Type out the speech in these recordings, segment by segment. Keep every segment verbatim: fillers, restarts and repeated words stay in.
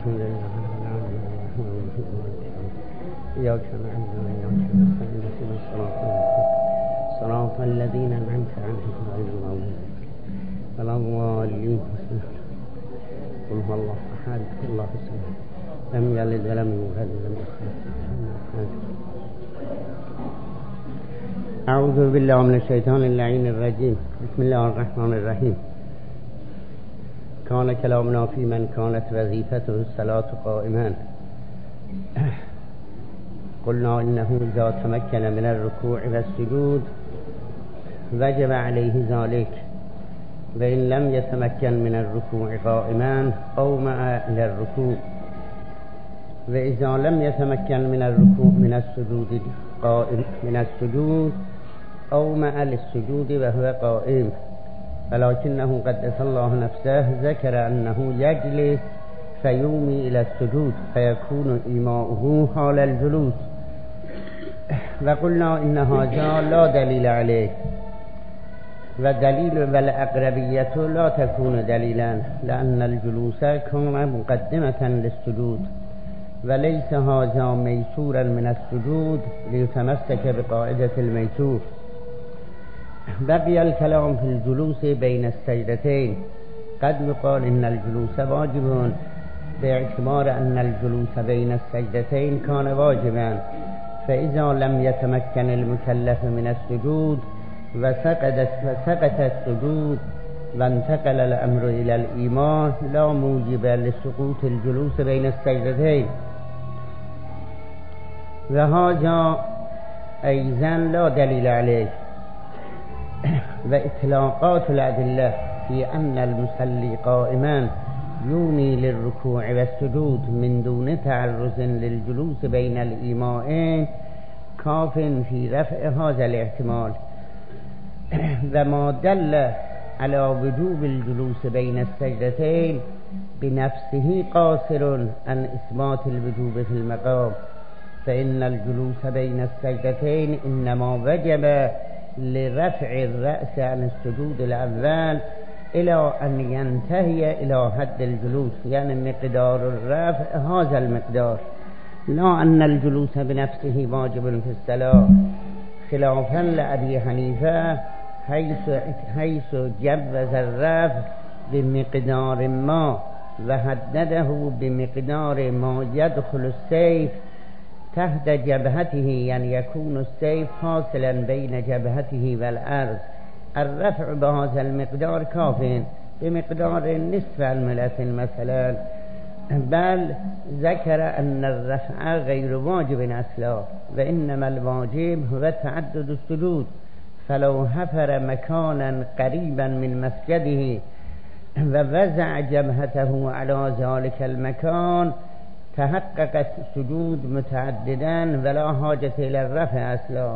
الحمد لله إياك نعبد وإياك نستعين اهدنا الصراط المستقيم صراط الذين أنعمت عليهم غير المغضوب ولا الضالين. قل هو الله أحد الله الصمد لم يلد ولم يولد ولم يكن له كفوا أحد. أعوذ بالله من الشيطان اللعين الرجيم. بسم الله الرحمن الرحيم. كان كلامنا في من كانت وظيفته الصلاة قائما. قلنا إنه إذا تمكن من الركوع والسجود وجب عليه ذلك، وإن لم يتمكن من الركوع قائما أومأ إلى الركوع، وإذا لم يتمكن من الركوع من السجود قائم من السجود أومأ للسجود وهو قائم، ولكنه قدس الله نفسه ذكر أنه يجلس فيومي إلى السجود فيكون إيماؤه حال الجلوس. وقلنا إن هذا لا دليل عليه، ودليل والأقربية لا تكون دليلا، لأن الجلوس كان مقدمة للسجود، وليس هذا ميسورا من السجود ليتمسك بقاعدة الميسور. بقي الكلام في الجلوس بين السجدتين. قد يقال إن الجلوس واجب باعتبار أن الجلوس بين السجدتين كان واجبا، فإذا لم يتمكن المكلف من السجود وسقط وسقط السجود وانتقل الأمر إلى الإيمان لا موجب لسقوط الجلوس بين السجدتين، وهذا أيضا لا دليل عليه. وإطلاقات الأدلة في أن المصلي قائما يومي للركوع والسجود من دون تعرض للجلوس بين الإيمائين كاف في رفع هذا الاحتمال. وما دل على وجوب الجلوس بين السجدتين بنفسه قاصر عن إثبات الوجوب في المقام، فإن الجلوس بين السجدتين إنما وجب لرفع الرأس عن السجود الأول إلى أن ينتهي إلى حد الجلوس، يعني مقدار الرفع هذا المقدار، لا أن الجلوس بنفسه واجب في الصلاة، خلافا لأبي حنيفة حيث حيث جوز الرفع بمقدار ما وحدده بمقدار ما يدخل السيف تحت جبهته، يعني يكون السيف حاصلا بين جبهته والأرض. الرفع بهذا المقدار كاف، بمقدار نصف الملة مثلا، بل ذكر أن الرفع غير واجب أصلا، وإنما الواجب هو تعدد السجود. فلو حفر مكانا قريبا من مسجده ووزع جبهته على ذلك المكان تحقق السجود متعددا ولا حاجة إلى الرفع أصلا.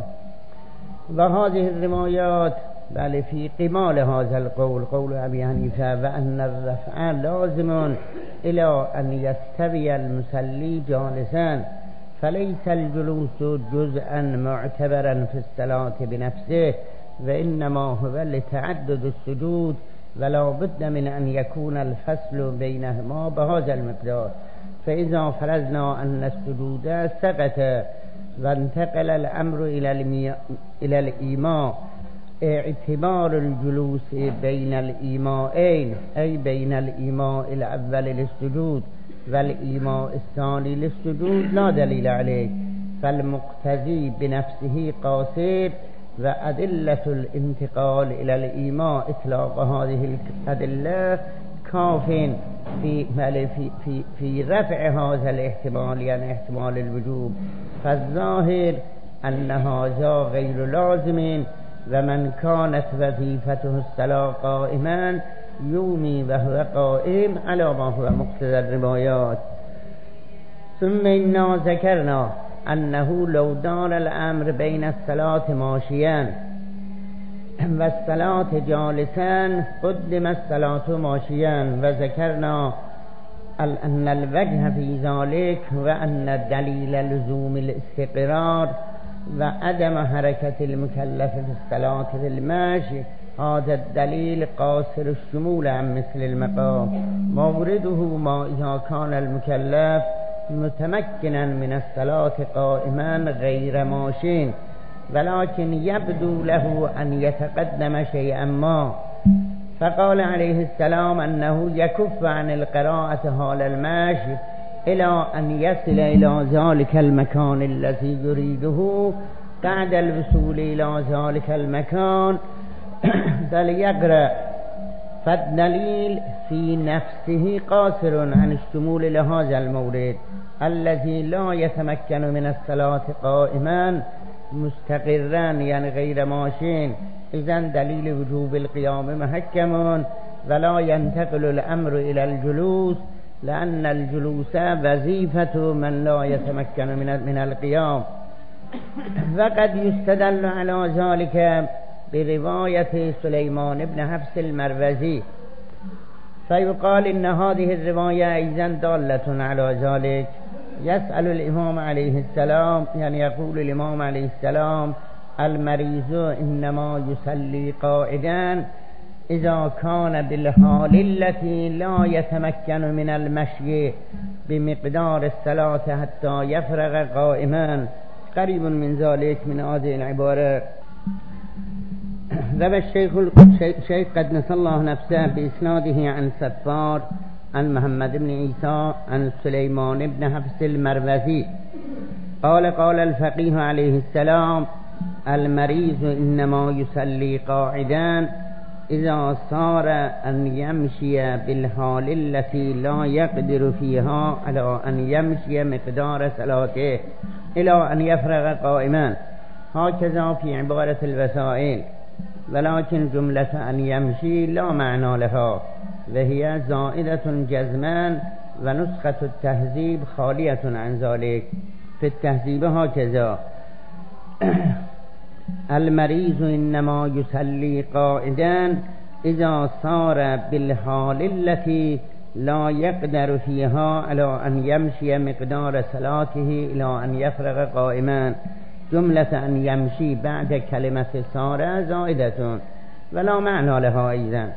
وهذه الروايات بل في قمال هذا القول قول أبي حنيفة، وأن الرفع لازم إلى أن يستوي المصلي جالسا، فليس الجلوس جزءا معتبرا في الصلاة بنفسه، وإنما هو لتعدد السجود، ولا بد من أن يكون الفصل بينهما بهذا المقدار. فإذا فرضنا أن السجود سقط وانتقل الأمر إلى الإيماء، اعتبار الجلوس بين الإيمائين أي بين الإيماء الأول للسجود والإيماء الثاني للسجود لا دليل عليه، فالمقتضي بنفسه قاصر، وأدلة الانتقال إلى الإيماء إطلاق هذه الأدلة كاف في في في في رفع هذا الاحتمال، يعني احتمال الوجوب. فالظاهر أن هذا غير لازم، ومن كانت وظيفته الصلاة قائما يومي وهو قائم على ما هو مقتضى الروايات. ثم إنا ذكرنا أنه لو دار الأمر بين الصلاة ماشيا والصلاة جالسا قدم الصلاة ماشيا، وذكرنا أن الوجه في ذلك وأن دليل لزوم الاستقرار وعدم حركة المكلف في الصلاة في المشي هذا الدليل قاصر الشمول عن مثل المقام مورده ما إذا كان المكلف متمكنا من الصلاة قائما غير ماشٍ ولكن يبدو له أن يتقدم شيئا ما، فقال عليه السلام أنه يكف عن القراءة حال المشي إلى أن يصل إلى ذلك المكان الذي يريده. بعد الوصول إلى ذلك المكان فليقرأ. فالدليل في نفسه قاصر عن الشمول لهذا المورد الذي لا يتمكن من الصلاة قائما مستقرا يعني غير ماشٍ. إذن دليل وجوب القيام محكم ولا ينتقل الأمر إلى الجلوس، لأن الجلوس وظيفة من لا يتمكن من من القيام. وقد يستدل على ذلك برواية سليمان بن حفص المروزي، فيقال إن هذه الرواية أيضا دالة على ذلك. يسأل الإمام عليه السلام يعني يقول الإمام عليه السلام المريض إنما يصلي قائدا إذا كان بالحال التي لا يتمكن من المشي بمقدار الصلاة حتى يفرغ قائما. قريب من ذلك من هذه العبارة. ذهب الشيخ الشيخ قد نسى الله نفسه بإسناده عن سفار عن محمد بن عيسى عن سليمان بن حفص المروزي قال قال الفقيه عليه السلام المريض إنما يصلي قاعدا إذا صار أن يمشي بالحال التي لا يقدر فيها على أن يمشي مقدار صلاته إلى أن يفرغ قائما. هكذا في عبارة الوسائل، ولكن جملة أن يمشي لا معنى لها وهي زائدة جزمان، ونسخة التهذيب خالية عن ذلك. في التهذيب هكذا المريض إنما يصلي قائدا إذا صار بالحال التي لا يقدر فيها على أن يمشي مقدار صلاته إلى أن يفرغ قائما. جملة أن يمشي بعد كلمة صار زائدة ولا معنى لها أيضا.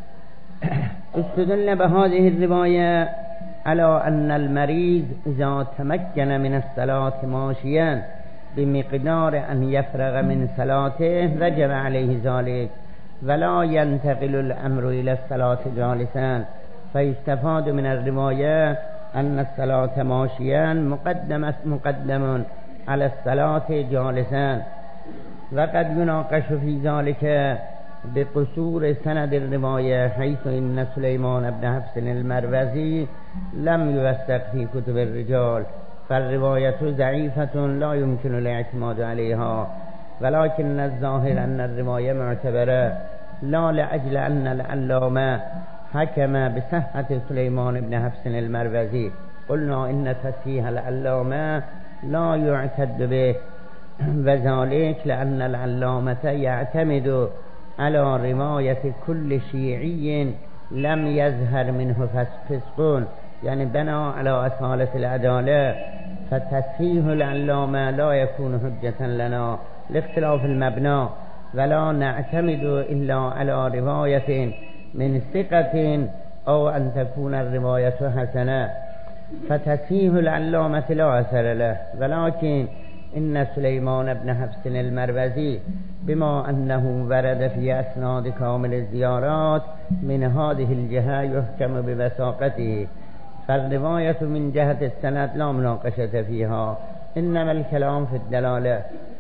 استدل بهذه الرواية على أن المريض إذا تمكن من الصلاة ماشيا بمقدار أن يفرغ من صلاته وجب عليه ذلك ولا ينتقل الأمر إلى الصلاة جالسا. فيستفاد من الرواية أن الصلاة ماشيا مقدم مقدم على الصلاة جالسا. وقد يناقش في ذلك بقصور سند الرواية، حيث إن سليمان بن حفص المروزي لم يوثق في كتب الرجال، فالرواية ضعيفة لا يمكن الاعتماد عليها. ولكن الظاهر أن الرواية معتبرة، لا لأجل أن العلامة حكم بصحة سليمان بن حفص المروزي. قلنا إن تصحيح العلامة لا يعتد به، وذلك لأن العلامة يعتمد على رواية كل شيعي لم يظهر منه فسق، يعني بنى على أصالة العدالة، فتصحيح العلامة لا يكون حجة لنا لاختلاف المبنى، ولا نعتمد إلا على رواية من ثقة أو أن تكون الرواية حسنة. فتصحيح العلامة لا أثر له. ولكن إن سليمان بن حفص المروزي بما أنه ورد في أسناد كامل الزيارات من هذه الجهة يحكم بوثاقته، فالرواية من جهة السند لا مناقشة فيها، إنما الكلام في الدلالة.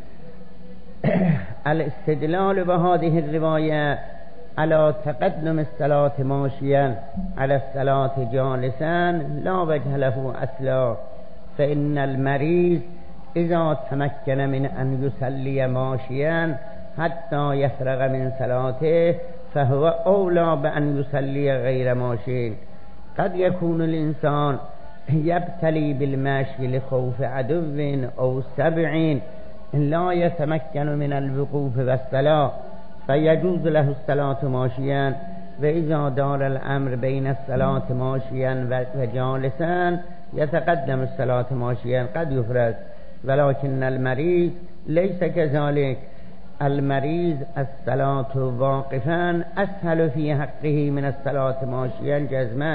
الاستدلال بهذه الرواية على تقدم الصلاة ماشيا على الصلاة جالسا لا وجه له أصلا، فإن المريض إذا تمكن من أن يصلي ماشيا حتى يفرغ من صلاته فهو أولى بأن يصلي غير ماشي. قد يكون الإنسان يبتلي بالماشي لخوف عدو أو سبع لا يتمكن من الوقوف والصلاة، فيجوز له الصلاة ماشيا. وإذا دار الأمر بين الصلاة ماشيا وجالسا يتقدم الصلاة ماشيا قد يفرز. ولكن المريض ليس كذلك، المریض الصلاة واقفا اسهل فی حقه من الصلاة ماشیا جزما.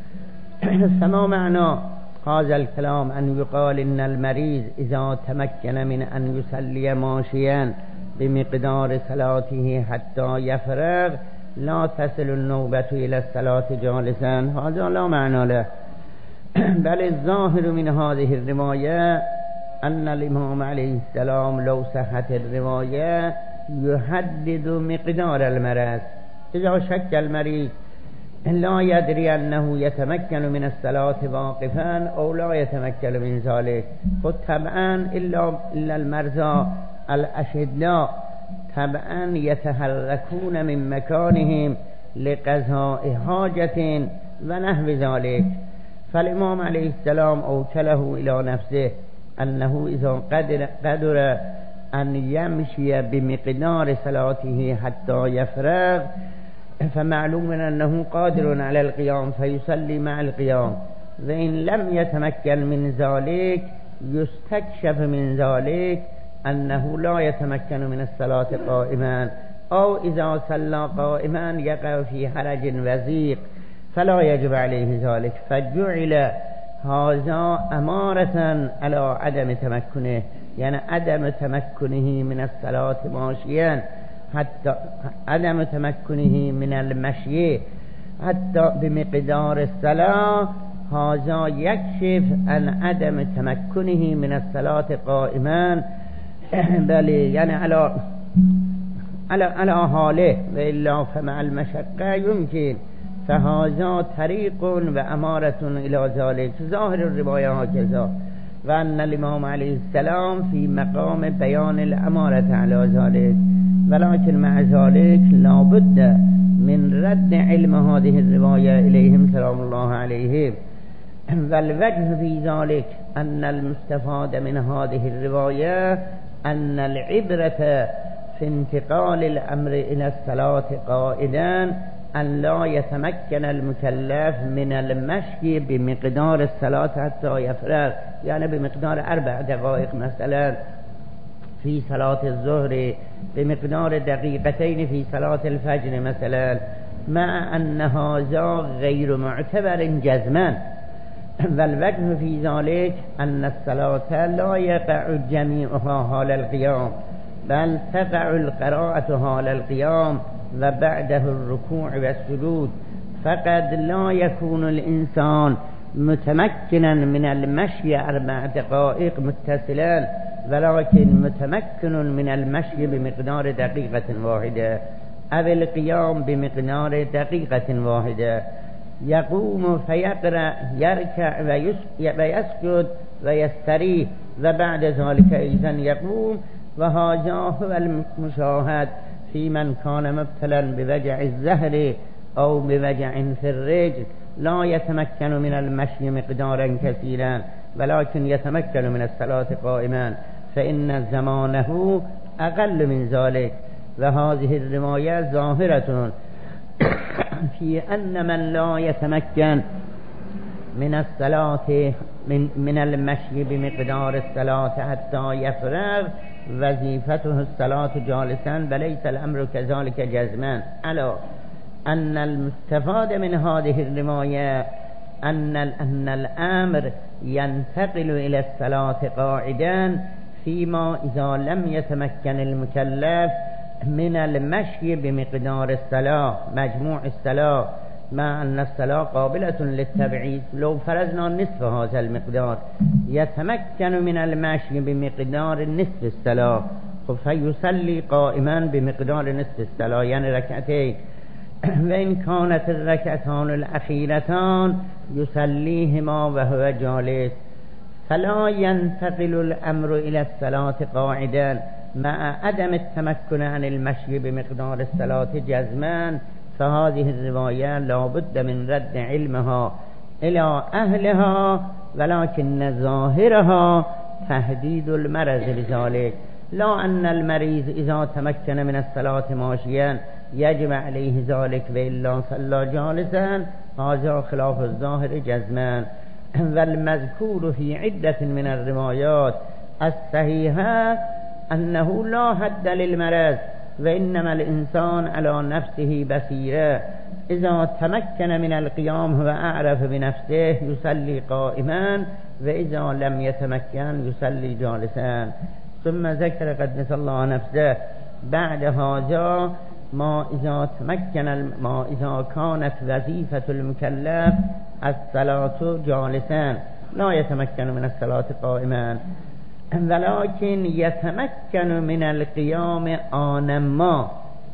فما معنى هذا الكلام ان يقال ان المريض اذا تمكن من ان يصلي ماشيا بمقدار صلاته حتى يفرغ لا تصل النوبة الى الصلاة جالسا؟ هذا لا معنى له، بل الظاهر من هذه الرواية أن الإمام عليه السلام لو صحت الرواية يحدد مقدار المرض. إذا شك المريض لا يدري أنه يتمكن من الصلاة واقفا أو لا يتمكن من ذلك، فطبعا إلا, إلا المرضى الأشداء طبعا يتحركون من مكانهم لقضاء حاجة ونحو ذلك. فالإمام عليه السلام أوكله إلى نفسه أنه إذا قدر, قدر أن يمشي بمقدار صلاته حتى يفرغ فمعلوم أنه قادر على القيام فيصلي مع القيام، وإن لم يتمكن من ذلك يستكشف من ذلك أنه لا يتمكن من الصلاة قائما، أو إذا صلى قائما يقع في حرج وضيق فلا يجب عليه ذلك. فجعل هذا أمارة على عدم تمكنه، يعني عدم تمكنه من الصلاة ماشيا حتى عدم تمكنه من المشي حتى بمقدار الصلاة، هذا يكشف عن عدم تمكنه من الصلاة قائما، بل يعني على على على حاله، وإلا فمع المشقة يمكن. فهذا طريق وأمارة إلى ذلك. ظاهر الرواية هكذا، وأن الإمام عليه السلام في مقام بيان الأمارة على ذلك، ولكن مع ذلك لا بد من رد علم هذه الرواية إليهم سلام الله عليهم. والوجه في ذلك أن المستفاد من هذه الرواية أن العبرة في انتقال الأمر إلى الصلاة قائدا أن لا يتمكن المكلف من المشي بمقدار الصلاة حتى يفرغ، يعني بمقدار أربع دقائق مثلا في صلاة الظهر، بمقدار دقيقتين في صلاة الفجر مثلا، مع أن هذا غير معتبر جزما. والوجه في ذلك أن الصلاة لا يقع جميعها حال القيام، بل تقع القراءة حال القيام وبعده الركوع والسجود، فقد لا يكون الإنسان متمكنا من المشي أربع دقائق متصلا، ولكن متمكن من المشي بمقدار دقيقة واحدة أو القيام بمقدار دقيقة واحدة. يقوم فيقرأ يركع ويسجد ويستريح، وبعد ذلك أيضا يقوم. وهذا هو المشاهد في من كان مبتلا بوجع الظهر أو بوجع في الرجل، لا يتمكن من المشي مقدارا كثيرا ولكن يتمكن من الصلاة قائما، فإن زمانه أقل من ذلك. وهذه الرواية ظاهرة في أن من لا يتمكن من الصلاة من, من المشي بمقدار الصلاة حتى يفرغ وظيفته الصلاة جالسا، وليس الأمر كذلك جزما. على أن المستفاد من هذه الرواية أن, أن الأمر ينتقل إلى الصلاة قاعدا فيما إذا لم يتمكن المكلف من المشي بمقدار الصلاة مجموع الصلاة، مع أن الصلاة قابلة للتبعيد. لو فرضنا نصف هذا المقدار يتمكن من المشي بمقدار نصف الصلاة فيصلي قائما بمقدار نصف الصلاة، يعني ركعتين. وإن كانت الركعتان الأخيرتان يصليهما وهو جالس، فلا ينتقل الأمر إلى الصلاة قاعدا مع عدم التمكن عن المشي بمقدار الصلاة جزما. فهذه الرواية لا بد من رد علمها إلى أهلها، ولكن ظاهرها تهديد المرض بذلك، لا أن المريض إذا تمكن من الصلاة ماشيا يجب عليه ذلك وإلا صلى جالسا، هذا خلاف الظاهر جزما. والمذكور في عدة من الروايات الصحيحة أنه لا حد للمرض وإنما الإنسان على نفسه بصيرة. إذا تمكن من القيام وأعرف بنفسه يصلي قائما، وإذا لم يتمكن يصلي جالسا. ثم ذكر قدس الله نفسه بعد هذا ما إذا تمكن ما إذا كانت وظيفة المكلف الصلاة جالسا لا يتمكن من الصلاة قائما، ولكن يتمكن من القيام آنما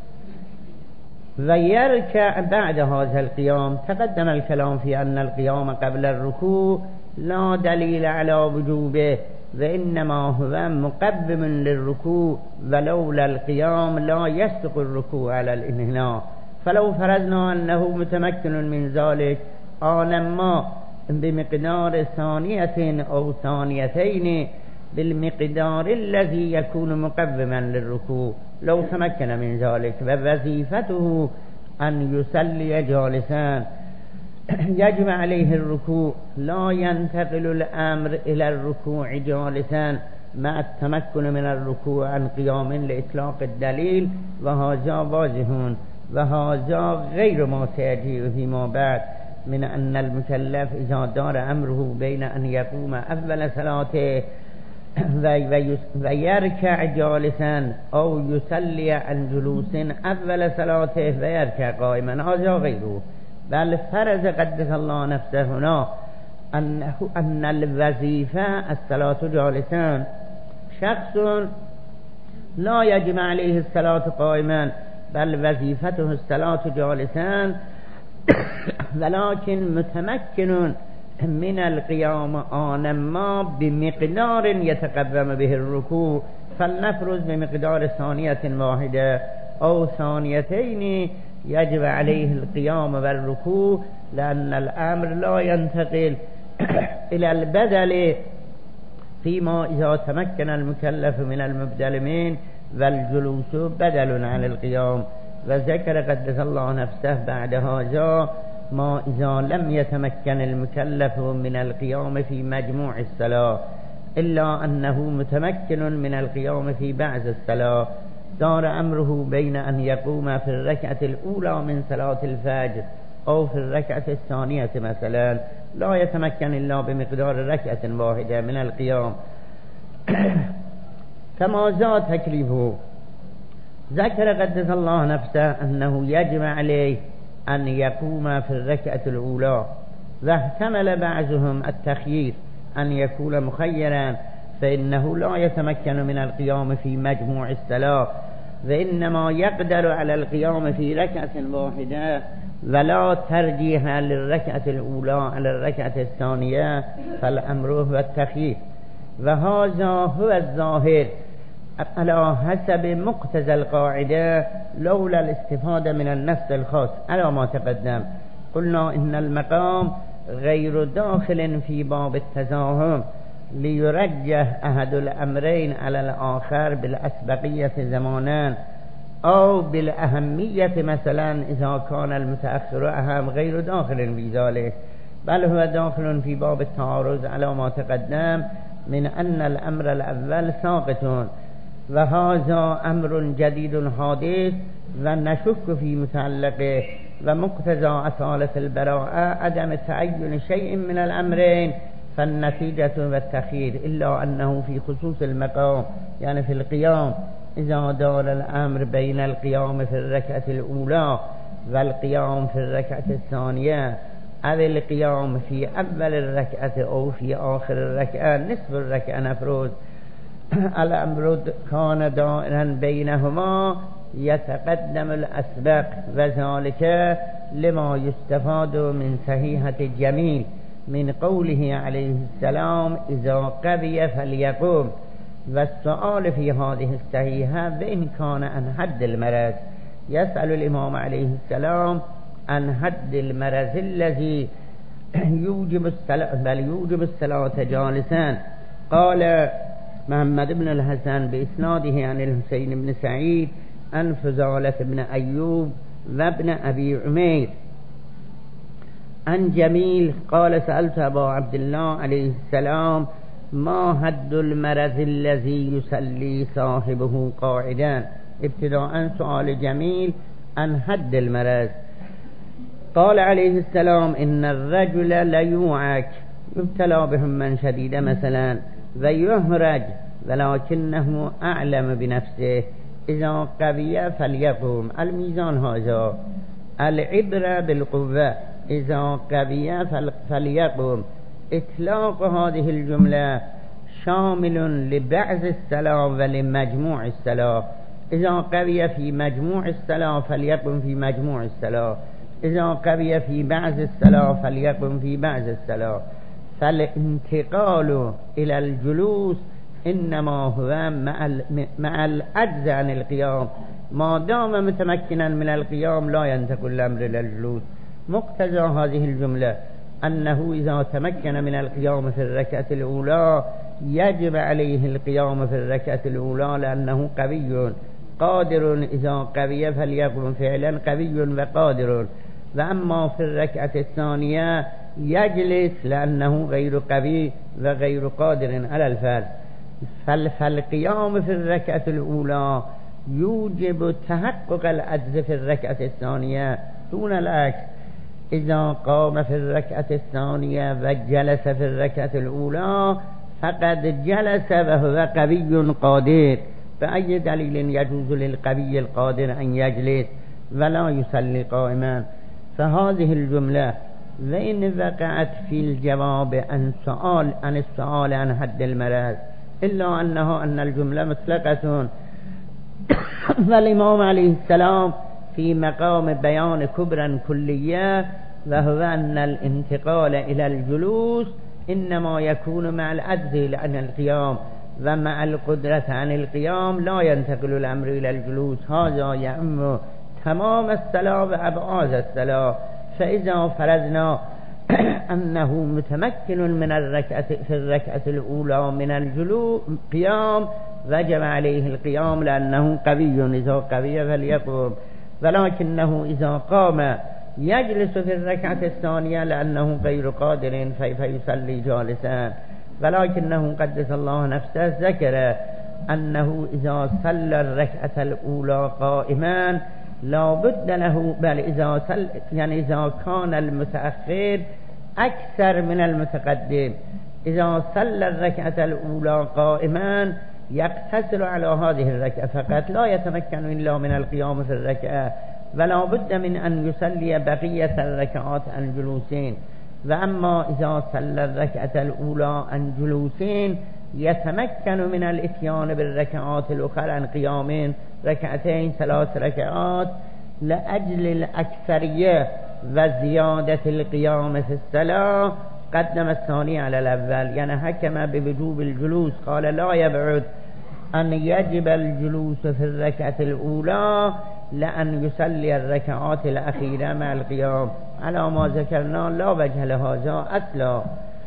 ويركع بعد هذا القيام. تقدم الكلام في أن القيام قبل الركوع لا دليل على وجوبه، وإنما هو مقدم للركوع، ولولا القيام لا يسبق الركوع على الانحناء. فلو فرضنا أنه متمكن من ذلك آنما بمقدار ثانية أو ثانيتين بالمقدار الذي يكون مقوما للركوع لو تمكن من ذلك، ووظيفته أن يصلي جالسا يجب عليه الركوع، لا ينتقل الأمر إلى الركوع جالسا مع التمكن من الركوع عن قيام لإطلاق الدليل، وهذا واضح، وهذا غير ما سيجيء فيما بعد من أن المكلف إذا دار أمره بين أن يقوم أول صلاته ويركع جالسا أو يصلي عن جلوس أول صلاته ويركع قائما، هذا غيره. بل فرض قدس الله نفسه هنا أنه أن الوظيفة الصلاة جالسا. شخص لا يجب عليه الصلاة قائما بل وظيفته الصلاة جالسا، ولكن متمكن من القيام آنما بمقدار يتقدم به الركوع، فلنفرض بمقدار ثانية واحدة أو ثانيتين يجب عليه القيام والركوع، لأن الأمر لا ينتقل إلى البدل فيما إذا تمكن المكلف من المبدل منه، والجلوس بدل عن القيام. وذكر قدس الله نفسه بعد هذا ما إذا لم يتمكن المكلف من القيام في مجموع الصلاة إلا أنه متمكن من القيام في بعض الصلاة، دار أمره بين أن يقوم في الركعة الأولى من صلاة الفجر أو في الركعة الثانية مثلا، لا يتمكن إلا بمقدار ركعة واحدة من القيام كما زاد تكليفه. ذكر قدس الله نفسه أنه يجب عليه أن يقوم في الركعة الأولى، واحتمل بعضهم التخيير أن يكون مخيرا، فإنه لا يتمكن من القيام في مجموع الصلاة، وإنما يقدر على القيام في ركعة واحدة، ولا ترجيح للركعة الأولى على الركعة الثانية، فالأمر هو التخيير. وهذا هو الظاهر على حسب مقتضى القاعدة لولا الاستفادة من النص الخاص على ما تقدم. قلنا إن المقام غير داخل في باب التزاحم ليرجح أحد الأمرين على الآخر بالأسبقية زمانا أو بالأهمية، مثلا إذا كان المتأخر أهم غير داخل في ذلك، بل هو داخل في باب التعارض على ما تقدم من أن الأمر الأول ساقط، وهذا أمر جديد حادث ونشك في متعلقه، ومقتضى أصالة البراءة عدم تعين شيء من الأمرين، فالنتيجة والتخيير، إلا أنه في خصوص المقام يعني في القيام إذا دار الأمر بين القيام في الركعة الأولى والقيام في الركعة الثانية أو القيام في أول الركعة أو في آخر الركعة نصف الركعة نفرض، الأمر كان دائرا بينهما يتقدم الأسبق، وذلك لما يستفاد من صحيحة الجميل من قوله عليه السلام إذا قضي فليقوم. والسؤال في هذه الصحيحة وإن كان عن حد المرض، يسأل الإمام عليه السلام عن حد المرض الذي يوجب الصلاة بل يوجب الصلاة جالسا. قال محمد بن الحسن بإسناده عن الحسين بن سعيد عن فضالة بن أيوب وابن أبي عمير عن جميل قال سألت أبا عبد الله عليه السلام ما حد المرض الذي يصلي صاحبه قاعدا. ابتداء سؤال جميل عن حد المرض. قال عليه السلام إن الرجل ليوعك يبتلى بهم شديد مثلا ويهرج ولكنه أعلم بنفسه إذا قوي فليقوم. الميزان هذا العبرة بالقوة. إذا قوي فليقوم. إطلاق هذه الجملة شامل لبعض الصلاة ولمجموع الصلاة. إذا قوي في مجموع الصلاة فليقم في مجموع الصلاة، إذا قوي في بعض الصلاة فليقم في بعض الصلاة. فالانتقال إلى الجلوس إنما هو مع مع العجز عن القيام. ما دام متمكنا من القيام لا ينتقل الأمر إلى الجلوس. مقتضى هذه الجملة أنه إذا تمكن من القيام في الركعة الأولى يجب عليه القيام في الركعة الأولى لأنه قوي قادر. إذا قوي فليقم فعلا قوي وقادر. وأما في الركعة الثانية يجلس لأنه غير قوي وغير قادر على الفعل. فالقيام في الركعة الأولى يوجب تحقق العجز في الركعة الثانية دون العكس. إذا قام في الركعة الثانية وجلس في الركعة الأولى فقد جلس وهو قوي قادر. بأي دليل يجوز للقوي القادر أن يجلس ولا يصلي قائما؟ فهذه الجملة وإن وقعت في الجواب عن سؤال عن السؤال عن حد المرض إلا أنه أن الجملة مطلقة. فالإمام عليه السلام في مقام بيان كبرى كلية وهو أن الانتقال إلى الجلوس إنما يكون مع العجز عن القيام، ومع القدرة عن القيام لا ينتقل الأمر إلى الجلوس. هذا يعم تمام الصلاة وأبعاد الصلاة. فإذا فرضنا أنه متمكن من الركعة في الركعة الأولى من الجلوس قيام وجب عليه القيام لأنه قوي. إذا قوي فليقوم. ولكنه إذا قام يجلس في الركعة الثانية لأنه غير قادر كيف يصلي جالسا. ولكنه قدس الله نفسه ذكر أنه إذا صلى الركعة الأولى قائما لا بد له، بل إذا صل يعني إذا كان المتأخر أكثر من المتقدم، إذا صلى الركعة الأولى قائما يقتصر على هذه الركعة فقط لا يتمكن إلا من القيام في الركعة، ولا بد من أن يصلي بقية الركعات عن جلوسين. وأما إذا صلى الركعة الأولى عن جلوسين يتمكن من الاتيان بالركعات الأخرى عن قيامين، ركعتين ثلاث ركعات، لأجل الأكثرية وزيادة القيام في الصلاة قدم الثاني على الأول. يعني حكم بوجوب الجلوس، قال لا يبعد أن يجب الجلوس في الركعة الأولى لأن يصلي الركعات الأخيرة مع القيام. على ما ذكرنا لا وجه لهذا أصلا.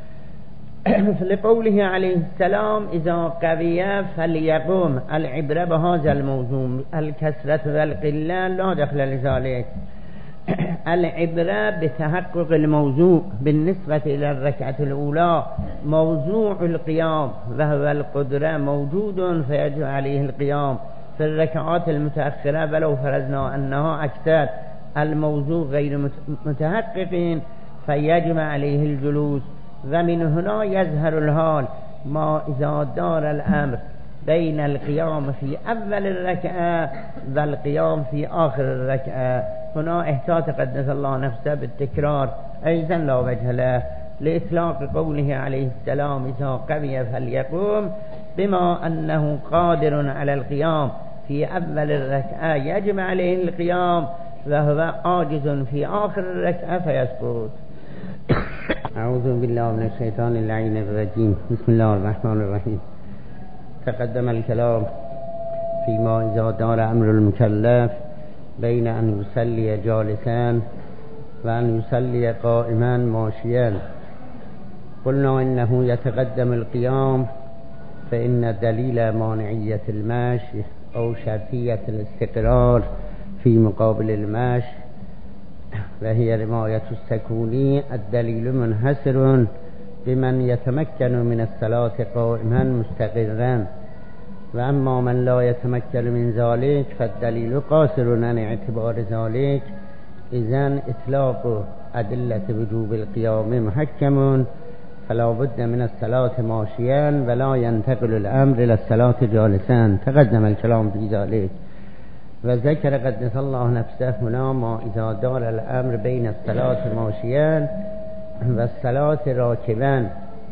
لقوله عليه السلام إذا قوي فليقوم. العبرة بهذا الموضوع، الكثرة والقلة لا دخل لذلك. العبرة بتحقق الموضوع بالنسبة إلى الركعة الأولى. موضوع القيام وهو القدرة موجود فيجب عليه القيام. في الركعات المتأخرة ولو فرضنا أنها أكثر الموضوع غير متحققين فيجب عليه الجلوس. ومن هنا يظهر الحال ما إذا دار الأمر بين القيام في أول الركعة والقيام في آخر الركعة. هنا احتاط قدس الله نفسه بالتكرار أيضا لا وجه له لإطلاق قوله عليه السلام إذا قوي فليقوم، بما أنه قادر على القيام في أول الركعة يجب عليه القيام وهو عاجز في آخر الركعة فيسقط. أعوذ بالله من الشيطان اللعين الرجيم. بسم الله الرحمن الرحيم. تقدم الكلام فيما إذا دار أمر المكلف بين أن يصلي جالسا وأن يصلي قائما ماشيا. قلنا إنه يتقدم القيام فإن دليل مانعية المشي أو شرطية الاستقرار في مقابل المشي وهي رماية السكوني الدليل منحصر بمن يتمكن من الصلاة قائما مستقرا، وأما من لا يتمكن من ذلك فالدليل قاصر عن اعتبار ذلك، إذن إطلاق أدلة وجوب القيام محكم، فلا بد من الصلاة ماشيا ولا ينتقل الأمر إلى الصلاة جالسا. تقدم الكلام في ذلك. وذكر قدس الله نفسه هنا ما إذا دار الأمر بين الصلاة ماشيا والصلاة راكبا،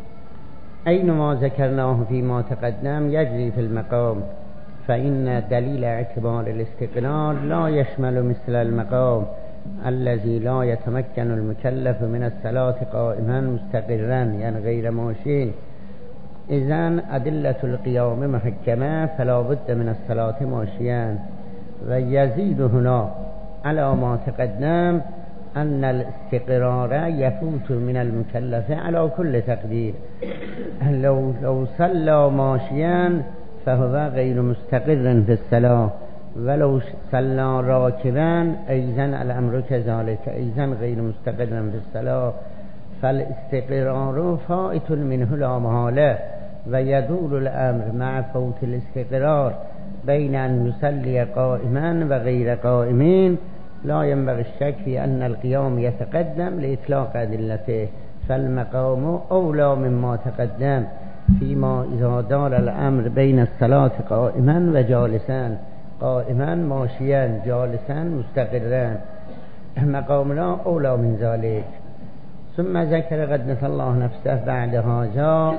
أينما ذكرناه فيما تقدم يجري في المقام، فإن دليل اعتبار الاستقرار لا يشمل مثل المقام الذي لا يتمكن المكلف من الصلاة قائما مستقرا يعني غير ماشي. إذن أدلة القيام محكمة فلا بد من الصلاة ماشيا. ويزيد هنا على ما تقدم أن الاستقرار يفوت من المكلف على كل تقدير، لو لو صلى ماشيا فهو غير مستقر في الصلاة، ولو صلى راكبا أيضا الأمر كذلك، أيضا غير مستقر في الصلاة. فالاستقرار فائت منه لا محالة، ويدور الأمر مع فوت الاستقرار بين أن يصلي قائما وغير قائمين. لا ينبغي الشك في أن القيام يتقدم لإطلاق أدلته، فالمقام أولى مما تقدم فيما إذا دار الأمر بين الصلاة قائما وجالسا، قائما ماشيا جالسا مستقرا، مقامنا أولى من ذلك. ثم ذكر قدس الله نفسه بعد هذا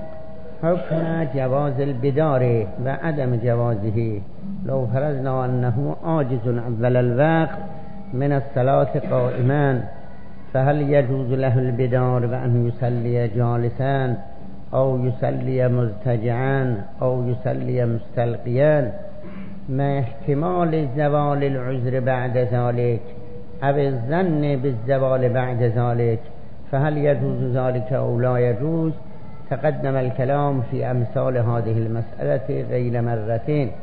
حكم جواز البدار وعدم جوازه. لو فرضنا أنه عاجز أول الوقت من الصلاة قائما، فهل يجوز له البدار بأن يصلي جالسا أو يصلي مضطجعا أو يصلي مستلقيا مع احتمال زوال العذر بعد ذلك أو الظن بالزوال بعد ذلك؟ فهل يجوز ذلك أو لا يجوز؟ تقدم الكلام في أمثال هذه المسألة غير مرتين،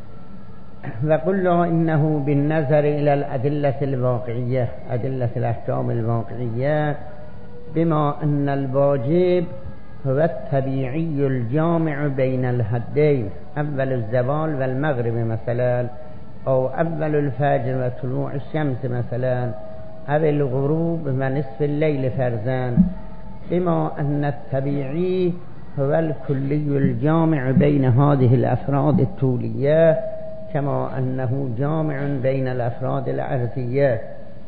وقلنا إنه بالنظر إلى الأدلة الواقعية، أدلة الأحكام الواقعية، بما أن الواجب هو الطبيعي الجامع بين الحدين، أول الزوال والمغرب مثلا، أو أول الفجر وطلوع الشمس مثلا، أو الغروب ونصف الليل فرضا، بما أن الطبيعي هو الكلي الجامع بين هذه الأفراد الطولية كما أنه جامع بين الأفراد العرضية.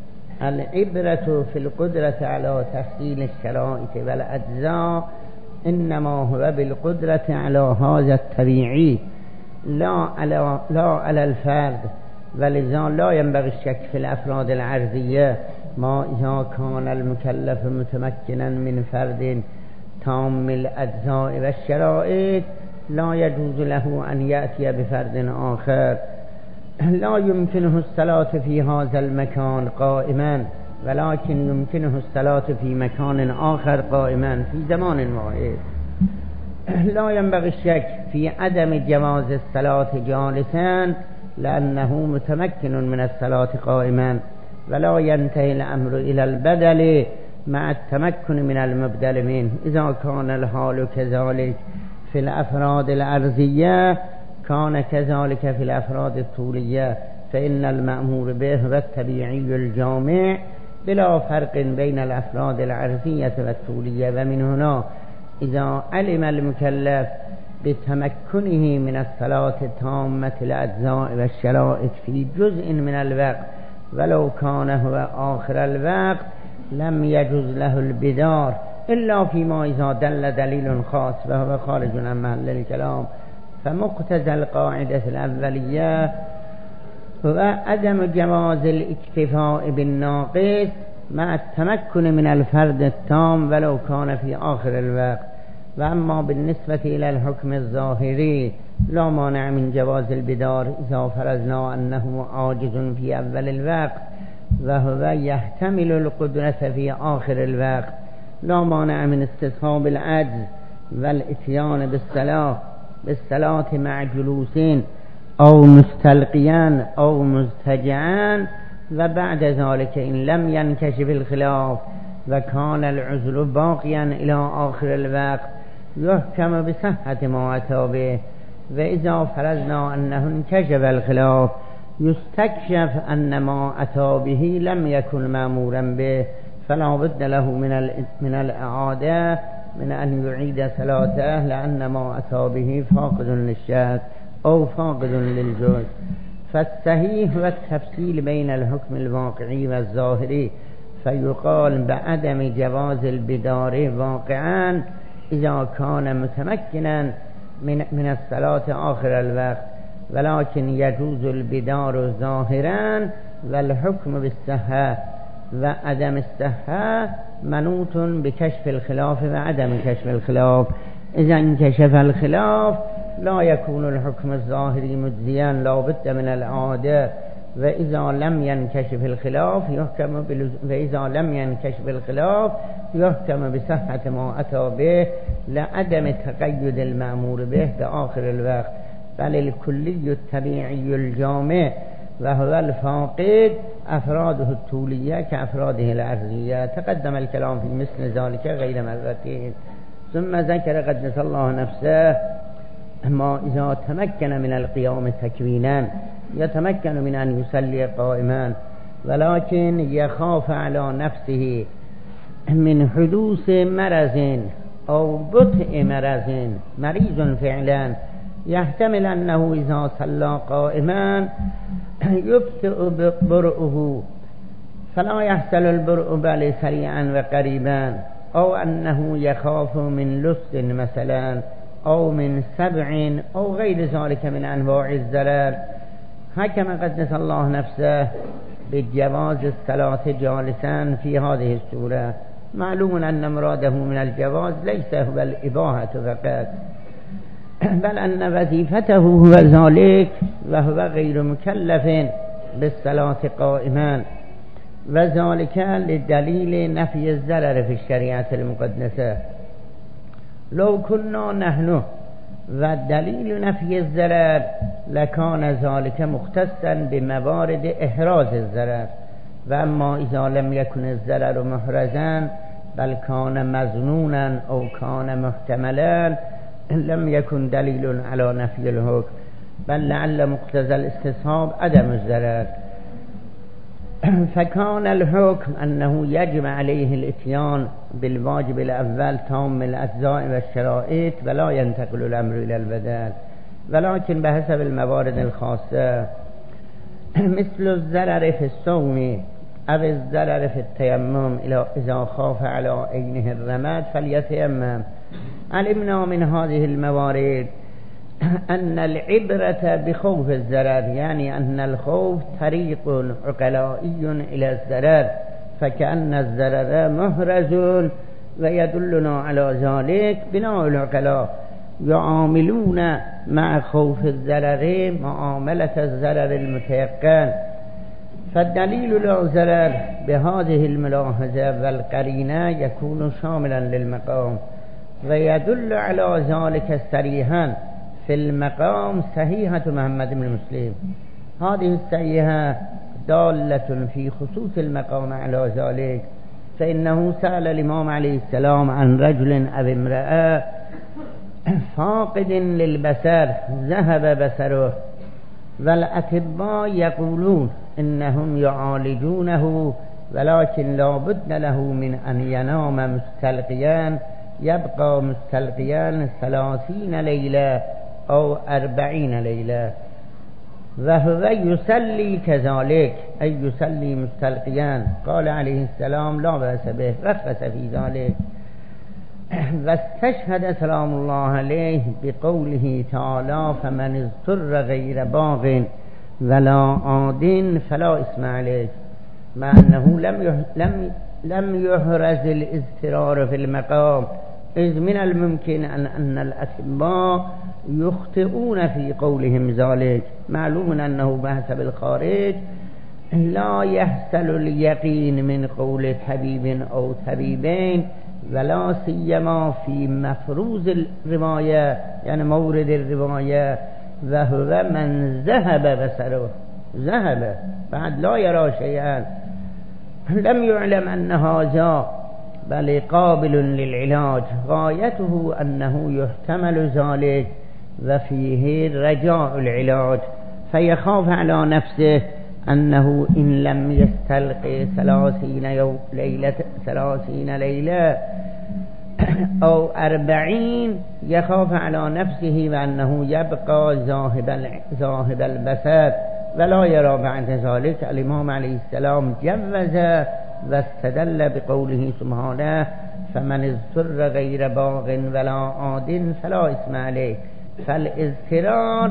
العبرة في القدرة على تحصيل الشرائط والأجزاء إنما هو بالقدرة على هذا الطبيعي لا على, لا على الفرد، ولذا لا ينبغي الشك في الأفراد العرضية. ما إذا كان المكلف متمكنا من فرد تام الأجزاء والشرائط لا يجوز له أن يأتي بفرد آخر. لا يمكنه الصلاة في هذا المكان قائما، ولكن يمكنه الصلاة في مكان آخر قائما في زمان واحد. لا ينبغي الشك في عدم جواز الصلاة جالسا لأنه متمكن من الصلاة قائما، ولا ينتهي الأمر إلى البدل مع التمكن من المبدل منه. إذا كان الحال كذلك في الأفراد العرضية كان كذلك في الأفراد الطولية، فإن المأمور به هو الطبيعي الجامع بلا فرق بين الأفراد العرضية والطولية. ومن هنا إذا علم المكلف بتمكنه من الصلاة التامة الأجزاء والشرائط في جزء من الوقت ولو كان هو آخر الوقت لم يجوز له البدار إلا فيما إذا دل دليل خاص وهو خارج عن محل الكلام. فمقتضى القاعدة الأولية هو عدم جواز الاكتفاء بالناقص مع التمكن من الفرد التام ولو كان في آخر الوقت. وأما بالنسبة إلى الحكم الظاهري لا مانع من جواز البدار إذا فرضنا أنه عاجز في أول الوقت وهو يحتمل القدرة في آخر الوقت. لا مانع من استصحاب العجز والاتيان بالصلاة بالصلاة مع جلوسين أو مستلقيان أو مضطجعان، وبعد ذلك إن لم ينكشف الخلاف و کان العذر باقیا الى آخر الوقت یحکم بصحة ما اتی به و اذا فرضنا انه انکشف الخلاف یستکشف ان ما اتی به لم یکن مأمورا به فلا بد له من من الاعاده من ان يعيد صلاته لان ما اتی به فاقد للشك او فاقد للجزء فالصحيح والتفصيل بين الحكم الواقعي والظاهري فيقال بعدم جواز البدار واقعا اذا كان متمكنا من من الصلاة آخر الوقت ولكن يجوز البدار ظاهرا والحكم بالصحة وعدم الصحة منوط بكشف الخلاف وعدم كشف الخلاف اذا انكشف الخلاف لا يكون الحكم الظاهري مجزيا لا بد من العادة وإذا لم ينكشف الخلاف يحكم بلز... وإذا لم ينكشف الخلاف يحكم بصحة ما أتى به لعدم تقيد المأمور به بآخر الوقت بل الكلي الطبيعي الجامع وهو الفاقد أفراده الطولية كأفراده العرضية تقدم الكلام في مثل ذلك غير مرتين ثم ذكر قدس الله نفسه ما إذا تمكن من القيام تكوينا يتمكن من أن يصلي قائما ولكن يخاف على نفسه من حدوث مرض أو بطء مرض مريض فعلا يحتمل أنه إذا صلى قائما يبطئ برؤه فلا يحصل البرء بل سريعا وقريبا أو أنه يخاف من لص مثلا أو من سبع أو غير ذلك من أنواع الضرر حكم قدس الله نفسه بجواز الصلاة جالسا في هذه السورة معلوم أن مراده من الجواز ليس هو الإباحة فقط بل أن وظيفته هو ذلك وهو غير مكلف بالصلاة قائما وذلك لدليل نفي الضرر في الشريعة المقدسة لو كنا نحن والدليل نفي الضرر لكان ذلك مختصا بموارد إحراز الضرر وأما إذا لم يكن الضرر محرزا بل كان مظنونا أو كان محتملا لم يكن دليل على نفي الحكم بل لعل مقتضى الاستصحاب عدم الضرر فكان الحكم أنه يجب عليه الاتيان بالواجب الأول تام الأجزاء والشرائط ولا ينتقل الأمر إلى البدل ولكن بحسب الموارد الخاصة مثل الضرر في الصوم أو الضرر في التيمم إذا خاف على عينه الرماد فليتيمم علمنا من هذه الموارد أن العبرة بخوف الضرر يعني أن الخوف طريق عقلائي إلى الضرر فكأن الضرر محرز ويدلنا على ذلك بناء العقلاء يعاملون مع خوف الضرر معاملة الضرر المتيقن فالدليل لا ضرر بهذه الملاحظة والقرينة يكون شاملا للمقام ويدل على ذلك صريحا في المقام صحيحة محمد بن مسلم هذه الصحيحة دالة في خصوص المقام على ذلك فإنه سأل الإمام عليه السلام عن رجل أو امرأة فاقد للبصر ذهب بصره والأطباء يقولون إنهم يعالجونه ولكن لا بد له من أن ينام مستلقيا يبقى مستلقيا ثلاثين ليلة أو أربعين ليلة وهو يصلي كذلك أي يصلي مستلقيا قال عليه السلام لا بأس به رخص في ذلك واستشهد سلام الله عليه بقوله تعالى فمن اضطر غير باغ ولا عاد فلا إثم عليه مع أنه لم لم لم يحرز الاضطرار في المقام إذ من الممكن أن, أن الأطباء يخطئون في قولهم ذلك معلوم أنه بحسب الخارج لا يحصل اليقين من قول طبيب أو طبيبين ولا سيما في مفروض الرواية يعني مورد الرواية وهو من ذهب بصره ذهب بعد لا يرى شيئا لم يعلم أن هذا بل قابل للعلاج غايته أنه يحتمل ذلك وفيه رجاء العلاج، فيخاف على نفسه أنه إن لم يستلقي ثلاثين يوم ليلة ثلاثين ليلة أو أربعين يخاف على نفسه وأنه يبقى ذاهب البصر ولا يرى بعد ذلك. الإمام عليه السلام جوز واستدل بقوله سبحانه فمن اضطر غير باغ ولا عاد فلا إثم عليه. فالاضطرار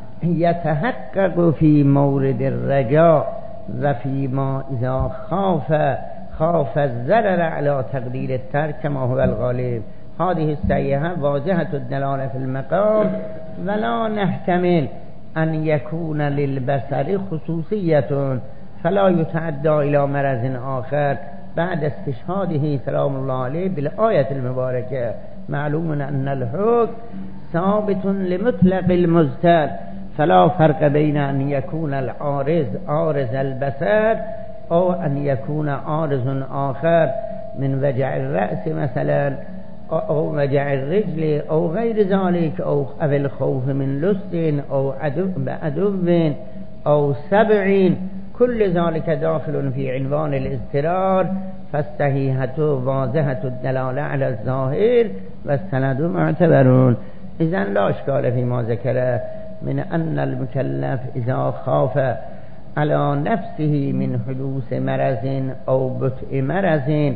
يتحقق في مورد الرجاء وفيما إذا خاف خاف الضرر على تقدير الترك كما هو الغالب. هذه السيئة واضحة الدلالة في المقام، ولا نحتمل أن يكون للبصر خصوصية فلا يتعدى إلى مرض آخر بعد استشهاده سلام الله عليه بالآية المباركة. معلوم أن الحكم ثابت لمطلق المضطر، فلا فرق بين أن يكون العارض عارض البصر أو أن يكون عارض آخر من وجع الرأس مثلا أو وجع الرجل أو غير ذلك، أو الخوف من لص أو عدو بعدو أو سبع، كل ذلك داخل في عنوان الاضطرار. فالصحيحة واضحة الدلالة على الظاهر والسند معتبرون. إذن لا إشكال فيما ذكره من أن المكلف إذا خاف على نفسه من حدوث مرض أو بطء مرض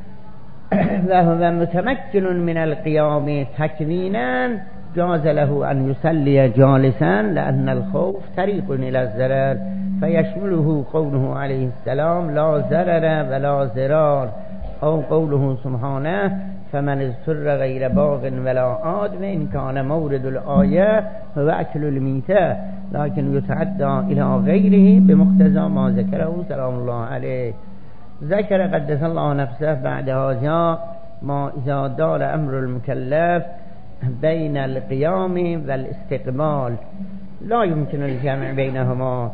وهو متمكن من القيام تكوينا جاز له أن يصلي جالسا، لأن الخوف طريق إلى الضرر، فيشمله قوله عليه السلام لا ضرر ولا ضرار، أو قوله سبحانه فمن اضطر غير باغ ولا عاد، وإن كان مورد الآية هو أكل الميتة، لكن يتعدى إلى غيره بمقتضى ما ذكره سلام الله عليه. ذكر قدس الله نفسه بعد هذا ما إذا دار أمر المكلف بين القيام والاستقبال لا يمكن الجمع بينهما،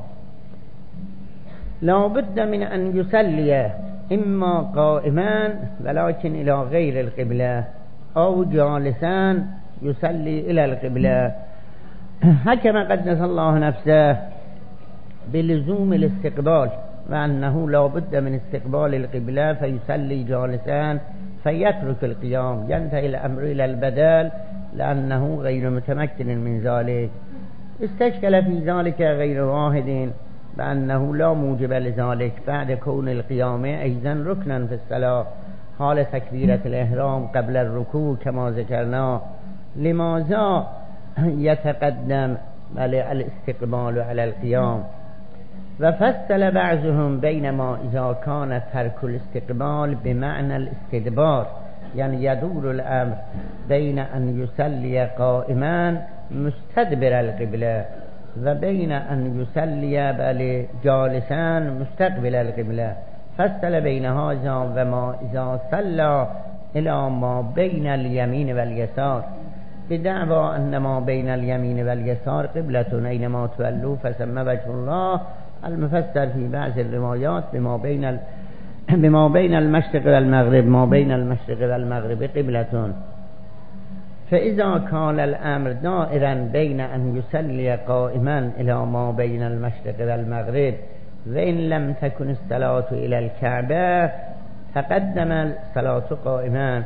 لا بد من أن يصلي إما قائما ولكن إلى غير القبلة، أو جالسا يصلي إلى القبلة. حكم قدس الله نفسه بلزوم الاستقبال، وأنه لا بد من استقبال القبلة فيصلي جالسا فيترك القيام، ينتهي الأمر إلى البدل لأنه غير متمكن من ذلك. استشكل في ذلك غير واحد بأنه لا موجب لذلك بعد كون القيام أيضا ركنا في الصلاة حال تكبيرة الإحرام قبل الركوع كما ذكرنا، لماذا يتقدم الاستقبال على القيام؟ وفصل بعضهم بينما إذا كان ترك الاستقبال بمعنى الاستدبار، يعني يدور الأمر بين أن يصلي قائما مستدبر القبلة وبين أن يصلي بل جالسا مستقبل القبلة. فصل بين هذا وما إذا صلى إلى ما بين اليمين واليسار بدعوى أن ما بين اليمين واليسار قبلة أينما تولوا فثم وجه الله، المفسر في بعض الروايات بما بين ال... بما بين المشرق والمغرب، ما بين المشرق والمغرب قبلة. فإذا كان الأمر دائرا بين أن يصلي قائما إلى ما بين المشرق والمغرب، وإن لم تكن الصلاة إلى الكعبة تقدم الصلاة قائما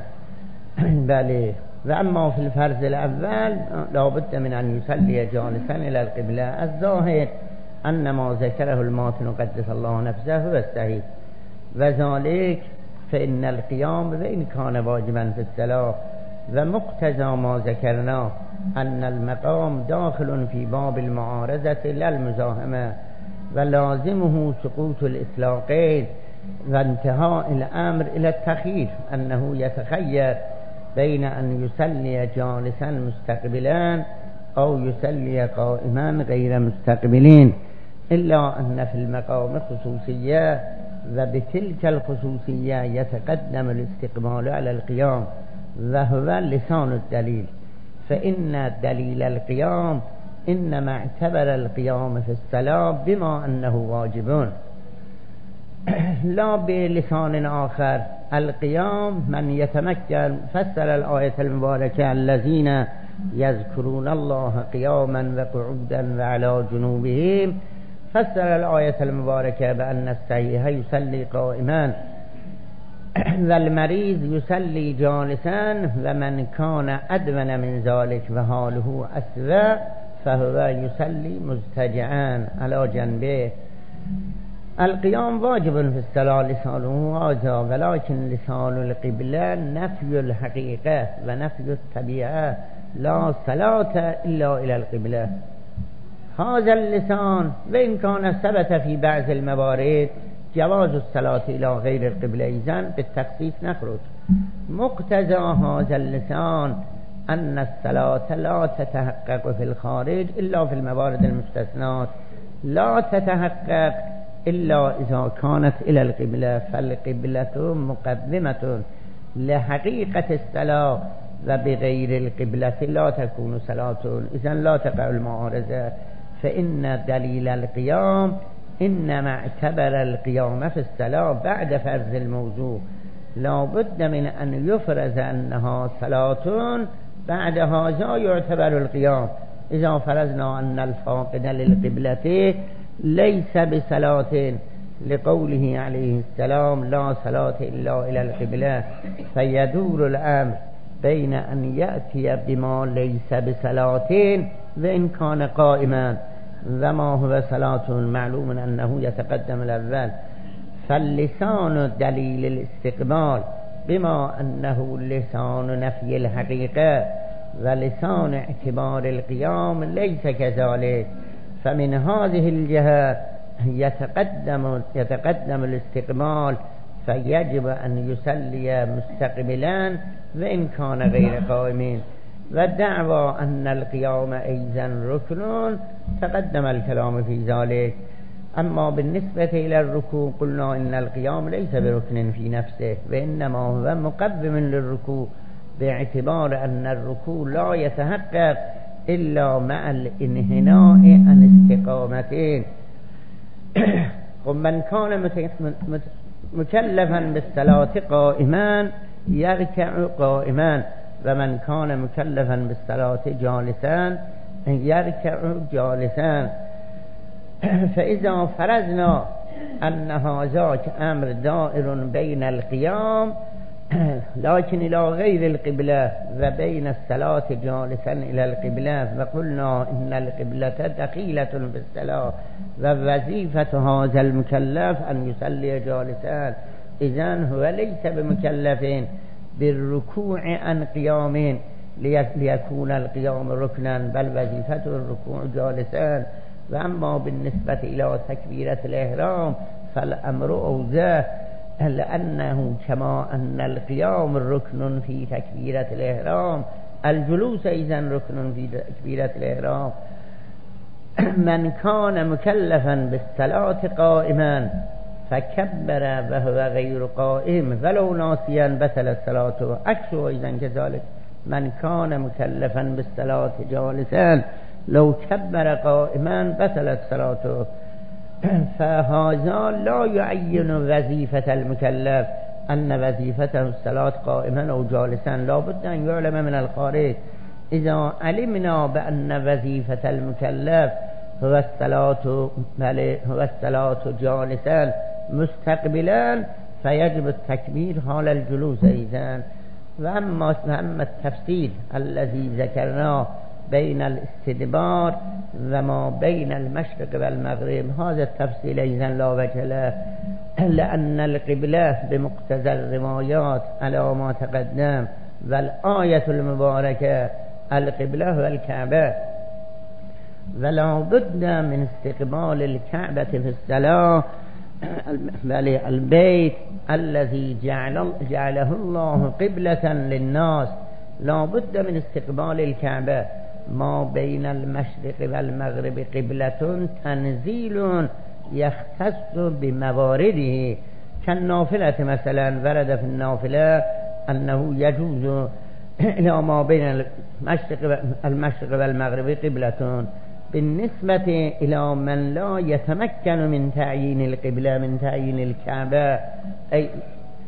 بل. وأما في الفرض الأول لا بد من أن يصلي جالسا إلى القبلة. الظاهر أن ما ذكره الماتن قدس الله نفسه هو الصحيح، وذلك فإن القيام وإن كان واجبا في الصلاة ومقتضى ما ذكرنا أن المقام داخل في باب المعارضة لا المزاحمة، ولازمه سقوط الإطلاقين وانتهاء الأمر إلى التخيير، أنه يتخير بين أن يصلي جالسا مستقبلا أو يصلي قائما غير مستقبلين، إلا أن في المقام خصوصية، وبتلك الخصوصية يتقدم الاستقبال على القيام وهو لسان الدليل، فإن دليل القيام إنما اعتبر القيام في الصلاة بما أنه واجب لا بلسان آخر القيام من يتمكن. فسر الآية المباركة الذين يذكرون الله قياما وقعودا وعلى جنوبهم، فسر الآية المباركة بأن الصحيح يصلي قائما والمريض يصلي جالسا، ومن كان أدون من ذلك وحاله أسوأ فهو يصلي مضطجعا على جنبه. القيام واجب في الصلاة لسانه هذا، ولكن لسان القبلة نفي الحقيقة ونفي الطبيعة، لا صلاة إلا إلى القبلة. هذا اللسان وإن كان ثبت في بعض الموارد جواز الصلاة إلى غير القبلة، إذن بالتخصيص نخرج. مقتضى هذا اللسان أن الصلاة لا تتحقق في الخارج إلا في الموارد المستثنات، لا تتحقق إلا إذا كانت إلى القبلة، فالقبلة مقدمة لحقيقة الصلاة، وبغير القبلة لا تكون صلاة، إذن لا تقع المعارضة. فإن دليل القيام إنما اعتبر القيام في الصلاة بعد فرض الموضوع، لا بد من أن يفرز أنها صلاة، بعد هذا يعتبر القيام. إذا فرضنا أن الفاقد للقبلة ليس بصلاة لقوله عليه السلام لا صلاة إلا إلى القبلة، فيدور الأمر بين أن يأتي بما ليس بصلاة وإن كان قائما، وما هو صلاة معلوم أنه يتقدم الأول. فاللسان دليل الاستقبال بما أنه لسان نفي الحقيقة، ولسان اعتبار القيام ليس كذلك. فمن هذه الجهة يتقدم يتقدم الاستقبال، فيجب أن يصلي مستقبلا وإن كان غير قائمين. والدعوى أن القيام أيضا ركن تقدم الكلام في ذلك. أما بالنسبة إلى الركوع قلنا إن القيام ليس بركن في نفسه، وإنما هو مقدم للركوع، باعتبار أن الركوع لا يتحقق إلا مع الانحناء عن استقامتين. ومن كان مكلفا بالصلاة قائما يركع قائما، ومن كان مكلفا بالصلاة جالسا يركع جالسا. فإذا فرضنا أن هذا أمر دائر بين القيام لكن إلى غير القبلة وبين الصلاة جالسا إلى القبلة، وقلنا إن القبلة دخيلة في الصلاة، ووظيفة هذا المكلف أن يصلي جالسا، إذن هو ليس بمكلف بالركوع عن قيام ليكون القيام ركنا، بل وظيفة الركوع جالسا. وأما بالنسبة إلى تكبيرة الإحرام فالأمر أوضح، لأنه كما أن القيام ركن في تكبيرة الإحرام، الجلوس إذن ركن في تكبيرة الإحرام. من كان مكلفا بالصلاة قائما فكبر وهو غير قائم ولو ناسيا بطلت صلاته، عكسه إذن كذلك. من كان مكلفا بالصلاة جالسا لو كبر قائما بطلت صلاته. فهذا لا يعين وظيفة المكلف أن وظيفته الصلاة قائما أو جالسا، لا بد أن يعلم من الخارج. إذا علمنا بأن وظيفة المكلف هو الصلاة هو الصلاة جالسا مستقبلا فيجب التكبير حال الجلوس إذن. وأما التفصيل الذي ذكرناه بين الاستدبار وما بين المشرق والمغرب، هذا التفصيل إذن لا وجه له، لأن القبلة بمقتضى الروايات على ما تقدم، والآية المباركة القبلة هو الكعبة، ولا بد من استقبال الكعبة في الصلاة، بل البيت الذي جعل جعله الله قبلة للناس، لا بد من استقبال الكعبة. ما بين المشرق والمغرب قبلة تنزيل يختص بموارده، كالنافلة مثلا ورد في النافلة أنه يجوز إلى ما بين المشرق المشرق والمغرب قبلة. بالنسبة إلى من لا يتمكن من تعيين القبلة من تعيين الكعبة، أي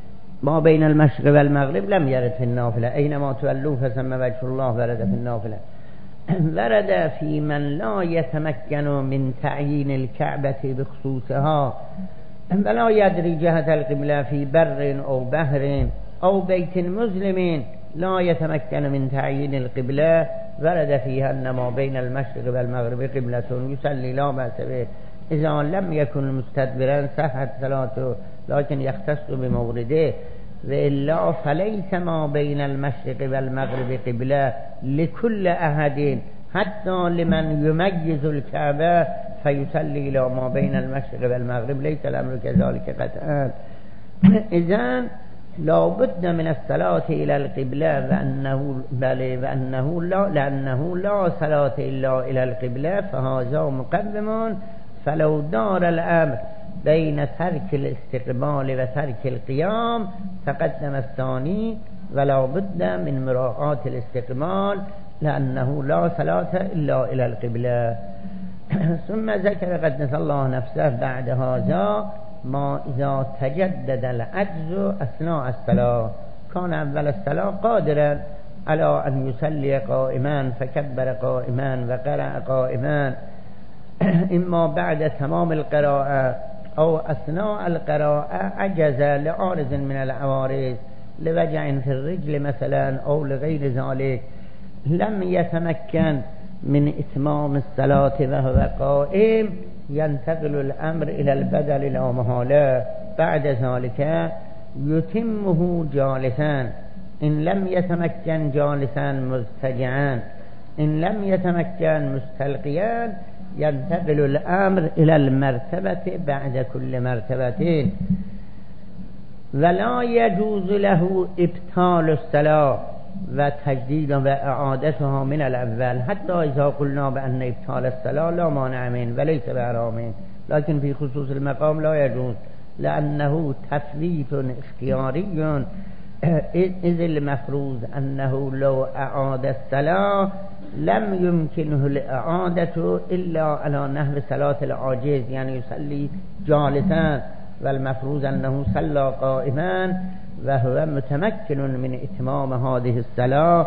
ما بين المشرق والمغرب لم يرد في النافلة، أينما تولوا فثم وجه الله ورد في النافلة. ورد في من لا يتمكن من تعيين الكعبة بخصوصها ولا يدري جهة القبلة في بر أو بحر أو بيت مسلم لا يتمكن من تعيين القبلة، ورد فيها أن ما بين المشرق والمغرب قبلة يصلي لا بأس به إذا لم يكن مستدبرا صحت صلاته، لكن يختص بمورده، وإلا فليس ما بين المشرق والمغرب قبلة لكل أحد حتى لمن يميز الكعبة فيصلي إلى ما بين المشرق والمغرب، ليس الأمر كذلك قطعا. إذن لا بد من الصلاة إلى القبلة، وأنه, بل وأنه لا لأنه لا صلاة إلا إلى القبلة، فهذا مقدم. فلو دار الأمر بين ترك الاستقبال وترك القيام تقدم الثاني، ولا بد من مراعاة الاستقبال لأنه لا صلاة إلا إلى القبلة. ثم ذكر قدس الله نفسه بعد هذا ما إذا تجدد العجز أثناء الصلاة، كان أول الصلاة قادرا على أن يصلي قائما فكبر قائما وقرأ قائما، إما بعد تمام القراءة أو أثناء القراءة عجز لعارض من العوارض، لوجع في الرجل مثلا أو لغير ذلك، لم يتمكن من إتمام الصلاة وهو قائم، ينتقل الأمر إلى البدل لا محالة، بعد ذلك يتمه جالسا، إن لم يتمكن جالسا مضطجعا، إن لم يتمكن مستلقيا، ينتقل الأمر إلى المرتبة بعد كل مرتبة. ولا يجوز له إبطال الصلاة وتجديد وإعادتها من الأول، حتى إذا قلنا بأن إبطال الصلاة لا مانع منه وليس بحرام، لكن في خصوص المقام لا يجوز، لأنه تفويت اختياري، إذ المفروض أنه لو أعاد الصلاة لم يمكنه الإعادة إلا على نحو صلاة العاجز، يعني يصلي جالسا، والمفروض أنه صلى قائما وهو متمكن من إتمام هذه الصلاة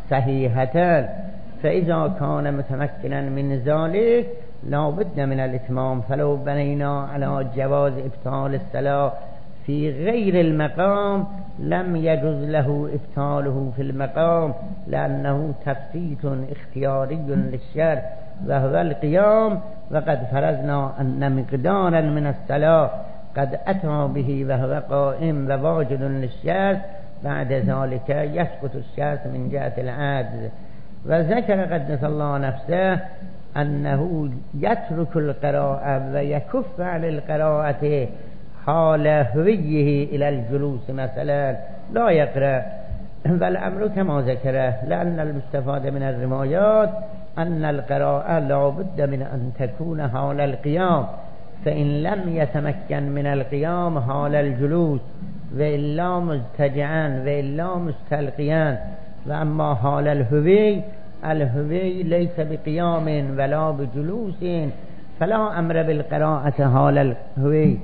صحيحة. فإذا كان متمكنا من ذلك لا بد من الإتمام. فلو بنينا على جواز إبطال الصلاة في غير المقام لم يجوز له إبطاله في المقام، لأنه تفسيت اختياري للشرع وهو القيام، وقد فرضنا أن مقدارا من الصلاة قد أتى به وهو قائم وواجد للشرع، بعد ذلك يسقط الشرع من جهة العجز. وذكر قدس الله نفسه أنه يترك القراءة ويكف عن القراءة حال هويه إلى الجلوس مثلا، لا يقرأ، والأمر كما ذكره، لأن المستفاد من الروايات أن القراءة لا بد من أن تكون حال القيام، فإن لم يتمكن من القيام حال الجلوس، وإلا مضطجعا وإلا مستلقيا. وأما حال الهوي، الهوي ليس بقيام ولا بجلوس، فلا أمر بالقراءة حال الهوي.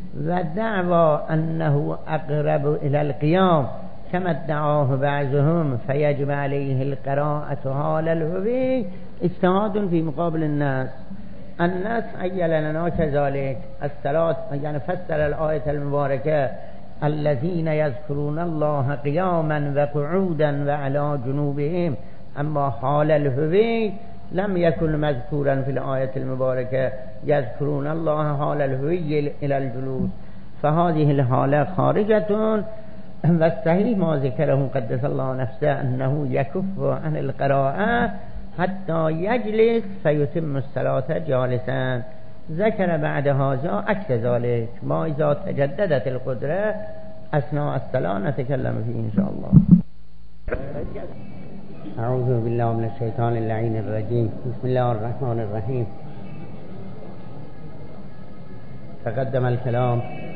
ودعوى أنه أقرب إلى القيام كما ادعاه بعضهم فيجب عليه القراءة حال الهوي اجتهاد في مقابل الناس. الناس عين لنا كذلك الصلاة، يعني فسر الآية المباركة الذين يذكرون الله قياما وقعودا وعلى جنوبهم، أما حال الهوي لم يكن مذكورا في الآية المباركة، يذكرون الله حال الهوي إلى الجلوس، فهذه الحالة خارجة. والصحيح ما ذكره قدس الله نفسه أنه يكف عن القراءة حتى يجلس فيتم الصلاة جالسا. ذكر بعد هذا عكس ذلك، ما إذا تجددت القدرة أثناء الصلاة نتكلم فيه إن شاء الله. أعوذ بالله من الشيطان اللعين الرجيم. بسم الله الرحمن الرحيم. تقدم الكلام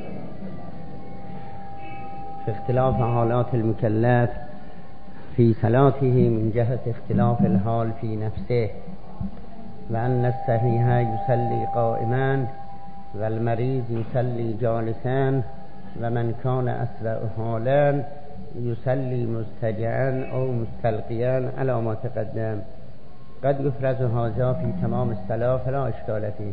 في اختلاف حالات المكلف في صلاته من جهة اختلاف الحال في نفسه، وأن الصحيح يصلي قائما والمريض يصلي جالسا، ومن كان أسرع حالا يصلي مستجعا أو مستلقيا على ما تقدم. قد يفرز هذا في تمام الصلاة فلا إشكال فيه،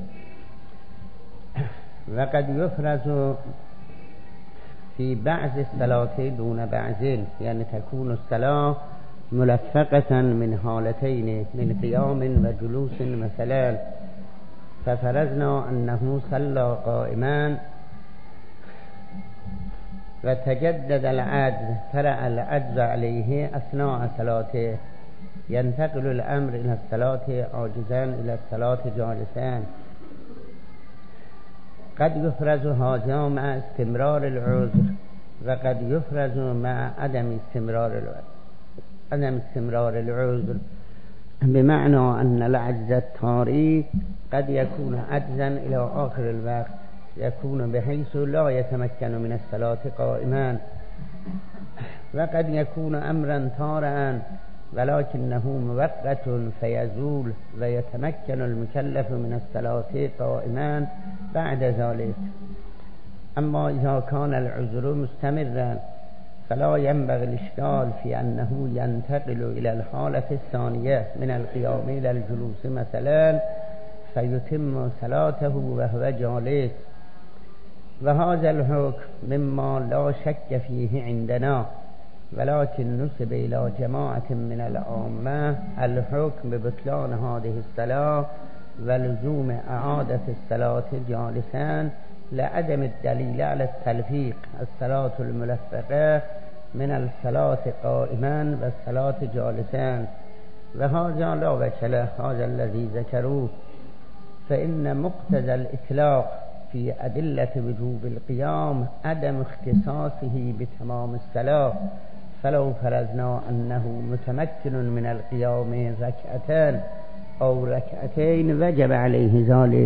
وقد يفرز في بعض الصلاة دون بعض، يعني تكون الصلاة ملفقة من حالتين، من قيام وجلوس مثلا، ففرضنا أنه صلى قائما وتجدد العجز، فرأى العجز عليه أثناء صلاته، ينتقل الأمر إلى الصلاة عاجزا إلى الصلاة جالسا. قد يفرز هذا مع استمرار العذر، وقد يفرز مع عدم استمرار العذر عدم استمرار العذر بمعنى أن العجز الطارئ قد يكون عجزا إلى آخر الوقت، يكون بحيث لا يتمكن من الصلاة قائما، وقد يكون أمرا طارئا ولكنه مؤقت فيزول ويتمكن المكلف من الصلاة قائما بعد ذلك. أما إذا كان العذر مستمرا فلا ينبغي الإشكال في أنه ينتقل إلى الحالة الثانية من القيام إلى الجلوس مثلا فيتم صلاته وهو جالس. وهذا الحكم مما لا شك فيه عندنا، ولكن نسب إلى جماعة من العامة الحكم ببطلان هذه الصلاة ولزوم إعادة الصلاة جالسا لعدم الدليل على التلفيق، الصلاة الملفقة من الصلاة قائما والصلاة جالسا، وهذا لا وجه له هذا الذي ذكروه، فإن مقتضى الإطلاق في أدلة وجوب القيام عدم اختصاصه بتمام الصلاة. فلو فرضنا أنه متمكن من القيام ركعتين أو ركعتين وجب عليه ذلك،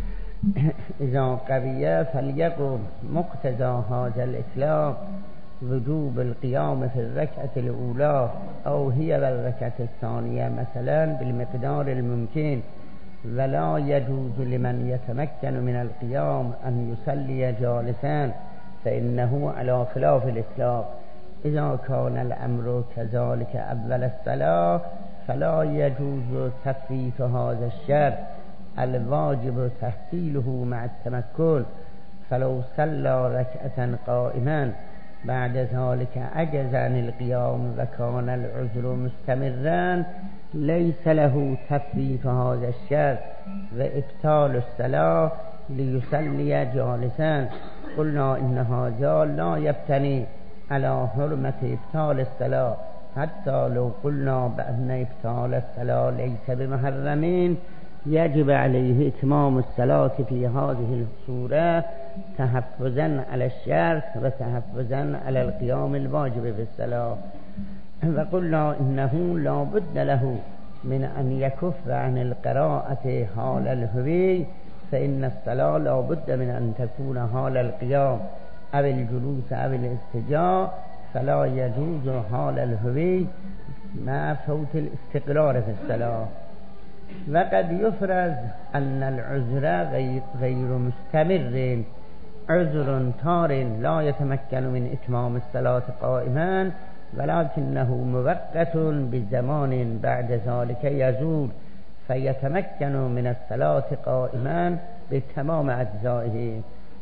إذا قوي فليقم مقتضى هذا الإطلاق وجوب القيام في الركعة الأولى أو هي الركعة الثانية مثلا بالمقدار الممكن، ولا يجوز لمن يتمكن من القيام أن يصلي جالسا، فإنه على خلاف الإطلاق. إذا كان الأمر كذلك أول الصلاة فلا يجوز تفويت هذا الشرط، الواجب تحصيله مع التمكن. فلو صلى ركعة قائما بعد ذلك عجز عن القيام وكان العذر مستمرا ليس له تفويت هذا الشرط وإبطال الصلاة ليصلي جالسا. قلنا إن هذا لا يبتني على حرمة إبطال الصلاة، حتى لو قلنا بأن إبطال الصلاة ليس بمحرمين يجب عليه إتمام الصلاة في هذه الصورة تحفظا على الشرط وتحفظا على القيام الواجب في الصلاة. وقلنا إنه لا بد له من أن يكف عن القراءة حال الهوي، فإن الصلاة لا بد من أن تكون حال القيام أو الجلوس أو الاضطجاع، فلا يجوز حال الهوي مع فوت الاستقرار في الصلاة. وقد يفرض أن العذر غير, غير مستمر، عذر طار لا يتمكن من إتمام الصلاة قائما ولكنه مؤقت بزمان بعد ذلك يزول فيتمكن من الصلاة قائما بتمام أجزائه.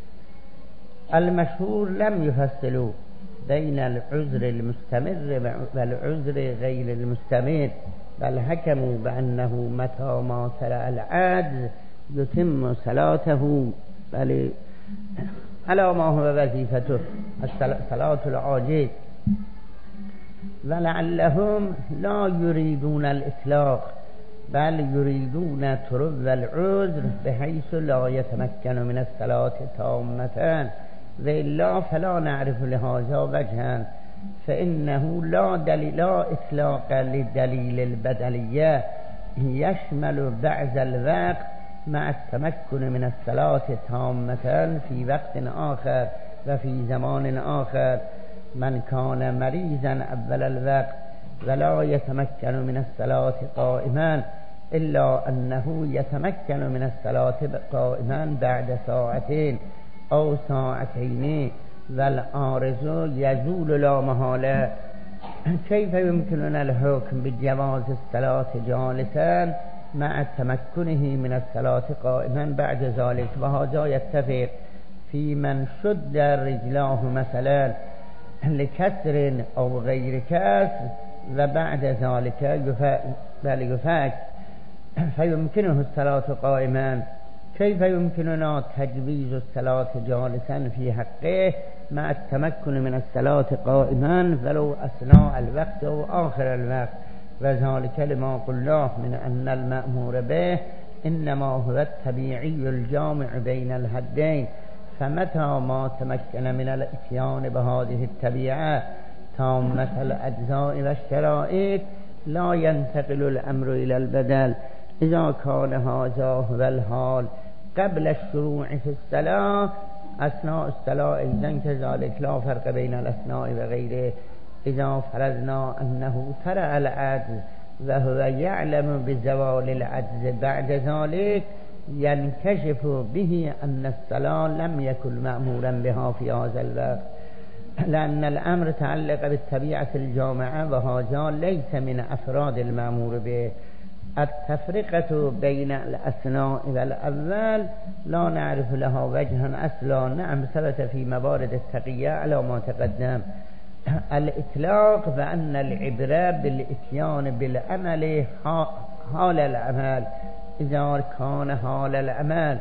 المشهور لم يفصلوا بين العذر المستمر والعذر غير المستمر، بل حكموا بأنه متى ما طلع العجز يتم صلاته، بل على ما هو وظيفته صلاة العاجز. ولعلهم لا يريدون الإطلاق بل يريدون ترب العذر بحيث لا يتمكن من الصلاة تامة، وإلا فلا نعرف لهذا وجها، فإنه لا دليل لا إطلاق لدليل البدلية يشمل بعض الوقت مع التمكن من الصلاة تامة في وقت آخر وفي زمان آخر. من كان مريضا أول الوقت ولا يتمكن من الصلاة قائما إلا أنه يتمكن من الصلاة قائما بعد ساعتين أو ساعتين والعارض یزول لا محاله. کیف یمکننا الحکم بجواز الصلاة جالسا مع تمکنه من الصلاة قائما بعد ذلك و هذا یتفق فی من شد رجلاه مثلا لکسر او غیر کسر و بعد ذلك یفک فیمکنه الصلاة قائما. کیف یمکننا تجویز الصلاة جالسا فی حقه مع التمكن من الصلاة قائما ولو اثناء الوقت او آخر الوقت و ذلك لما قلناه من ان المأمور به انما هو الطبيعي الجامع بين الحدين فمتى ما تمكن من الاتيان بهذه الطبيعة تامة الاجزاء والشرائط لا ينتقل الامر الى البدل. اذا كان هذا هو الحال قبل الشروع في الصلاة اثناء الصلاة ايضا كذلك لا فرق بين الاثناء وغيره. اذا فرضنا انه ترى العجز وهو يعلم بزوال العجز بعد ذلك ينكشف به ان الصلاة لم يكن مأمورا بها في هذا الوقت لأن الأمر تعلق بالطبيعة الجامعة وهذا ليس من أفراد المأمور به. التفرقة بين الأثناء والأول لا نعرف لها وجها أصلا. نعم ثبت في موارد التقية على ما تقدم الإطلاق وأن العبرة بالإتيان بالعمل حال العمل. إذا كان حال العمل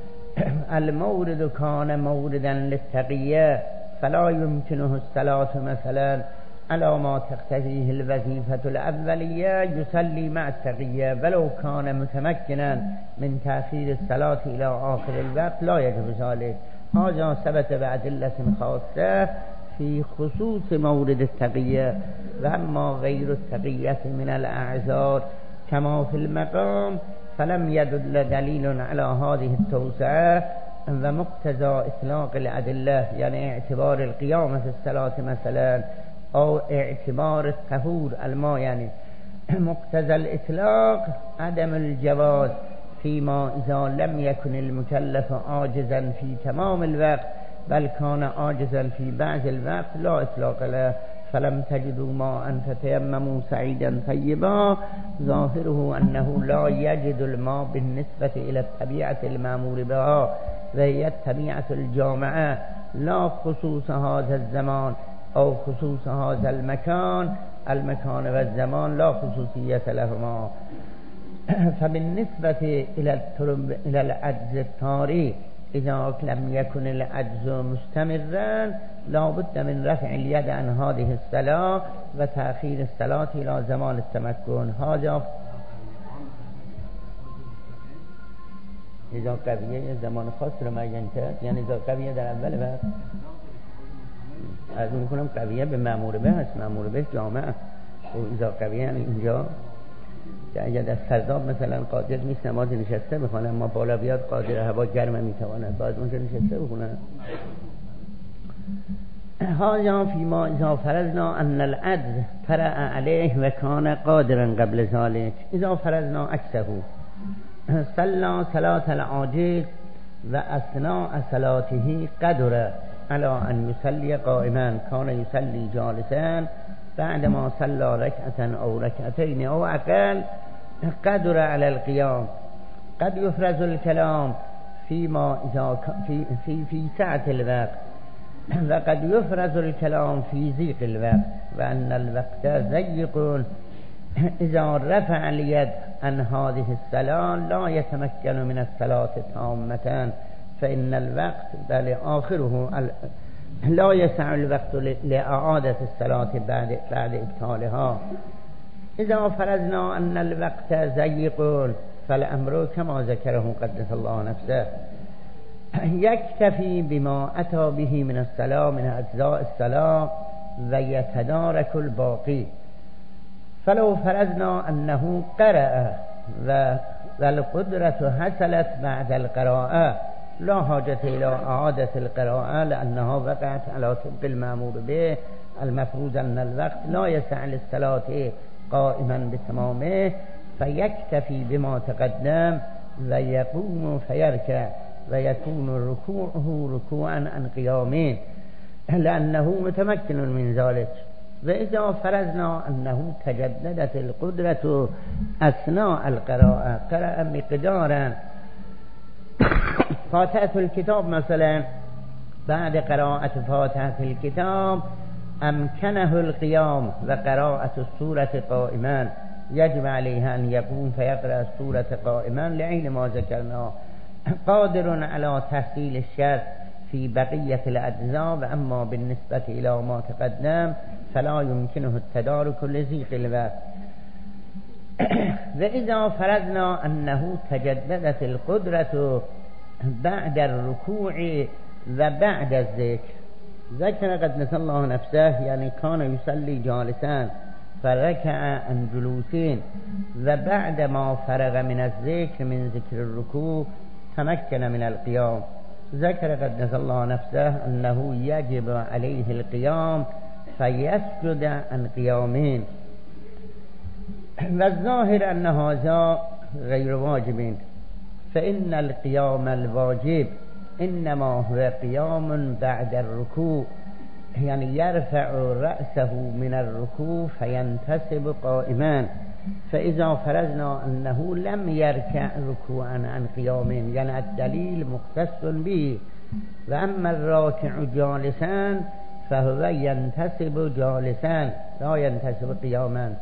المورد كان موردا للتقية فلا يمكنه الصلاة مثلا على ما تقتضيه الوظيفة الأولية يصلي مع التقية ولو كان متمكنا من تأخير الصلاة إلى آخر الوقت لا يجوز ذلك. هذا ثبت بأدلة خاصة في خصوص مورد التقية. وأما غير التقية من الأعذار كما في المقام فلم يدل دليل على هذه التوسعة ومقتضى إطلاق الأدلة يعني اعتبار القيام في الصلاة مثلا أو اعتبار الطهور الماء يعني مقتضى الإطلاق عدم الجواز فيما إذا لم يكن المكلف عاجزا في تمام الوقت بل كان عاجزا في بعض الوقت لا إطلاق له. فلم تجدوا ماء فتيمموا سعيدا طيبا ظاهره أنه لا يجد الماء بالنسبة إلى الطبيعة المأمور بها وهي الطبيعة الجامعة لا خصوص هذا الزمان أو خصوص هذا المكان. المكان والزمان لا خصوصية لهما. فبالنسبة إلى إلى العجز الطارئ إذا لم يكن العجز مستمرا لا بد من رفع اليد عن هذه الصلاة وتأخير الصلاة إلى زمان التمكن. هذا إذا قویه زمان خاص رو معین کرد یعنی إذا قویه در اول وقت از میکنم قویه به مأمور به هست مأمور به جامعه و إذا قویه یعنی اینجا که اگر در سرداب مثلا قادر نیست نماز نشسته بخونه اما بالا بیاد قادر هوا گرمه میتواند باید اونجا نشسته بخونه. هذا فيما إذا فرضنا أن العجز طرأ عليه وكان قادرا قبل ذلك. إذا فرضنا عكسه صلى صلاة العاجز وأثناء صلاته قدر على أن يصلي قائما كان يصلي جالسا بعدما صلى ركعة أو ركعتين أو أقل قدر على القيام. قد يفرز الكلام فيما إذا في في في سعة الوقت وقد يفرز الكلام في ضيق الوقت وأن الوقت ضيق. إذا رفع اليد عن هذه الصلاة لا يتمكن من الصلاة تامة فإن الوقت بل آخره لا يسع الوقت لإعادة الصلاة بعد بعد إبطالها. إذا فرضنا أن الوقت ضيق فالأمر كما ذكره قدس الله نفسه يكتفي بما أتى به من الصلاة من أجزاء الصلاة ويتدارك الباقي. فلو فرضنا أنه قرأ والقدرة حصلت بعد القراءة لا حاجة إلى إعادة القراءة لأنها وقعت على طبق المأمور به المفروض أن الوقت لا يسع للصلاة قائما بتمامه فيكتفي بما تقدم ويقوم فيركع ويكون ركوعه ركوعا عن قيامه. لأنه متمكن من ذلك. وإذا فرضنا أنه تجددت القدرة أثناء القراءة، قرأ مقدارا فاتحة الكتاب مثلا، بعد قراءة فاتحة الكتاب أمكنه القيام وقراءة السورة قائما، يجب عليه أن يقوم فيقرأ السورة قائما لعين ما ذكرنا. قادر على تحصيل الشرط في بقية الأجزاء، وأما بالنسبة إلى ما تقدم فلا يمكنه التدارك لضيق الوقت. وإذا فرضنا أنه تجددت القدرة بعد الركوع وبعد الذكر، ذكر قدس الله نفسه يعني كان يصلي جالسا فركع عن جلوسين، وبعد ما فرغ من الذكر من ذكر الركوع تمكن من القيام. ذكر قدس الله نفسه أنه يجب عليه القيام فيسجد عن قيامين، والظاهر أن هذا غير واجب، فإن القيام الواجب إنما هو قيام بعد الركوع، يعني يرفع رأسه من الركوع فينتصب قائما. فإذا فرضنا أنه لم يركع ركوعا عن قيامين، يعني الدليل مختص به، وأما الراكع جالسا فهو ينتصب جالسا لا ينتصب قياما.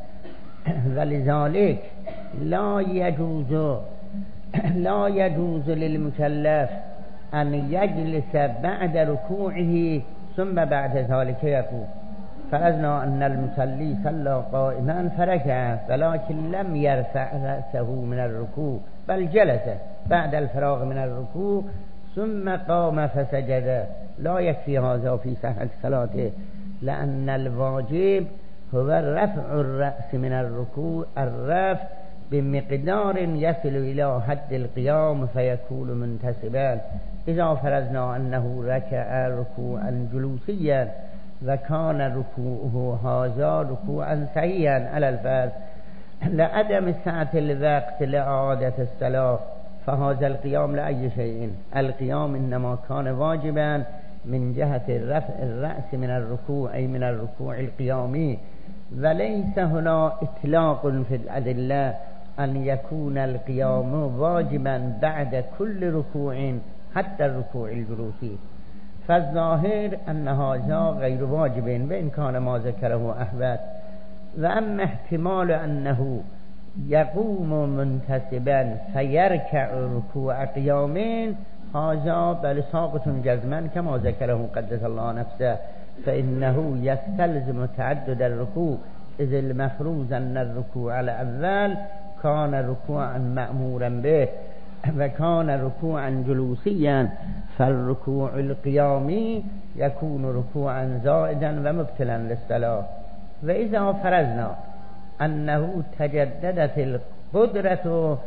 ولذلك لا يجوز لا يجوز للمكلف أن يجلس بعد ركوعه ثم بعد ذلك يقوم. فرضنا أن المصلي صلى قائما فركع، ولكن لم يرفع رأسه من الركوع بل جلس بعد الفراغ من الركوع ثم قام فسجد، لا يكفي هذا في صحة صلاته، لأن الواجب هو رفع الرأس من الركوع، الرفع بمقدار يصل إلى حد القيام فيكون منتسبا. إذا فرضنا أنه ركع ركوعا جلوسيا وكان ركوعه هذا ركوعا صحيحا على الفرض لعدم سعة الوقت لإعادة الصلاة، فهذا القيام لأي شيء، القيام إنما كان واجبا من جهة رفع الرأس من الركوع أي من الركوع القيامي، وليس هنا إطلاق في الأدلة أن يكون القيام واجبا بعد كل ركوع حتى الركوع الجلوسي. فالظاهر أن هذا غير واجب وإن كان ما ذكره أحمد. وأما احتمال أنه يقوم منتسبا فيركع ركوع قيامين، هذا بل ساقط جزما كما ذكره قدس الله نفسه، فإنه يستلزم تعدد الركوع، إذ المفروض أن الركوع الأول كان ركوعا مأمورا به وكان ركوعا جلوسيا، فالركوع القيامي يكون ركوعا زائدا ومبتلا للصلاة. وإذا فرضنا أنه تجددت القدرة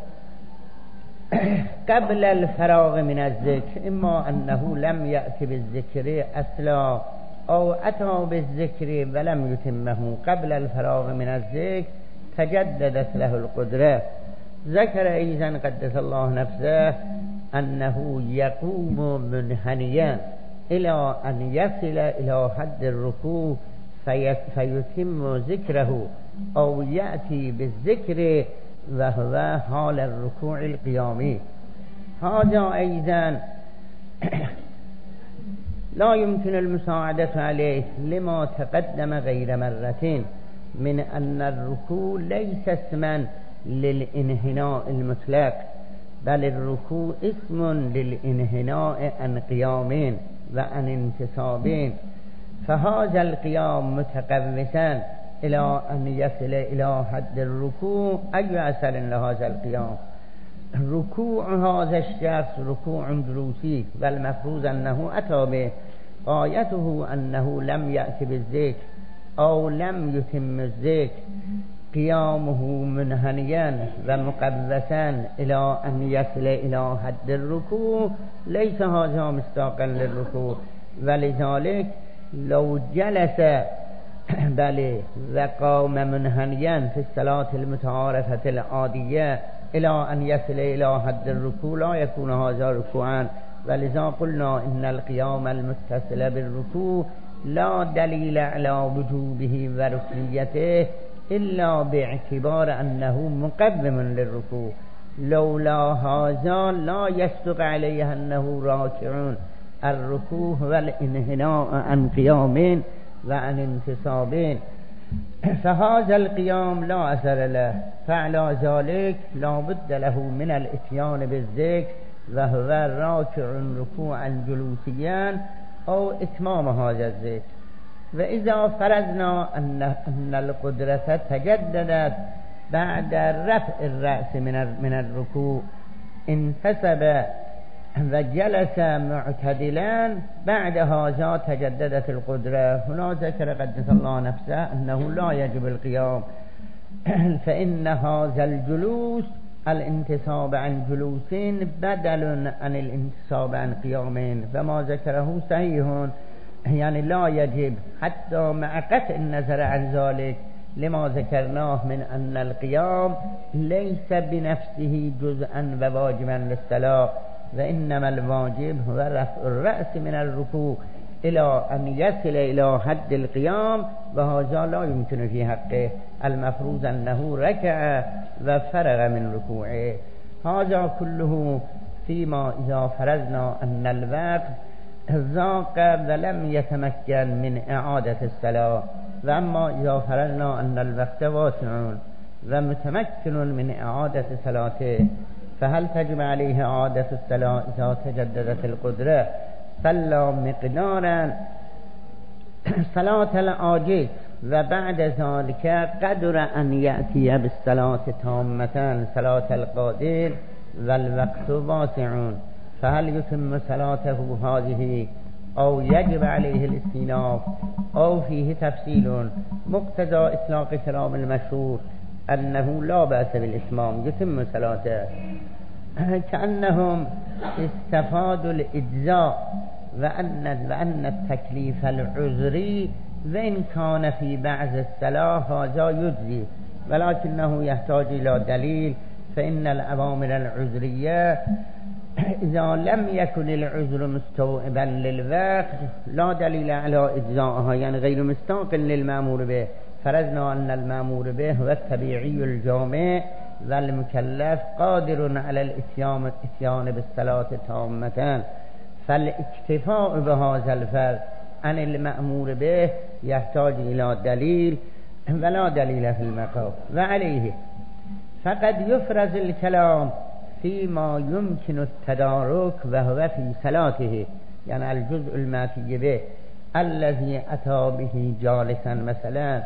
قبل الفراغ من الذكر، إما أنه لم يأتي بالذكر أصلا أو أتى بالذكر ولم يتمه قبل الفراغ من الذكر، تجددت له القدرة. ذكر أيضا قدس الله نفسه أنه يقوم منحنيا إلى أن يصل إلى حد الركوع فيتم ذكره أو يأتي بالذكر وهو حال الركوع القيامي. هذا أيضا لا يمكن المساعدة عليه لما تقدم غير مرتين من أن الركوع ليس اسما للانحناء المطلق، بل الركوع اسم للانحناء عن قيامين وعن انتصابين، فهذا القيام متقوسا إلى أن يصل إلى حد الركوع أي أصل لهذا القيام. ركوع هذا الشخص ركوع جلوسي والمفروض أنه أتى به، غايته أنه لم يأتي بالذكر أو لم يتم الذكر، قيامه منحنيا ومقوسا إلى أن يصل إلى حد الركوع ليس هذا مستاقا للركوع. ولذلك لو جلس بل وقام منحنيا في الصلاة المتعارفة العادية إلى أن يصل إلى حد الركوع لا يكون هذا ركوعا. ولذا قلنا إن القيام المتصل بالركوع لا دلیل على وجوبه و رکنیته الا باعتبار انه مقدم للركوع لولا هذا لا يصدق عليه انه راكع الركوع والانحناء عن قيام وعن انتصاب فهذا القيام لا اثر له فعلى ذلك لا بد له من الاتيان بالذكر وهو راكع ركوعا جلوسيا او اتمام هذا الذكر. وإذا فرضنا أن أن القدرة تجددت بعد رفع الرأس من من الركوع انتسب وجلس معتدلا بعد هذا تجددت القدرة. هنا ذكر قدس الله نفسه أنه لا يجب القيام فإن هذا الجلوس الانتصاب عن جلوس بدل عن الانتصاب عن قيام فما ذكره صحيح يعني لا يجب حتى مع قطع النظر عن ذلك لما ذكرناه من أن القيام ليس بنفسه جزءا وواجبا للصلاة وإنما الواجب هو رفع الرأس من الركوع إلى أن يصل إلى حد القيام وهذا لا يمكن في حقه المفروض أنه ركع وفرغ من ركوعه. هذا كله فيما إذا فرضنا أن الوقت ذاق ولم يتمكن من إعادة الصلاة. وأما إذا فرضنا أن الوقت واسع ومتمكن من إعادة صلاته فهل تجب عليه إعادة الصلاة إذا تجددت القدرة؟ صلى مقدارا صلاة العاجز وبعد ذلك قدر أن يأتي بالصلاة تامة صلاة القادر والوقت واسع فهل يتم صلاته هذه أو يجب عليه الاستئناف أو فيه تفصيل؟ مقتضى إطلاق كلام المشهور أنه لا بأس بالإتمام يتم صلاته كأنهم استفادوا الإجزاء وأن, وأن التكليف العذري وإن كان في بعض الصلاة هذا يجزي ولكنه يحتاج إلى دليل فإن الأوامر العذرية إذا لم يكن العذر مستوعبا للوقت لا دليل على إجزائها يعني غير مستاق للمأمور به. فرضنا أن المأمور به هو الطبيعي الجامع والمكلف قادر على الاتيان الاتيان بالصلاة تامة فالاكتفاء بهذا الفرض عن المأمور به يحتاج إلى دليل ولا دليل في المقام. وعليه فقد يفرز الكلام فيما يمكن التدارك وهو في صلاته يعني الجزء الماتي به الذي أتى به جالسا مثلا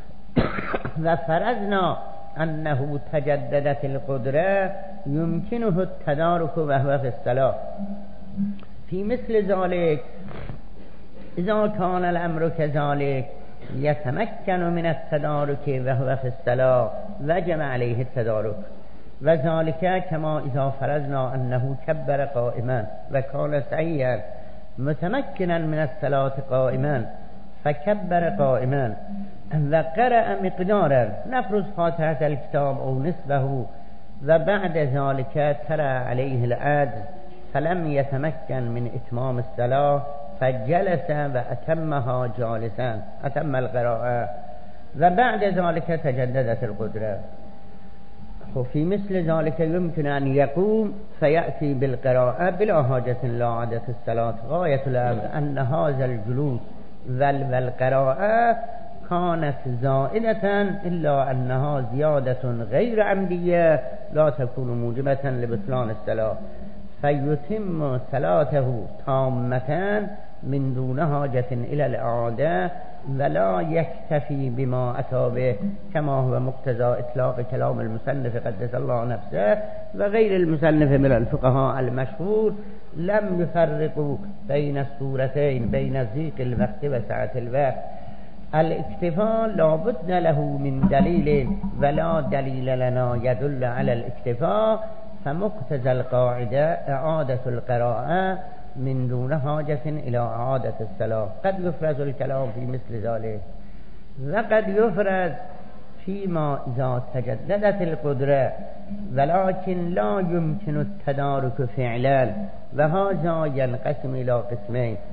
وفرضنا أنه تجددت القدرة يمكنه التدارك وهو في الصلاة. في مثل ذلك إذا كان الأمر كذلك يتمكن من التدارك وهو في الصلاة وجب عليه التدارك وذلك كما إذا فرضنا أنه كبر قائما وكان سعيا متمكنا من الصلاة قائما فكبر قائما وقرأ مقدارا نفرض فاتحة الكتاب أو نصفه وبعد ذلك ترى عليه العجز فلم يتمكن من إتمام الصلاة فجلس وأتمها جالسا أتم القراءة وبعد ذلك تجددت القدرة. وفي مثل ذلك يمكن أن يقوم فيأتي بالقراءة بلا حاجة لإعادة الصلاة. غاية الأمر أن هذا الجلوس والقراءة كانت زائدة إلا أنها زيادة غير عمدية لا تكون موجبة لبطلان الصلاة فيتم صلاته تامة من دون حاجة إلى الإعادة ولا يكتفي بما أتى به كما هو مقتضى إطلاق كلام المصنف قدس الله نفسه وغير المصنف من الفقهاء المشهور لم يفرقوا بين الصورتين بين ضيق الوقت وسعة الوقت. الاكتفاء لا بد له من دليل ولا دليل لنا يدل على الاكتفاء فمقتضى القاعدة إعادة القراءة من دون حاجة إلى إعادة الصلاة. قد يفرز الكلام في مثل ذلك وقد يفرز فيما إذا تجددت القدرة ولكن لا يمكن التدارك فعلا وهذا ينقسم إلى قسمين.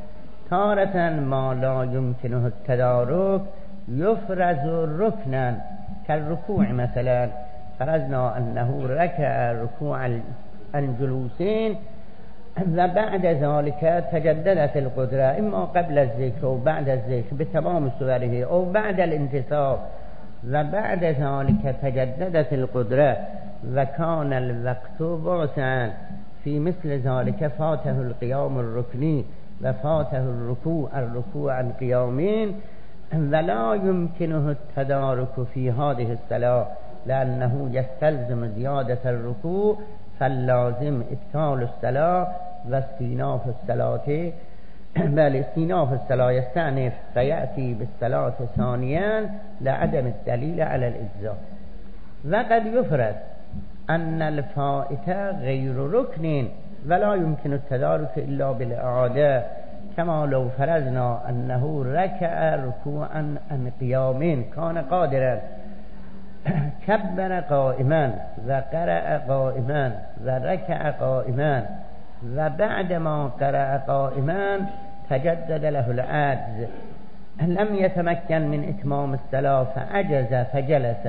تارة ما لا يمكنه التدارك يفرز ركنا كالركوع مثلا، فرضنا أنه ركع ركوع الجلوسين وبعد ذلك تجددت القدرة، إما قبل الذكر أو بعد الذكر بتمام صوره أو بعد الانتصاب، وبعد ذلك تجددت القدرة وكان الوقت واسعا في مثل ذلك فاته القيام الركني وفاته الركوع الركوع القيامين، ولا يمكنه التدارك في هذه الصلاة لأنه يستلزم زيادة الركوع، فاللازم إبطال الصلاة واستئناف الصلاة، بل استئناف الصلاة يستأنف فيأتي بالصلاة ثانيا لعدم الدليل على الإجزاء. وقد يفرض أن الفائت غير ركن ولا يمكن التدارك إلا بالإعادة، كما لو فرضنا أنه ركع ركوعا عن قيام كان قادرا كبر قائما وقرأ قائما وركع قائما، وبعدما قرأ قائما تجدد له العجز، لم يتمكن من إتمام الصلاة فعجز فجلس،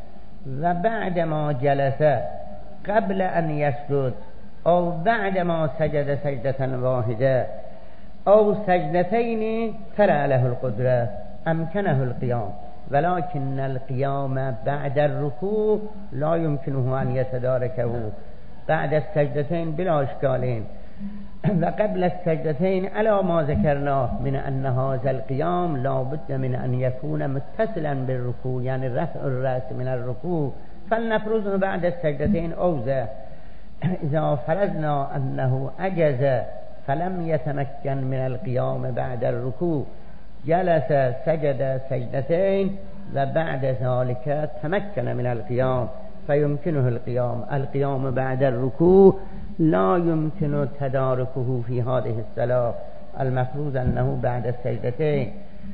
وبعدما جلس قبل أن يسجد أو بعدما سجد سجدة واحدة أو سجدتين ترى له القدرة أمكنه القيام، ولكن القيام بعد الركوع لا يمكنه أن يتداركه بعد السجدتين بلا إشكالين، وقبل السجدتين على ما ذكرناه من أن هذا القيام لا بد من أن يكون متصلا بالركوع، يعني رفع الرأس من الركوع، فلنفرضه بعد السجدتين أوزع. إذا فرضنا أنه عجز فلم يتمكن من القيام بعد الركوع، جلس سجد سجدتين وبعد ذلك تمكن من القيام فيمكنه القيام، القيام بعد الركوع لا يمكن تداركه في هذه الصلاة، المفروض أنه بعد السجدتين،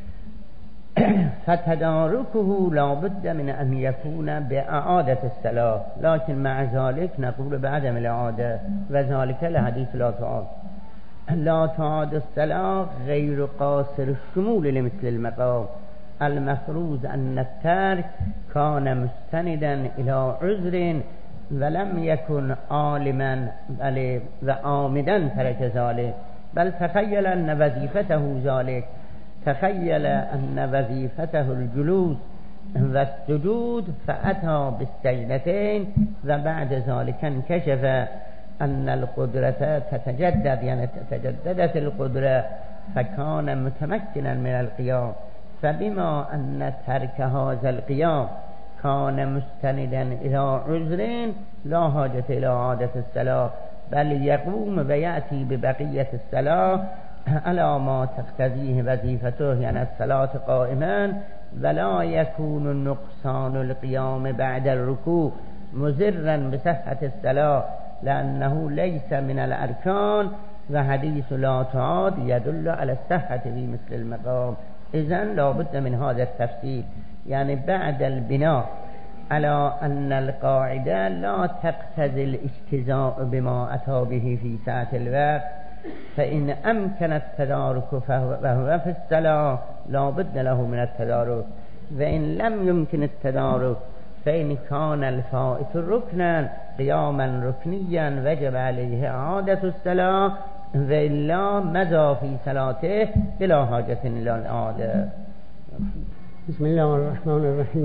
فتداركه لا بد من أن يكون بإعادة الصلاة، لكن مع ذلك نقول بعدم الإعادة، وذلك لحديث لا تعاد لا تعاد الصلاة غير قاصر الشمول لمثل المقام، المفروض أن الترك كان مستندا إلى عذر ولم يكن عالما بل وعامدا ترك ذلك، بل تخيل أن وظيفته ذلك، تخيل أن وظيفته الجلوس والسجود فأتى بالسجدتين، وبعد ذلك انكشف أن القدرة تتجدد، يعني تجددت القدرة فكان متمكنا من القيام، فبما أن ترك هذا القيام كان مستندا إلى عذر لا حاجة إلى إعادة الصلاة، بل يقوم ويأتي ببقية الصلاة على ما تقتضيه وظيفته، يعني الصلاة قائما، ولا يكون نقصان القيام بعد الركوع مضرا بصحة الصلاة لأنه ليس من الأركان، وحديث لا تعاد يدل على الصحة في مثل المقام. إذن لا بد من هذا التفصيل، يعني بعد البناء على أن القاعدة لا تقتضي الاجتزاء بما أتى به في ساعة الوقت، فإن أمكن التدارك فهو في الصلاة لا بد له من التدارك، وإن لم يمكن التدارك فإن كان الفائت ركنا قياما ركنيا وجب عليه إعادة الصلاة، وإلا مضى في صلاته بلا حاجة إلى الإعادة. بسم الله الرحمن الرحيم.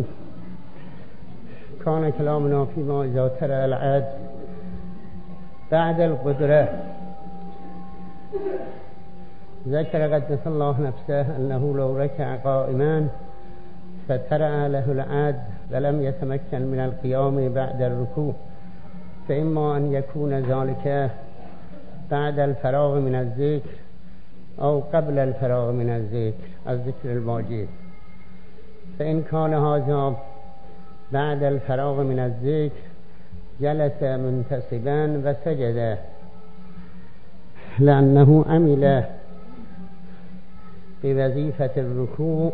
كان كلامنا فيما إذا ترى العجز بعد القدرة. ذكر قدس الله نفسه أنه لو ركع قائما فترى له العجز ولم يتمكن من القيام بعد الركوع، فإما أن يكون ذلك بعد الفراغ من الذكر أو قبل الفراغ من الذكر الذكر الواجب، فإن كان هذا بعد الفراغ من الذكر جلس منتصبا وسجد، لأنه عمل بوظيفة الركوع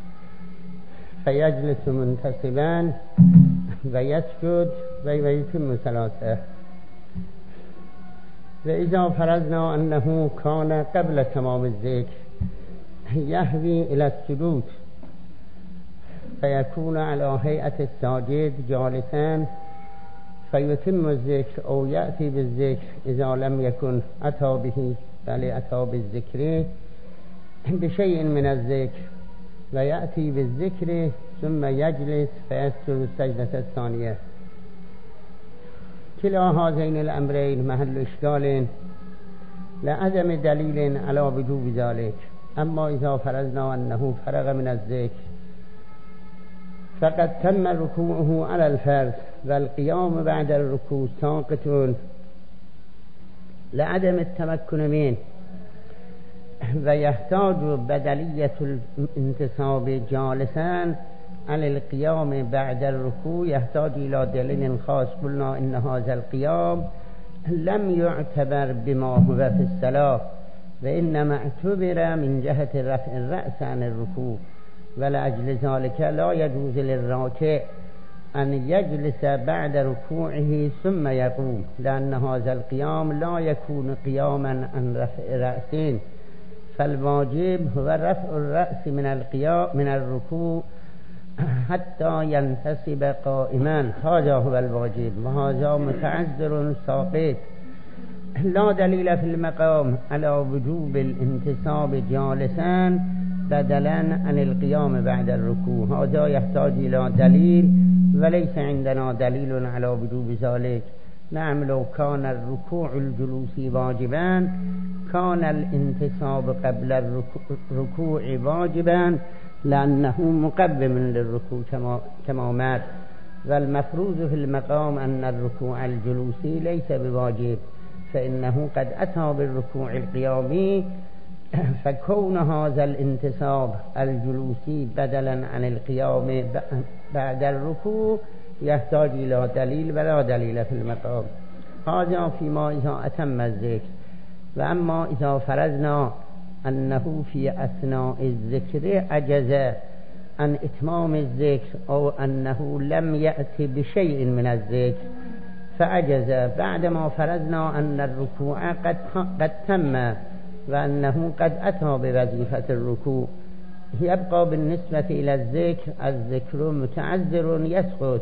فيجلس منتصبا ويسجد ويتم صلاته. وإذا فرضنا أنه كان قبل تمام الذكر يهوي إلى السجود فيكون على هيئة الساجد جالسا فيتم الذكر أو يأتي بالذكر إذا لم يكن أتى به بل أتى بالذكر بشيء من الذكر ويأتي بالذكر ثم يجلس فيسجد السجدة الثانية. كلا هذين الأمرين محل إشكال لعدم دليل على وجوب ذلك. أما إذا فرضنا أنه فرغ من الذكر فقد تم ركوعه على الفرض والقيام بعد الركوع ساقط لعدم التمكن منه ويحتاج بدلية الانتصاب جالسا على القيام بعد الركوع يحتاج إلى دليل خاص. قلنا إن هذا القيام لم يعتبر بما هو في الصلاة وإنما اعتبر من جهة رفع الرأس عن الركوع، ولأجل ذلك لا يجوز للراكع أن يجلس بعد ركوعه ثم يقوم، لأن هذا القيام لا يكون قياما عن رفع رأسين، فالواجب هو رفع الرأس من القيام من الركوع حتى ينتصب قائما. هذا هو الواجب وهذا متعذر ساقط. لا دليل في المقام على وجوب الانتصاب جالسا بدلا عن القيام بعد الركوع، هذا يحتاج إلى دليل وليس عندنا دليل على وجوب ذلك. نعم لو كان الركوع الجلوسي واجبا كان الانتصاب قبل الركوع واجبا لأنه مقدم للركوع كما كما مات، والمفروض في المقام أن الركوع الجلوسي ليس بواجب فإنه قد أتى بالركوع القيامي، فكون هذا الانتصاب الجلوسي بدلا عن القيام بعد الركوع يحتاج إلى دليل ولا دليل في المقام. هذا فيما إذا أتم الذكر. وأما إذا فرضنا أنه في أثناء الذكر عجز عن إتمام الذكر أو أنه لم يأتي بشيء من الذكر فعجز بعدما فرضنا أن الركوع قد قد تم وأنه قد أتى بوظيفة الركوع، يبقى بالنسبة إلى الذكر الذكر متعذر يسقط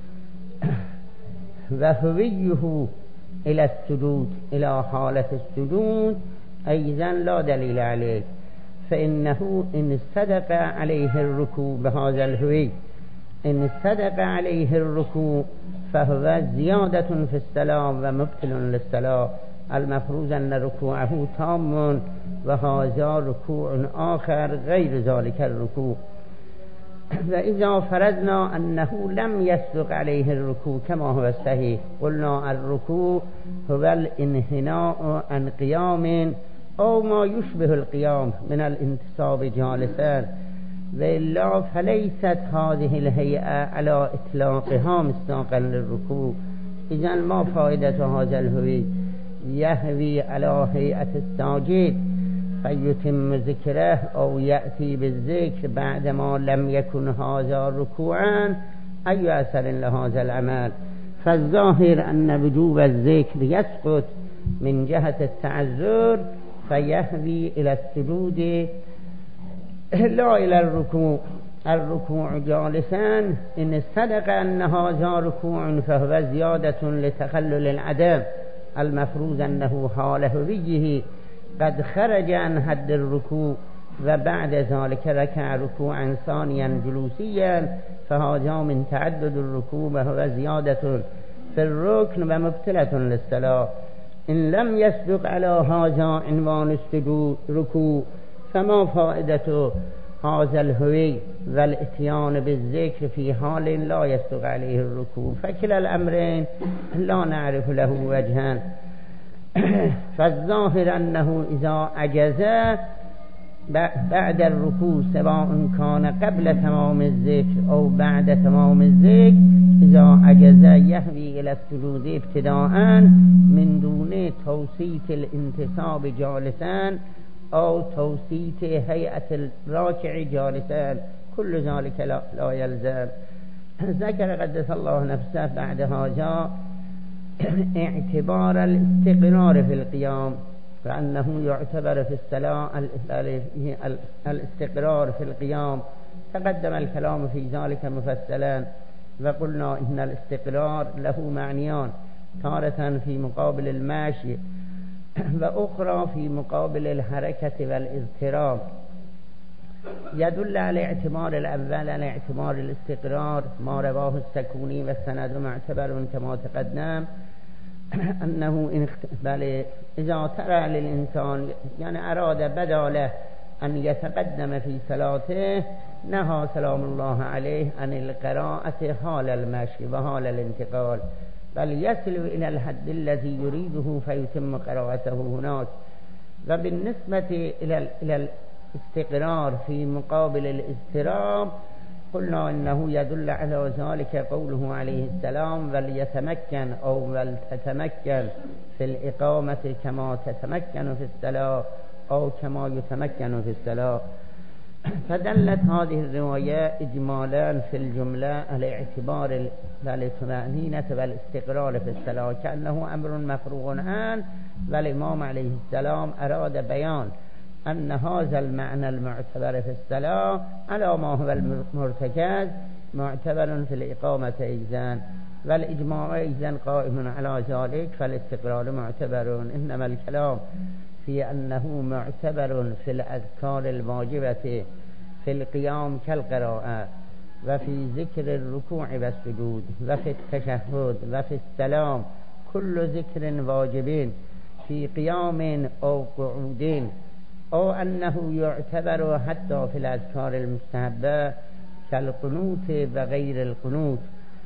وهويه إلى السجود إلى حالة السجود أيضا لا دليل عليه، فإنه إن صدق عليه الركوع بهذا الهوي إن صدق عليه الركوع فهو زيادة في الصلاة ومبطل للصلاة. المفروض أن ركوعه تام وهذا ركوع آخر غير ذلك الركوع. وإذا فرضنا أنه لم يصدق عليه الركوع كما هو الصحيح قلنا الركوع هو الانحناء عن قيام أو ما يشبه القيام من الانتصاب جالسا، وإلا فليست هذه الهيئة على إطلاقها مصداقا للركوع. إذن ما فائدة هذا الهوي؟ يهوي على هيئة الساجد فيتم ذكره أو يأتي بالذكر بعدما لم يكن هذا ركوعا، أي أثر لهذا العمل؟ فالظاهر أن وجوب الذكر يسقط من جهة التعذر فيهوي إلى السجود لا إلى الركوع. الركوع جالسا إن صدق أن هذا ركوع فهو زيادة لتخلل العدم، المفروض أنه حال هويه قد خرج عن حد الركوع وبعد ذلك ركع ركوعا ثانيا جلوسيا، فهذا من تعدد الركوع وهو زيادة في الركن ومبطلة للصلاة. إن لم يصدق على هذا عنوان السجود ركوع فما فائدة هذا الهوي والاتيان بالذكر في حال لا يصدق عليه الركوع؟ فكلا الأمرين لا نعرف له وجها. فالظاهر أنه إذا عجز بعد الركوع سواء كان قبل تمام الذكر أو بعد تمام الذكر إذا عجز يهوي إلى السجود ابتداء من دون توسيط الانتصاب جالسا أو توسيط هيئة الراكع جالسا، كل ذلك لا, لا يلزم. ذكر قدس الله نفسه بعد هذا اعتبار الاستقرار في القيام فأنه يعتبر في الصلاة الاستقرار في القيام. تقدم الكلام في ذلك مفصلا، وقلنا إن الاستقرار له معنيان، تارة في مقابل المشي وأخرى في مقابل الحركة والاضطراب. يدل على اعتبار الأول على اعتبار الاستقرار ما رواه السكوني والسند معتبر كما تقدم، أنه إن بل إذا ترى للإنسان يعني أراد بداله أن يتقدم في صلاته نهى سلام الله عليه عن القراءة حال المشي وحال الانتقال، بل يصل إلى الحد الذي يريده فيتم قراءته هناك. وبالنسبة إلى إلى الاستقرار في مقابل الاضطراب قلنا إنه يدل على ذلك قوله عليه السلام وليتمكن أو ولتتمكن في الإقامة كما تتمكن في الصلاة أو كما يتمكن في الصلاة. فدلت هذه الرواية إجمالا في الجملة على اعتبار الطمأنينة والاستقرار في الصلاة كأنه أمر مفروغ عنه، والإمام عليه السلام أراد بيان أن هذا المعنى المعتبر في الصلاة على ما هو المرتكز معتبر في الإقامة أيضا، والإجماع أيضا قائم على ذلك، فالاستقرار معتبر. إنما الكلام في أنه معتبر في الأذكار الواجبة في القيام كالقراءة وفي ذكر الركوع والسجود وفي التشهد وفي السلام كل ذكر واجب في قيام أو قعود، أو أنه يعتبر حتى في الأذكار المستحبة كالقنوت وغير القنوت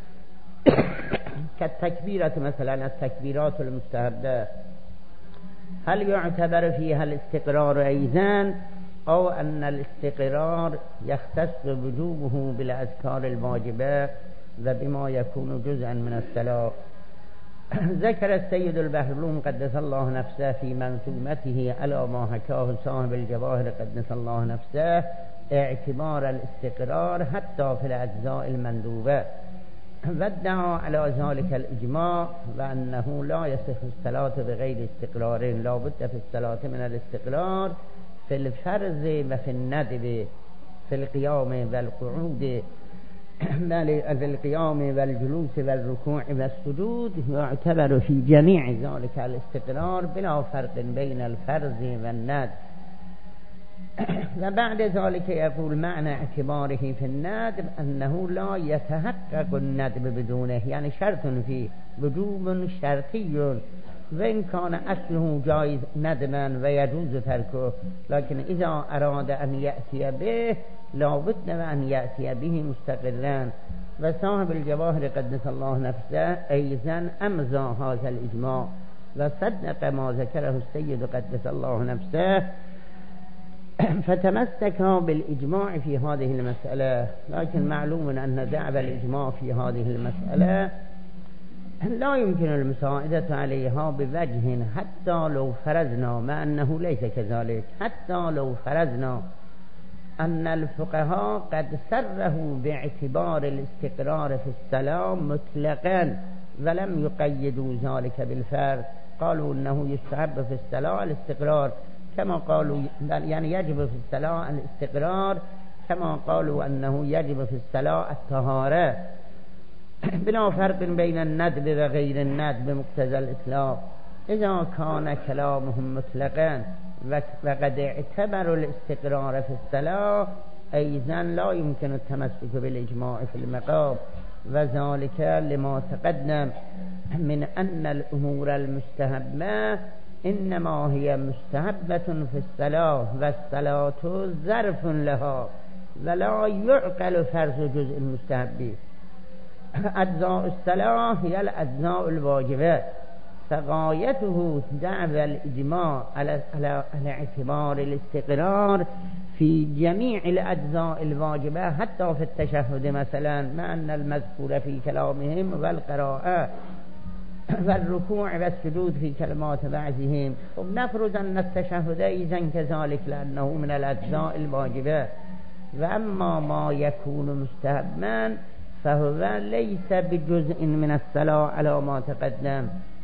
كالتكبيرة مثلا التكبيرات المستحبة، هل يعتبر فيها الاستقرار أيضا، أو أن الاستقرار يختص وجوبه بالأذكار الواجبة وبما يكون جزءا من الصلاة. ذكر السيد البحرلوم قدس الله نفسه في منظومته على ما حكاه صاحب الجواهر قدس الله نفسه اعتبار الاستقرار حتى في الأجزاء المندوبة، وادعى على ذلك الإجماع وأنه لا يصح الصلاة بغير استقرار، لا بد في الصلاة من الاستقرار في الفرض وفي الندب، في القيام والقعود، في القيام والجلوس والركوع والسجود يعتبر في جميع ذلك الاستقرار بلا فرق بين الفرض والندب. وبعد ذلك يقول معنى اعتباره في الندب أنه لا يتحقق الندب بدونه، يعني شرط فيه وجوب شرطي، وإن كان أصله جائز ندما ويجوز تركه، لكن إذا أراد أن يأتي به لا بد أن يأتي به مستقلا. وصاحب الجواهر قدس الله نفسه أيضا أمضى هذا الإجماع وصدق ما ذكره السيد قدس الله نفسه، فتمسك بالإجماع في هذه المسألة. لكن معلوم أن دعوى الإجماع في هذه المسألة لا يمكن المساعدة عليها بوجه حتى لو فرضنا، ما أنه ليس كذلك، حتى لو فرضنا أن الفقهاء قد سرهوا باعتبار الاستقرار في الصلاة مطلقا ولم يقيدوا ذلك بالفرض، قالوا أنه يستحب في الصلاة الاستقرار كما قالوا، يعني يجب في الصلاة الاستقرار كما قالوا أنه يجب في الصلاة الطهارة بلا فرق بين الندب وغير الندب بمقتضى الإطلاق. إذا كان كلامهم مطلقا وقد اعتبروا الاستقرار في الصلاة أيضا لا يمكن التمسك بالإجماع في المقام، وذلك لما تقدم من أن الأمور المستحبة إنما هي مستحبة في الصلاة والصلاة ظرف لها ولا يعقل فرض جزء المستحب. أجزاء الصلاة هي الأجزاء الواجبة، فغايته دعوى الإجماع على على اعتبار الاستقرار في جميع الأجزاء الواجبة حتى في التشهد مثلا، مع أن المذكور في كلامهم والقراءة والركوع والسجود في كلمات بعضهم. ونفرض أن التشهد إذن كذلك لأنه من الأجزاء الواجبة، وأما ما يكون مستحبا فهو ليس بجزء من الصلاة على ما تقدم،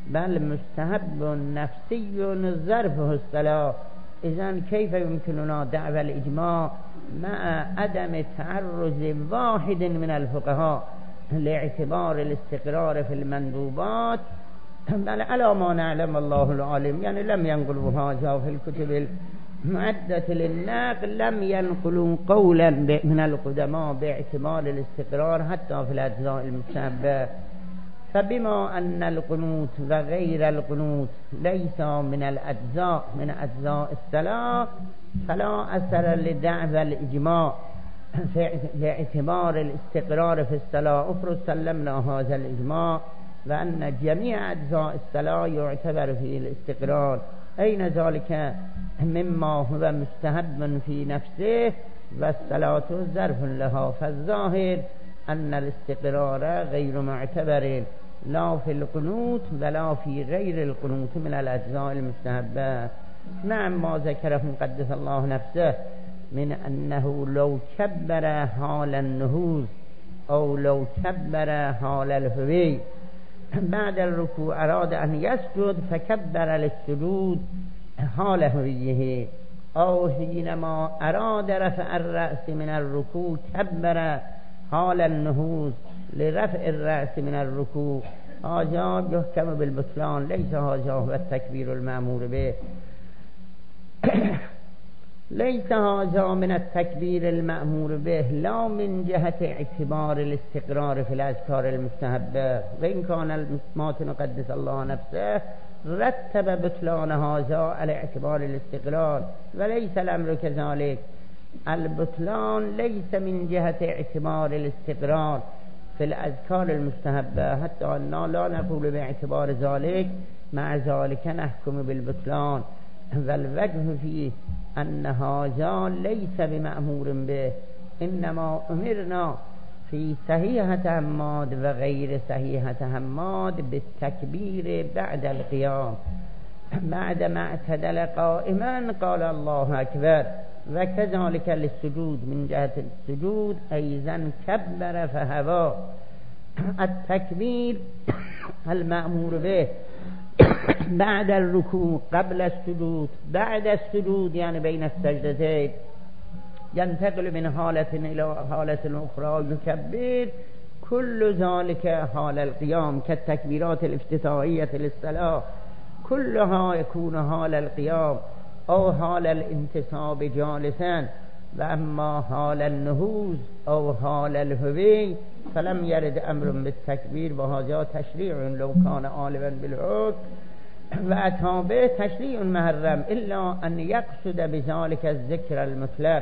بل مستحب نفسي ظرفه الصلاة. إذن كيف يمكننا دعوى الإجماع مع عدم تعرض واحد من الفقهاء لاعتبار الاستقرار في المندوبات؟ بل على ما نعلم الله العالم، يعني لم ينقلوا هذا في الكتب المعدة للنقل، لم ينقلوا قولا من القدماء باعتبار الاستقرار حتى في الأجزاء المستحبة. فبما أن القنوت وغير القنوت ليس من الأجزاء من أجزاء الصلاة، فلا أثر لدعوى الإجماع في اعتبار الاستقرار في الصلاة. أفرض سلمنا هذا الإجماع وأن جميع أجزاء الصلاة يعتبر في الاستقرار، أين ذلك مما هو مستحب في نفسه والصلاة ظرف لها؟ فالظاهر أن الاستقرار غير معتبر لا في القنوت ولا في غير القنوت من الأجزاء المستحبة. نعم، ما ذكره قدس الله نفسه من أنه لو كبر حال النهوض أو لو كبر حال الهوي بعد الركوع أراد أن يسجد فكبر للسجود حال هويه، أو حينما أراد رفع الرأس من الركوع كبر حال النهوض لرفع الرأس من الركوع، هذا يحكم بالبطلان، ليس هذا هو التكبير المأمور به. ليس هذا من التكبير المأمور به لا من جهة اعتبار الاستقرار في الأذكار المستحبة، وإن كان المتن قدس الله نفسه رتب بطلان هذا على اعتبار الاستقرار، وليس الأمر كذلك. البطلان ليس من جهة اعتبار الاستقرار في الأذكار المستحبة، حتى أننا لا نقول باعتبار ذلك، مع ذلك نحكم بالبطلان. والوجه فيه أن هذا ليس بمأمور به، إنما أمرنا في صحيحة حماد وغير صحيحة حماد بالتكبير بعد القيام. بعدما اعتدل قائما قال الله أكبر، وكذلك للسجود من جهة السجود أيضا كبر فهوى. التكبير المأمور به بعد الركوع قبل السجود، بعد السجود يعني بين السجدتين، ينتقل من حالة إلى حالة أخرى يكبر، كل ذلك حال القيام كالتكبيرات الافتتاحية للصلاة، كلها يكون حال القيام أو حال الانتصاب جالسا. وأما حال النهوض أو حال الهوي فلم يرد أمر بالتكبير، وهذا تشريع لو كان عالما بالحكم وأتى به تشريع محرم، إلا أن يقصد بذلك الذكر المطلق.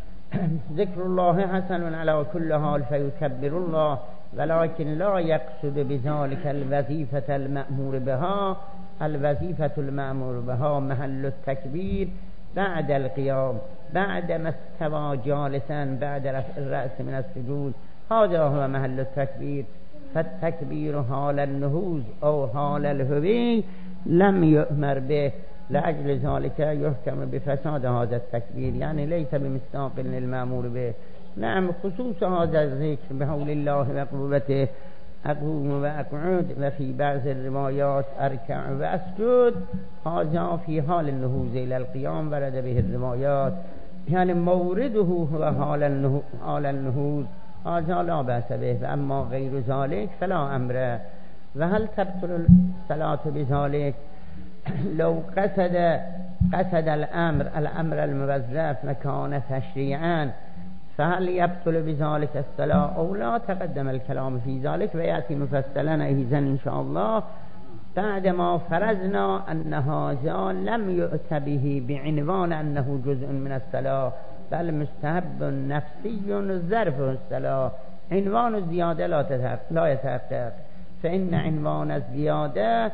ذكر الله حسن على كل حال فيكبر الله، ولكن لا يقصد بذلك الوظيفة المأمور بها. الوظيفة المأمور بها محل التكبير بعد القيام، بعد ما استوى جالسا بعد رفع الرأس من السجود، هذا هو محل التكبير. فالتكبير حال النهوض أو حال الهوي لم يؤمر به، لأجل ذلك يحكم بفساد هذا التكبير، يعني ليس بمستاق للمأمور به. نعم، خصوص هذا الذكر بحول الله وقوته أقوم وأقعد، وفي بعض الروايات أركع وأسجد، هذا في حال النهوض إلى القيام ورد به الروايات، يعني مورده هو حال النهوض، هذا لا بأس به. وأما غير ذلك فلا أمر. وهل تبطل الصلاة بذلك؟ لو قصد قصد الأمر الأمر الموظف مكان تشريعا، فهل يبطل بذلك الصلاة أو لا؟ تقدم الكلام في ذلك ويأتي مفصلا أيضا إن شاء الله بعدما فرضنا أن هذا لم يؤت به بعنوان أنه جزء من الصلاة، بل مستحب نفسي ظرف الصلاة. عنوان الزيادة لا يتحقق، فإن عنوان الزيادة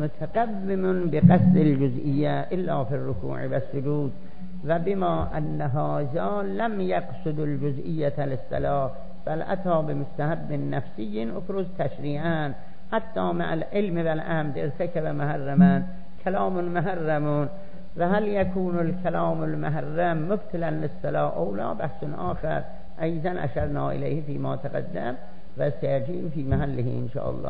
متقدم بقصد الجزئية إلا في الركوع والسجود. وبما أن هذا لم يقصد الجزئية للصلاة بل أتى بمستحب نفسي أفرز تشريعا، حتى مع العلم والعمد ارتكب محرما، كلام محرم. وهل يكون الكلام المحرم مبتلا للصلاة أو لا؟ بحث آخر أيضا أشرنا إليه فيما تقدم وسيجيء في محله إن شاء الله.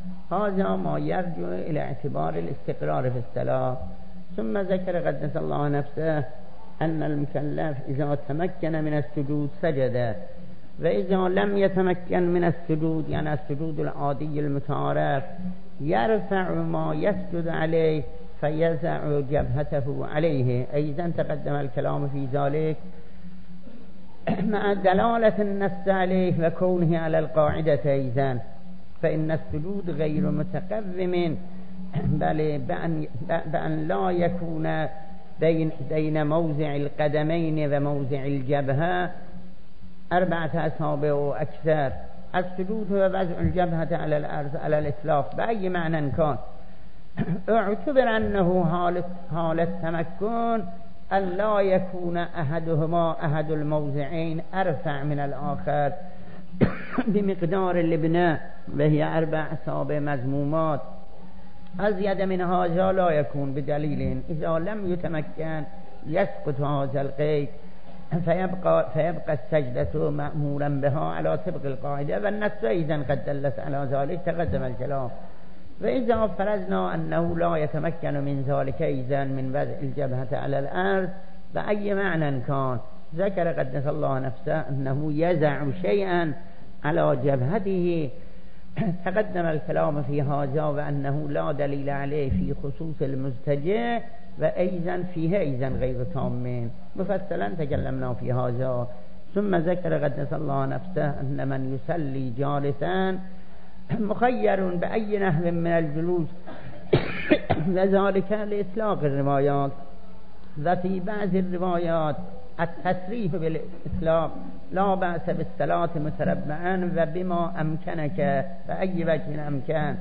هذا ما يرجع إلى اعتبار الاستقرار في الصلاة. ثم ذكر قدس الله نفسه أن المكلف إذا تمكن من السجود سجد، وإذا لم يتمكن من السجود يعني السجود العادي المتعارف يرفع ما يسجد عليه فيزع جبهته عليه. أيضا تقدم الكلام في ذلك مع دلالة النص عليه وكونه على القاعدة أيضا، فإن السجود غير متقوم بل بأن, بأن لا يكون بين, بين موضع القدمين وموضع الجبهة أربعة أصابع وأكثر. السجود هو وضع الجبهة على الأرض على الإطلاق بأي معنى كان. اعتبر أنه حالة حالة تمكن أن لا يكون أحدهما أحد الموضعين أرفع من الآخر بمقدار اللبنة وهي أربع أصابع مضمومات. أزيد من هذا لا يكون بدليل. إذا لم يتمكن يسقط هذا القيد فيبقى, فيبقى السجدة مأمورا بها على طبق القاعدة، والنص أيضا قد دلت على ذلك تقدم الكلام. وإذا فرضنا أنه لا يتمكن من ذلك أيضا من وضع الجبهة على الأرض بأي معنى كان، ذكر قدس الله نفسه أنه يزع شيئا على جبهته. تقدم الكلام في هذا وأنه لا دليل عليه في خصوص المزتجع، وأيضا فيه أيضا غير تامين مفصلا تكلمنا في هذا. ثم ذكر قدس الله نفسه أن من يصلي جالسا مخير بأي نحو من الجلوس وذلك لإطلاق الروايات، وفي بعض الروايات التصريح بالإطلاق لا بأس بالصلاة متربعا وبما أمكنك بأي وجه أمكن،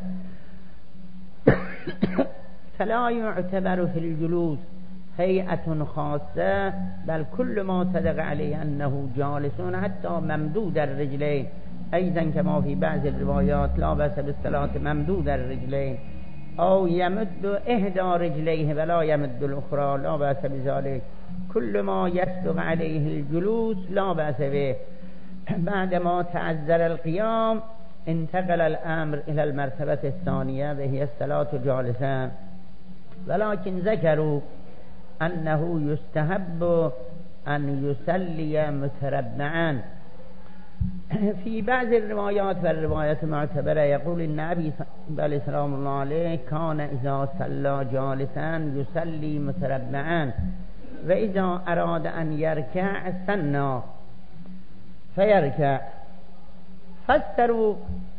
فلا يعتبر في الجلوس هيئة خاصة بل كل ما صدق عليه أنه جالس حتى ممدود الرجلين، أيضا كما في بعض الروايات لا بأس بالصلاة ممدود الرجلين أو يمد إحدى رجليه ولا يمد الأخرى لا بأس بذلك. كل ما يصدق عليه الجلوس لا بأس به. بعدما تعذر القيام انتقل الأمر إلى المرتبة الثانية وهي الصلاة جالسا، ولكن ذكروا أنه يستحب أن يصلي متربعا. في بعض الروايات والرواية المعتبرة يقول النبي عليه السلام الله عليه كان إذا صلى جالسا يصلي متربعا، وإذا أراد أن يركع سنى فيركع. فسروا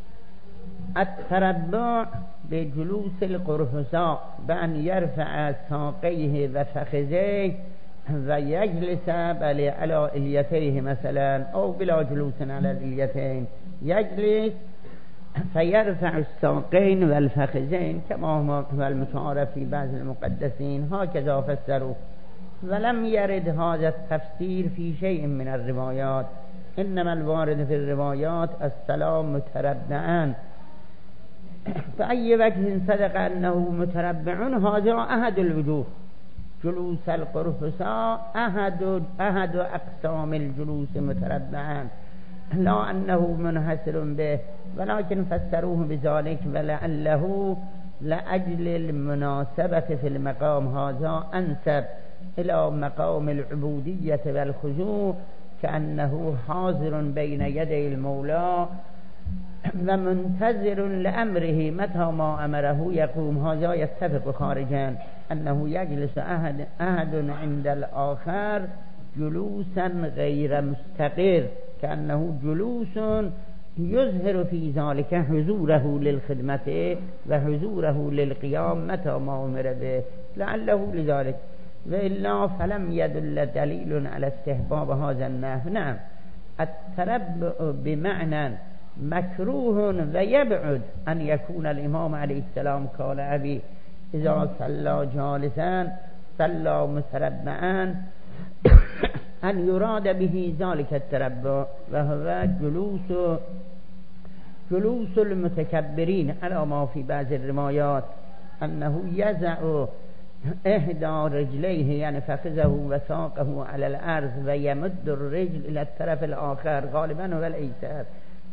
التربع بجلوس القرفصاء بأن يرفع ساقيه وفخذيه ويجلس بل على اليتيه مثلا أو بلا جلوس على اليتين، يجلس فيرفع الساقين والفخذين كما هو المتعارف في بعض المقدسين، هكذا فسروا. ولم يرد هذا التفسير في شيء من الروايات، إنما الوارد في الروايات الصلاة متربعا. فأي وجه صدق أنه متربع هذا أحد الوجوه. جلوس القرفصاء أحد, أحد أقسام الجلوس متربعا، لا أنه منحصر به، ولكن فسروه بذلك ولعله لأجل المناسبة في المقام هذا أنسب إلى مقام العبودية والخضوع، كأنه حاضر بين يدي المولى ومنتظر لأمره، متى ما أمره يقوم. هذا يتفق خارجا أنه يجلس أحد, أحد عند الآخر جلوسا غير مستقر، كأنه جلوس يظهر في ذلك حضوره للخدمة وحضوره للقيام متى ما أمر به، لعله لذلك. وإلا فلم يدل دليل على استحباب هذا النحو. نعم التربع بمعنى مكروه ويبعد أن يكون الإمام عليه السلام قال أبي إذا صلى جالسا صلى متربعا، أن يراد به ذلك التربع وهو جلوس جلوس المتكبرين، على ما في بعض الروايات أنه يزع إحدى رجليه يعني فخذه وساقه على الأرض ويمد الرجل إلى الطرف الآخر غالبا هو الأيسر،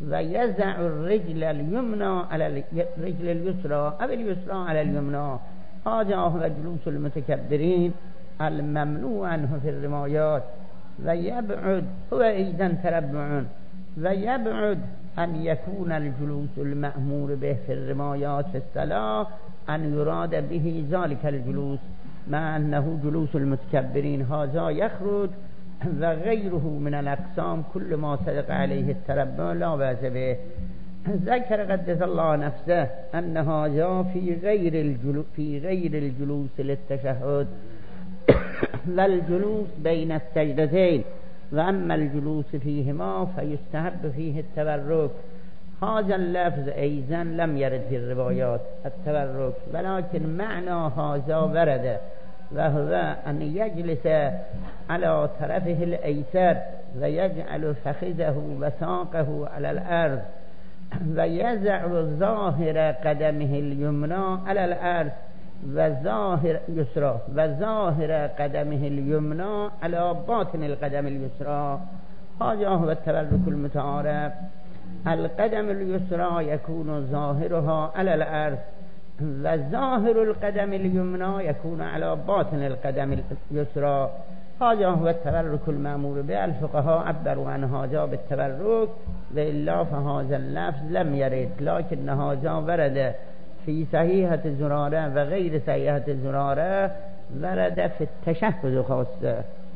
و یزع الرجل الیمنا علی الرجل الیسرى او الیسرى علی الیمنا. هذا هو جلوس المتكبرين الممنوع عنه في الروايات. و یبعد هو ایضا تربع و یبعد ان یکون الجلوس المأمور به في الروايات في الصلاة ان يراد به ذلك الجلوس مع انه جلوس المتكبرين. هذا يخرج و غیره من الاقسام كل ما صدق عليه التربع لا بأس به. ذكر قدس الله نفسه ان هذا في غير الجلوس في غير الجلوس للتشهد والجلوس بين السجدتين، واما الجلوس فيهما فيستحب فيه التبرك. هذا اللفظ ايضا لم يرد في الروايات التبرك، ولكن معنى هذا ورد، وهو ان يجلس على طرفه الايسر ويجعل فخذه وساقه على الارض ويزع ظاهر قدمه اليمنى على الارض وظاهر يسرى وظاهر قدمه اليمنى على باطن القدم اليسرى. هذا هو التبرك المتعارف. القدم اليسرى يكون ظاهرها على الارض وظاهر القدم اليمنى يكون على باطن القدم اليسرى. هذا هو التبرك المأمور به. الفقهاء عبروا عن هذا بالتبرك، وإلا فهذا اللفظ لم يرد، لكن هذا ورد في صحيحة زرارة وغير صحيحة زرارة، ورد في التشهد خاصة.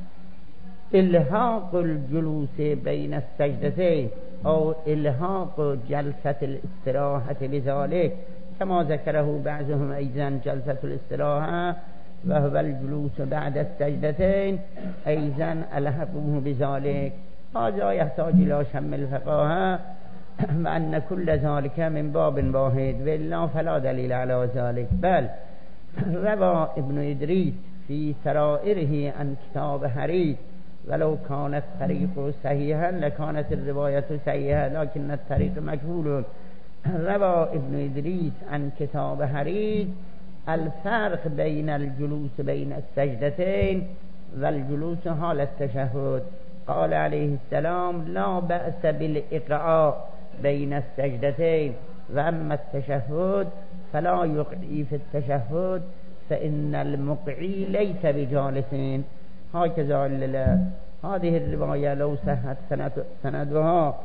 الحاق الجلوس بين السجدتين أو الحاق جلسة الاستراحة بذلك كما ذكره بعضهم أيضا جلسة الاستراحة وهو الجلوس بعد السجدتين أيضا ألحقوه بذلك. هذا يحتاج إلى شم الفقهاء وأن كل ذلك من باب واحد، وإلا فلا دليل على ذلك. بل روى ابن إدريس في سرائره عن كتاب حريث ولو كانت الطريق صحيحا لكانت الرواية صحيحة لكن الطريق مجهول. روى ابن إدريس عن كتاب حريث الفرق بين الجلوس بين السجدتين والجلوس حال التشهد. قال عليه السلام لا بأس بالإقعاء بين السجدتين، وأما التشهد فلا يقعي في التشهد فإن المقعي ليس بجالسين. هكذا علل. هذه الرواية لو صحت سندها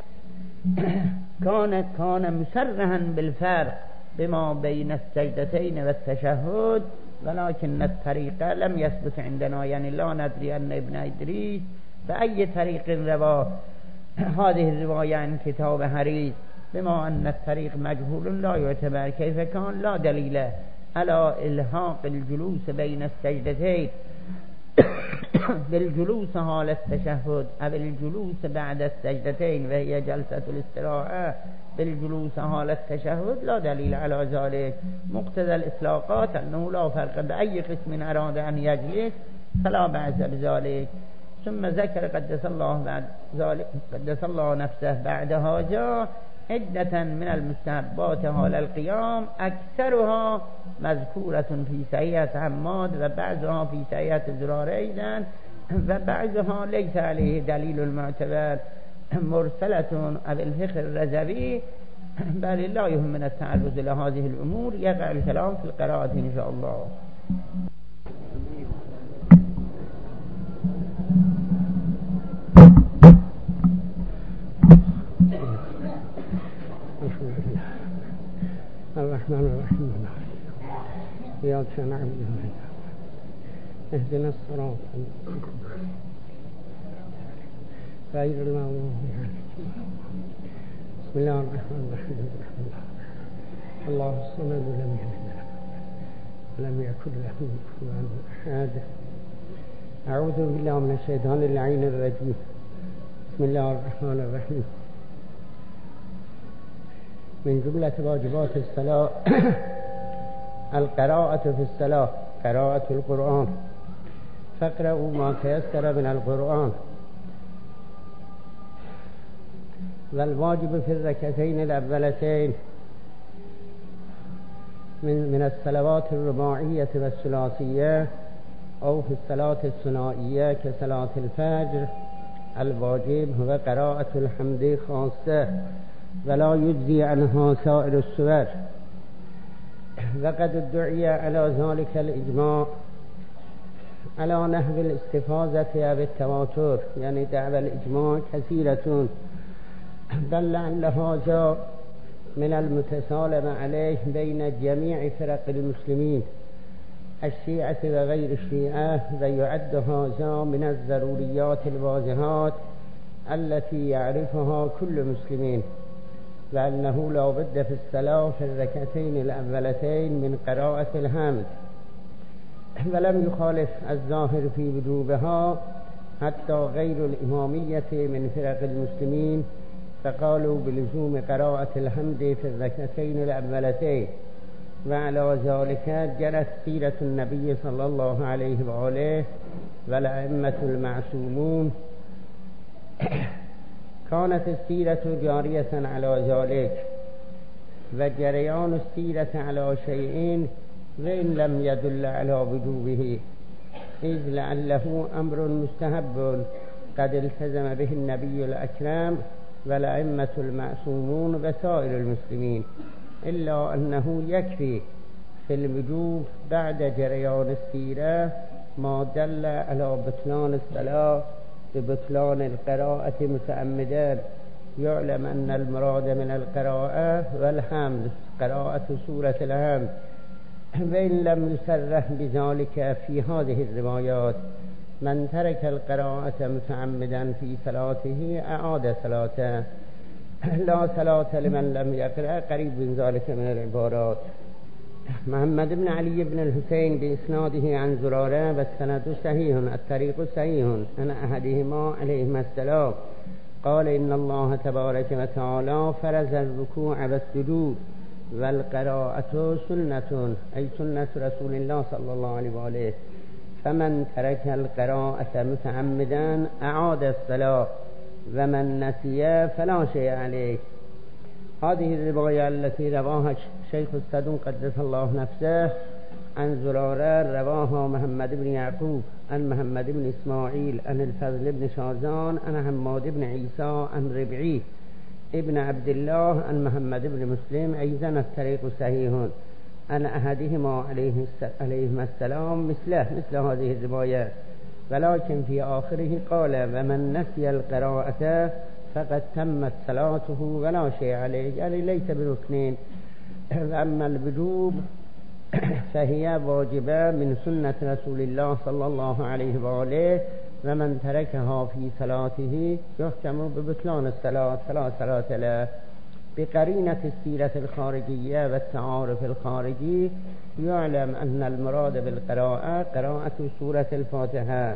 كان كان مسرحا بالفرق بما بين السجدتين والتشهد، ولكن الطريقة لم يثبت عندنا، يعني لا ندري أن ابن إدريس بأي طريق روى هذه الرواية عن كتاب حريث، بما أن الطريق مجهول لا يعتبر. كيف كان لا دليل على إلحاق الجلوس بين السجدتين بالجلوس حال التشهد أو الجلوس بعد السجدتين وهي جلسة الاستراحة بالجلوس حال التشهد لا دليل على ذلك. مقتضى الإطلاقات أنه لا فرق بأي قسم أراد أن يجلس فلا بأس بذلك. ثم ذكر قدس الله بعد ذلك قدس الله نفسه بعد هذا عدة من المستحبات حال القيام، أكثرها مذكورة في صحيحة حماد وبعضها في صحيحة زرارة أيضا، وبعضها ليس عليه دليل المعتبر مرسلة أو الفقه الرزوي، بل لا يهم من التعرض لهذه الأمور. يقع الكلام في القراءة إن شاء الله. الرحمن الرحيم إياك نعبد اهدنا الصراط غير المغضوب عليهم. بسم الله الرحمن الرحيم. الله الصمد لم يلد ولم يكن له كفوا أحد. أعوذ بالله من الشيطان اللعين الرجيم. بسم الله الرحمن الرحيم. من جملة واجبات الصلاة القراءة في الصلاة، قراءة القرآن. فاقرأوا ما تيسر من القرآن. والواجب في الركعتين الأولتين من من الصلوات الرباعية والثلاثية أو في الصلاة الثنائية كصلاة الفجر الواجب هو قراءة الحمد خاصة ولا يجزي عنها سائر السور. وقد ادعي على ذلك الإجماع على نحو الاستفاضة أو التواتر، يعني دعوى الإجماع كثيرة، بل لعل هذا من المتسالم عليه بين جميع فرق المسلمين الشيعة وغير الشيعة، ويعد هذا من الضروريات الواضحات التي يعرفها كل مسلمين، لأنه لا بد في الصلاة في الركعتين الأولتين من قراءة الحمد، ولم يخالف الظاهر في وجوبها حتى غير الإمامية من فرق المسلمين، فقالوا بلزوم قراءة الحمد في الركعتين الأولتين. وعلى ذلك جرت سيرة النبي صلى الله عليه وآله والأئمة المعصومون، كانت السيرة جارية على ذلك، وجريان السيرة على شيء وإن لم يدل على وجوبه، إذ لعله أمر مستحب قد التزم به النبي الأكرم والأئمة المعصومون وسائر المسلمين، إلا أنه يكفي في الوجوب بعد جريان السيرة ما دل على بطلان الصلاة ببطلان القراءة متعمدا. يعلم أن المراد من القراءة والحمد قراءة سورة الحمد، وإن لم يصرح بذلك في هذه الروايات. من ترك القراءة متعمدا في صلاته أعاد صلاته، لا صلاة لمن لم يقرأ، قريب من ذلك من العبارات. محمد بن علي بن الحسين بإسناده عن زرارة والسند صحيح، الطريق صحيح، عن أحدهما عليهما السلام قال إن الله تبارك وتعالى فرض الركوع والسجود والقراءة سنة، أي سنة رسول الله صلى الله عليه وآله، فمن ترك القراءة متعمدا أعاد الصلاة ومن نسي فلا شيء عليه. هذه الرواية التي رواها شيخ الصدوق قدس الله نفسه عن زرارة رواها محمد بن يعقوب عن محمد بن إسماعيل عن الفضل بن شازان عن حماد بن عيسى عن ربعي ابن عبد الله عن محمد بن مسلم، أيضا الطريق صحيح عن أحدهما عليهما السلام مثله مثل هذه الرواية، ولكن في آخره قال ومن نسي القراءة فقد تمت صلاته ولا شيء عليه، يعني ليس بركنين. أما الوجوب فهي واجبة من سنة رسول الله صلى الله عليه وآله، ومن تركها في صلاته يحكم ببطلان الصلاة فلا صلاة له. بقرينة السيرة الخارجية والتعارف الخارجي يعلم أن المراد بالقراءة قراءة سورة الفاتحة.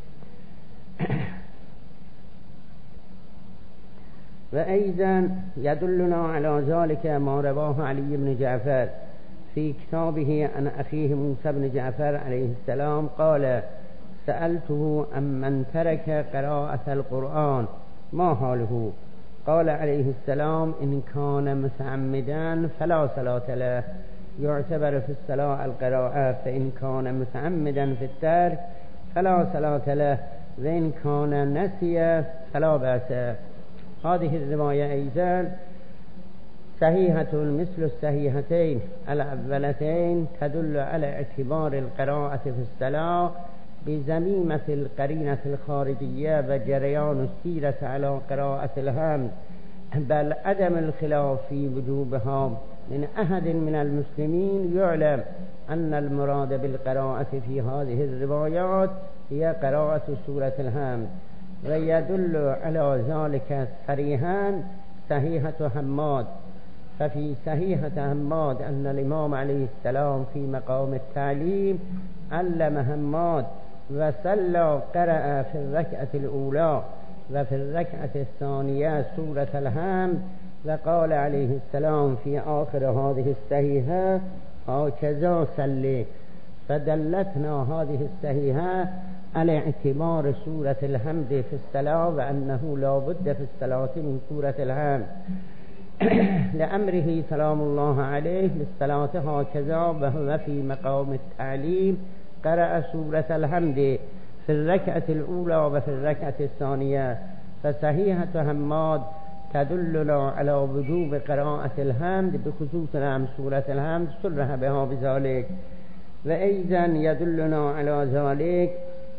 وأيضا يدلنا على ذلك ما رواه علي بن جعفر في كتابه عن أخيه موسى بن جعفر عليه السلام قال سألته أمن ترك قراءة القرآن ما حاله؟ قال عليه السلام إن كان متعمدا فلا صلاة له، يعتبر في الصلاة القراءة، فإن كان متعمدا في الترك فلا صلاة له، وإن كان نسي فلا بأس. هذه الرواية أيضا صحيحة مثل الصحيحتين الأولتين، تدل على اعتبار القراءة في الصلاة بزميمة القرينة الخارجية وجريان السيرة على قراءة الحمد، بل عدم الخلاف في وجوبها من أحد من المسلمين. يعلم أن المراد بالقراءة في هذه الروايات هي قراءة سورة الحمد، ويدل على ذلك صريحا صحيحة حماد. ففي صحيحة حماد أن الإمام عليه السلام في مقام التعليم علم حماد وصلى قرأ في الركعة الأولى وفي الركعة الثانية سورة الحمد، وقال عليه السلام في آخر هذه الصحيحة هكذا صلي. فدلتنا هذه الصحيحة على اعتبار سورة الحمد في الصلاة، وأنه لا بد في الصلاة من سورة الحمد لأمره سلام الله عليه للصلاة هكذا، وهو في مقام التعليم قرأ سورة الحمد، في الركعة الأولى وفي الركعة الثانية. فصحيحة حماد تدلنا على وجوب قراءة الحمد بخصوص نعم سورة الحمد صرح بها بذلك. وأيضا يدلنا على ذلك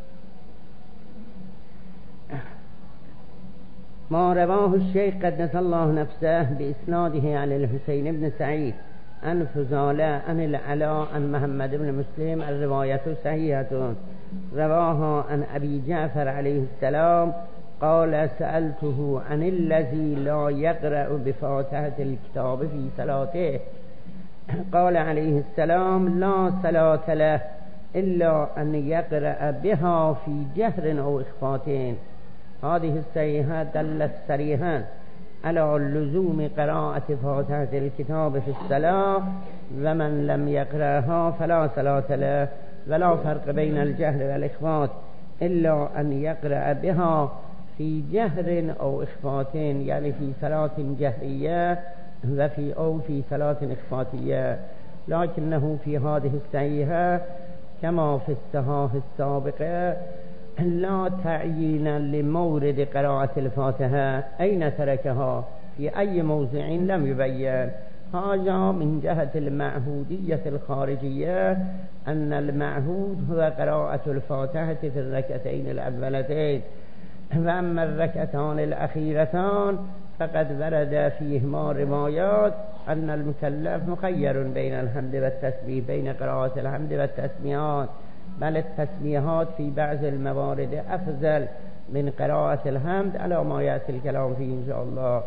ما رواه الشيخ قدس الله نفسه بإسناده عن الحسين بن سعيد عن فضالة عن العلاء عن محمد بن مسلم. الرواية صحيحة رواها عن أبي جعفر عليه السلام قال سألته عن الذي لا يقرأ بفاتحة الكتاب في صلاته قال عليه السلام لا صلاة له إلا أن يقرأ بها في جهر أو إخفاتين. هذه الصحيحة دلت صريحا على لزوم قراءة فاتحة الكتاب في الصلاة، ومن لم يقرأها فلا صلاة له، ولا فرق بين الجهر والإخفات إلا أن يقرأ بها في جهر أو إخفاتين، يعني في صلاة جهرية وفي أو في صلاة إخفاتية. لكنه في هذه الصحيحة كما في الصحاح السابقة لا تعيين لمورد قراءة الفاتحة أين تركها في أي موضع لم يبين. هذا من جهة المعهودية الخارجية أن المعهود هو قراءة الفاتحة في الركعتين الأولتين، وأما الركعتان الأخيرتان فقد ورد فيهما روايات أن المكلف مخير بين الحمد والتسبيح، بين قراءة الحمد والتسبيحات، بل التسبيحات في بعض الموارد أفضل من قراءة الحمد على ما يأتي الكلام فيه إن شاء الله.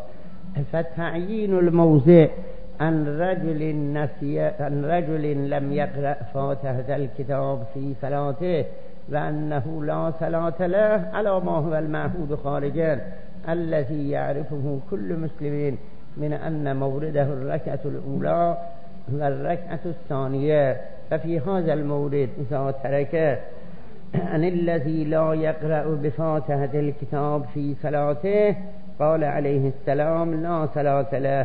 فتعيين الموضع عن رجل نسي عن رجل لم يقرأ فاتحة الكتاب في صلاته وأنه لا صلاة له على ما هو المعهود خارجا الذي يعرفه كل مسلم من أن مورده الركعة الأولى والركعة الثانية. ففي هذا المورد إذا ترك عن الذي لا يقرأ بفاتحة الكتاب في صلاته قال عليه السلام لا صلاة له،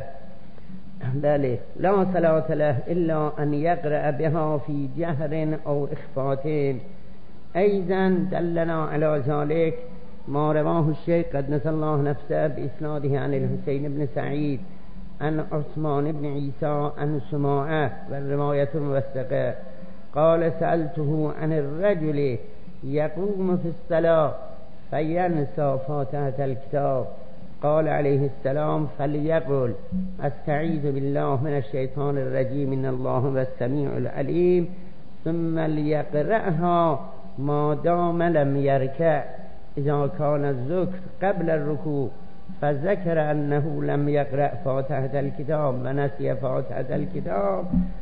بل لا صلاة له إلا أن يقرأ بها في جهر أو إخفاتين. أيضا دلنا على ذلك ما رواه الشيخ قدس الله نفسه بإسناده عن الحسين بن سعيد عن عثمان بن عيسى عن سماعة والرواية موثقة قال سألته عن الرجل يقوم في الصلاة فينسى فاتحة الكتاب قال عليه السلام فليقل استعيذ بالله من الشيطان الرجيم إن الله هو السميع العليم ثم ليقرأها ما دام لم يركع. إذا كان الذكر قبل الركوع فذكر أنه لم يقرأ فاتحة الكتاب ونسي فاتحة الكتاب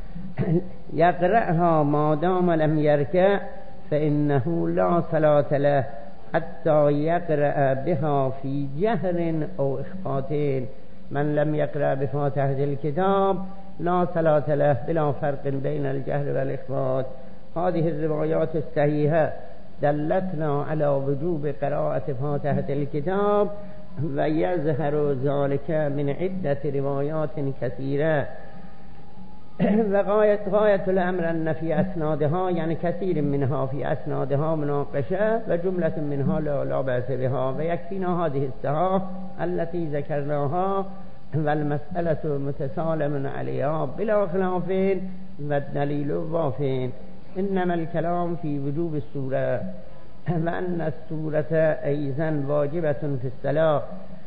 يقرأها ما دام لم يركع فإنه لا صلاة له حتى يقرأ بها في جهر أو إخفاتين. من لم يقرأ بفاتحة الكتاب لا صلاة له بلا فرق بين الجهر والإخفات. هذه الروايات الصحيحة دلتنا على وجوب قراءة فاتحة الكتاب، ويظهر ذلك من عدة روايات كثيرة. وغاية غاية الأمر أن في أسنادها يعني كثير منها في أسنادها مناقشة وجملة منها لا, لا بأس بها، ويكفينا هذه الصحاح التي ذكرناها والمسألة متسالم عليها بلا خلاف والدليل واف. إنما الكلام في وجوب السورة، وأن السورة أيضا واجبة في الصلاة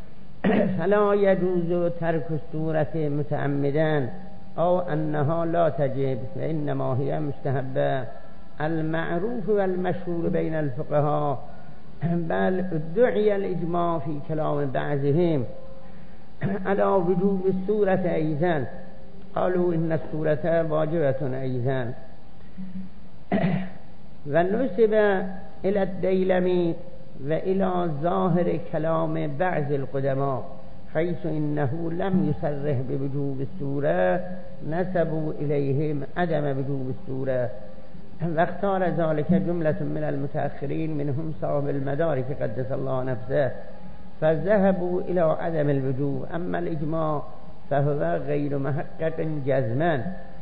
فلا يجوز ترك السورة متعمدا أو أنها لا تجب، وإنما هي مستحبة. المعروف والمشهور بين الفقهاء بل ادعي الإجماع في كلام بعضهم على وجوب السورة أيضا، قالوا إن السورة واجبة أيضا. ونسب إلى الديلمي وإلى ظاهر كلام بعض القدماء حيث إنه لم يصرح بوجوب السورة نسبوا إليهم عدم وجوب السورة، واختار ذلك جملة من المتأخرين منهم صاحب المدارك قدس الله نفسه فذهبوا إلى عدم الوجوب. أما الإجماع فهو غير محقق جزما،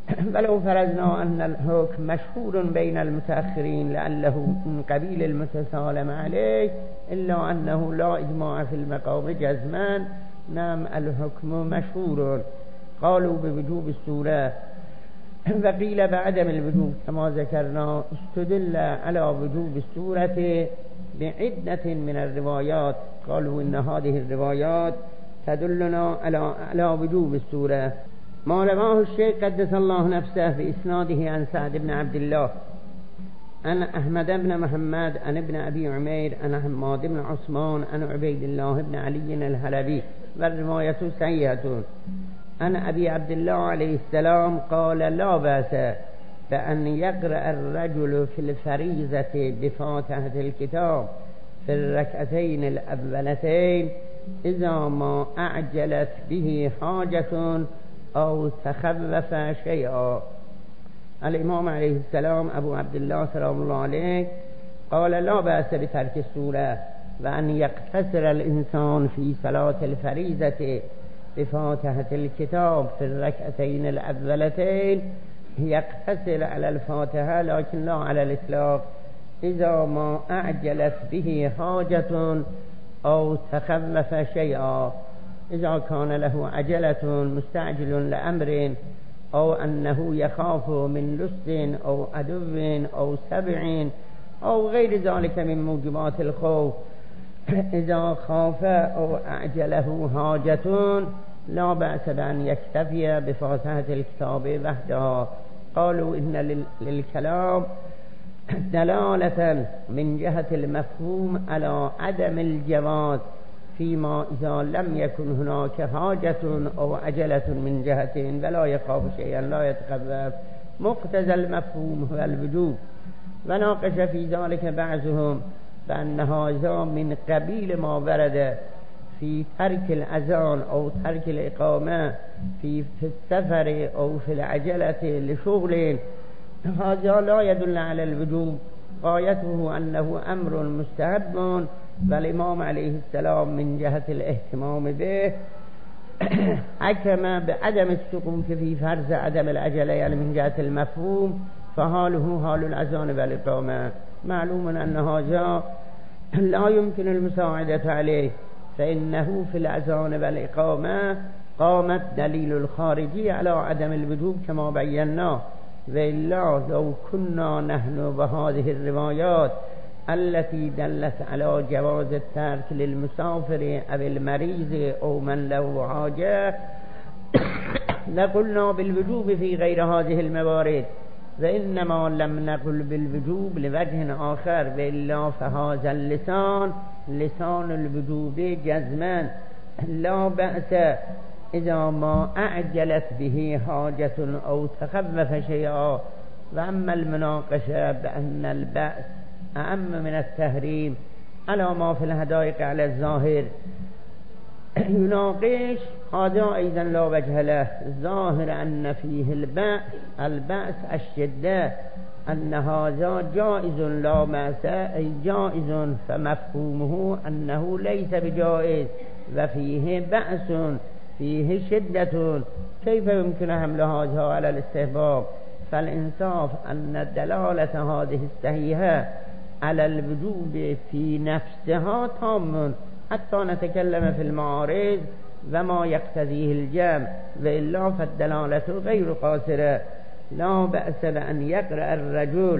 ولو فرضنا أن الحكم مشهور بين المتأخرين لعله من قبيل المتسالم عليه إلا أنه لا إجماع في المقام جزما. نعم الحكم مشهور. قالوا بوجوب السورة وقيل بعدم الوجوب كما ذكرنا. استدل على وجوب السورة بعدة من الروايات. قالوا إن هذه الروايات تدلنا على على وجوب السورة. ما رواه الشيخ قدس الله نفسه في إسناده عن سعد بن عبد الله عن أحمد بن محمد عن ابن أبي عمير عن حماد بن عثمان عن عبيد الله بن علي الحلبي والرواية صحيحة عن أبي عبد الله عليه السلام قال لا بأس بأن يقرأ الرجل في الفريضة بفاتحة الكتاب في الركعتين الأولتين إذا ما أعجلت به حاجة أو تخفف شيئا. الإمام عليه السلام أبو عبد الله سلام الله عليه قال لا بأس بترك السورة وأن يقتصر الإنسان في صلاة الفريضة بفاتحة الكتاب في الركعتين الأولتين، يقتصر على الفاتحة لكن لا على الإطلاق إذا ما أعجلت به حاجة أو تخفف شيئا. إذا كان له عجلة مستعجل لأمر أو أنه يخاف من لص أو عدو أو سبع أو غير ذلك من موجبات الخوف، إذا خاف أو أعجله حاجة لا بأس بأن يكتفي بفاتحة الكتاب وحدها. قالوا إن للكلام دلالة من جهة المفهوم على عدم الجواز فيما إذا لم يكن هناك حاجة أو عجلة من جهتين ولا يخاف شيئا لا يتخفف. مقتضى المفهوم هو الوجوب. وناقش في ذلك بعضهم بأن هذا من قبيل ما ورد في ترك الأذان أو ترك الإقامة في, في السفر أو في العجلة لشغل. هذا لا يدل على الوجوب، غايته أنه أمر مستحب، والإمام عليه السلام من جهة الاهتمام به حكم بعدم السقوط في فرض عدم العجلة، يعني من جهة المفهوم فحاله حال الأذان والإقامة. معلوم أن هذا لا يمكن المساعدة عليه، فإنه في الأذان والإقامة قامت دليل الخارجي على عدم الوجوب كما بينا. وإلا لو كنا نحن بهذه الروايات التي دلت على جواز الترك للمسافر أو المريض أو من له حاجة لقلنا بالوجوب في غير هذه الموارد، وإنما لم نقل بالوجوب لوجه آخر، وإلا فهذا اللسان لسان الوجوب جزما لا بأس إذا ما أعجلت به حاجة أو تخفف شيئا. وأما المناقشة بأن البأس أعم من التحريم على ما في الحدائق على الظاهر يناقش، هذا أيضا لا وجه له. الظاهر أن فيه البأس البأس الشدة، أن هذا جائز لا بأس أي جائز، فمفهومه أنه ليس بجائز وفيه بأس فيه شدة، كيف يمكن حمل هذا على الاستحباب؟ فالإنصاف أن دلالة هذه الصحيحة على الوجوب في نفسها تام حتى نتكلم في المعارض وما يقتضيه الجمع، وإلا فالدلالة غير قاصرة. لا بأس بأن يقرأ الرجل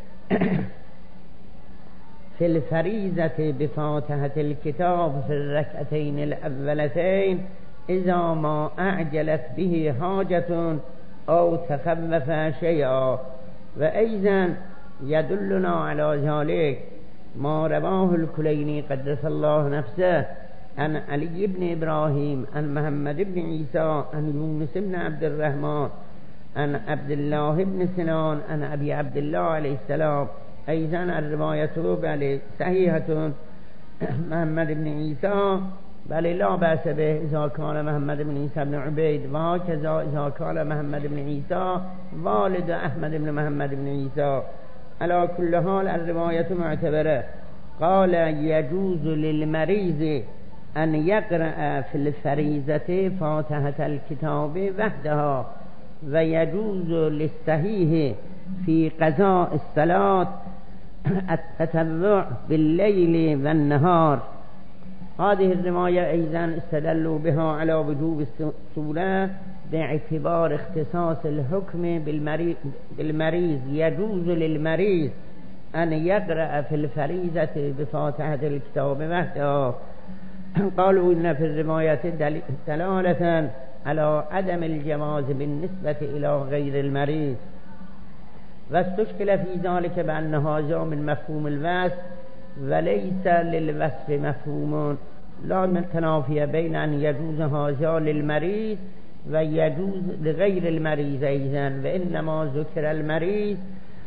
في الفريضة بفاتحة الكتاب في الركعتين الأولتين إذا ما أعجلت به حاجة أو تخفف شيئا. وأيضا يدلنا على ذلك ما رواه الكليني قدس الله نفسه عن علي بن إبراهيم عن محمد بن عيسى عن يونس بن عبد الرحمن عن عبد الله بن سنان عن أبي عبد الله عليه السلام. أيضا الرواية بل صحيحة محمد بن عيسى بل لا بأس به إذا كان محمد بن عيسى بن عبيد، وهكذا إذا كان محمد بن عيسى والد أحمد بن محمد بن عيسى. على كل حال الرواية معتبرة. قال يجوز للمريض أن يقرأ في الفريضة فاتحة الكتاب وحدها و یجوز للصحیح فی قضاء الصلاة التتبع باللیل و النهار. هذه الرواية أيضا استدلوا بها على وجوب الصورة باعتبار اختصاص الحكم بالمريض. يجوز للمريض أن يقرأ في الفريضة بفاتحة الكتاب وحده. قالوا إن في الرواية دلالة على عدم الجواز بالنسبة إلى غير المريض، واستشكل في ذلك بأن هذا من مفهوم الوصف وليس للوصف مفهوم لا تنافي بين أن يجوز هذا للمريض ويجوز لغير المريض أيضا، وإنما ذكر المريض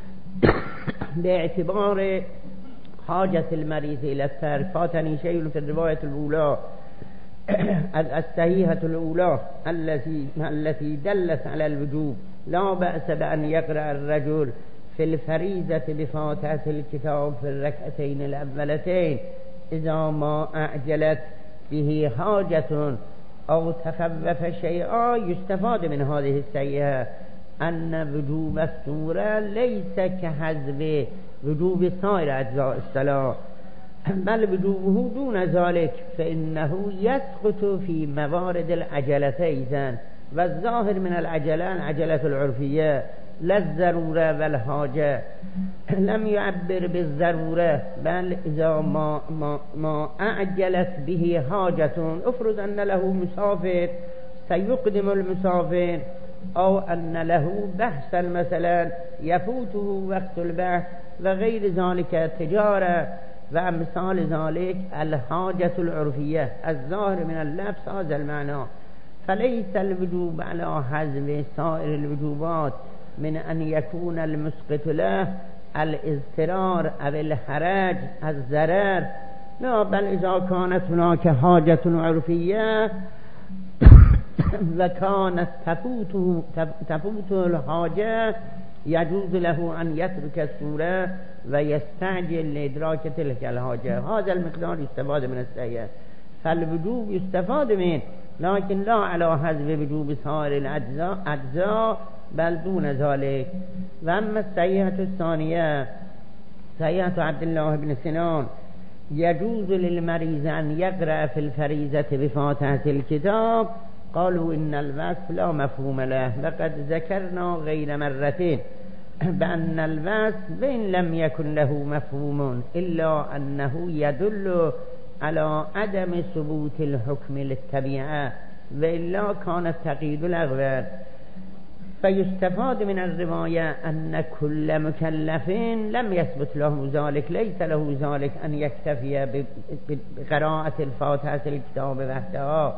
باعتبار حاجة المريض إلى الترك. فاتني شيء في الرواية الأولى الصحيحة الأولى التي التي دلت على الوجوب. لا بأس بأن يقرأ الرجل في الفريضة بفاتحة الكتاب في الركعتين الأولتين إذا ما أعجلت به حاجة أو تخفف شيئا. يستفاد من هذه الصحيحة أن وجوب السورة ليس كحذف وجوب سائر أجزاء الصلاة، بل وجوبه دون ذلك، فإنه يسقط في موارد العجلة أيضا. والظاهر من العجلة العجلة العرفية لا الضرورة والحاجة. لم يعبر بالضرورة، بل إذا ما, ما, ما أعجلت به حاجة، افرض أن له مسافر سيقدم المسافر، أو أن له بحثا مثلا يفوته وقت البحث وغير ذلك، تجارة وأمثال ذلك، الحاجة العرفية الظاهر من اللفظ هذا المعنى. فليس الوجوب على حذف سائر الوجوبات من أن يكون المسقط له الاضطرار أو الحرج الضرر، لا، بل إذا كانت هناك حاجة عرفية وكانت تفوته تفوته الحاجة يجوز له أن يترك السورة ويستعجل لإدراك تلك الحاجة. هذا المقدار يستفاد من الصحيح. فالوجوب يستفاد منه، لكن لا على حذف وجوب سائر الأجزاء أجزاء بل دون ذلك. وأما الصحيحة الثانية صحيحة عبد الله بن سنان يجوز للمريض أن يقرأ في الفريضة بفاتحة الكتاب. قالوا إن الوصف لا مفهوم له، لقد ذكرنا غير مرتين بأن الوصف وإن لم يكن له مفهوم إلا أنه يدل على عدم ثبوت الحكم للطبيعة، وإلا كان التقييد الأغلب. فيستفاد من الرواية أن كل مكلف لم يثبت له ذلك، ليس له ذلك أن يكتفي بقراءة الفاتحة الكتاب وحدها،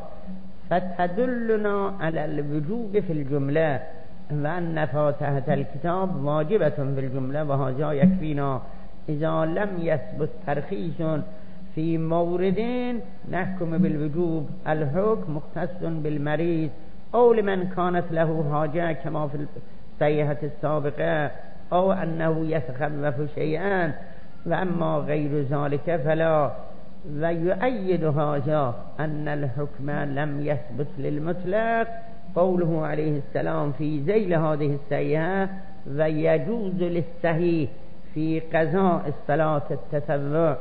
فتدلنا على الوجوب في الجملة، وأن فاتحة الكتاب واجبة في الجملة، وهذا يكفينا. إذا لم يثبت ترخيص في موردين نحكم بالوجوب. الحكم مختص بالمريض أو لمن كانت له حاجة كما في الصحيحة السابقة، أو أنه يتخفف شيئا، وأما غير ذلك فلا. ويؤيد هذا أن الحكم لم يثبت للمطلق قوله عليه السلام في ذيل هذه الصحيحة: ويجوز للصحيح في قضاء الصلاة التطوع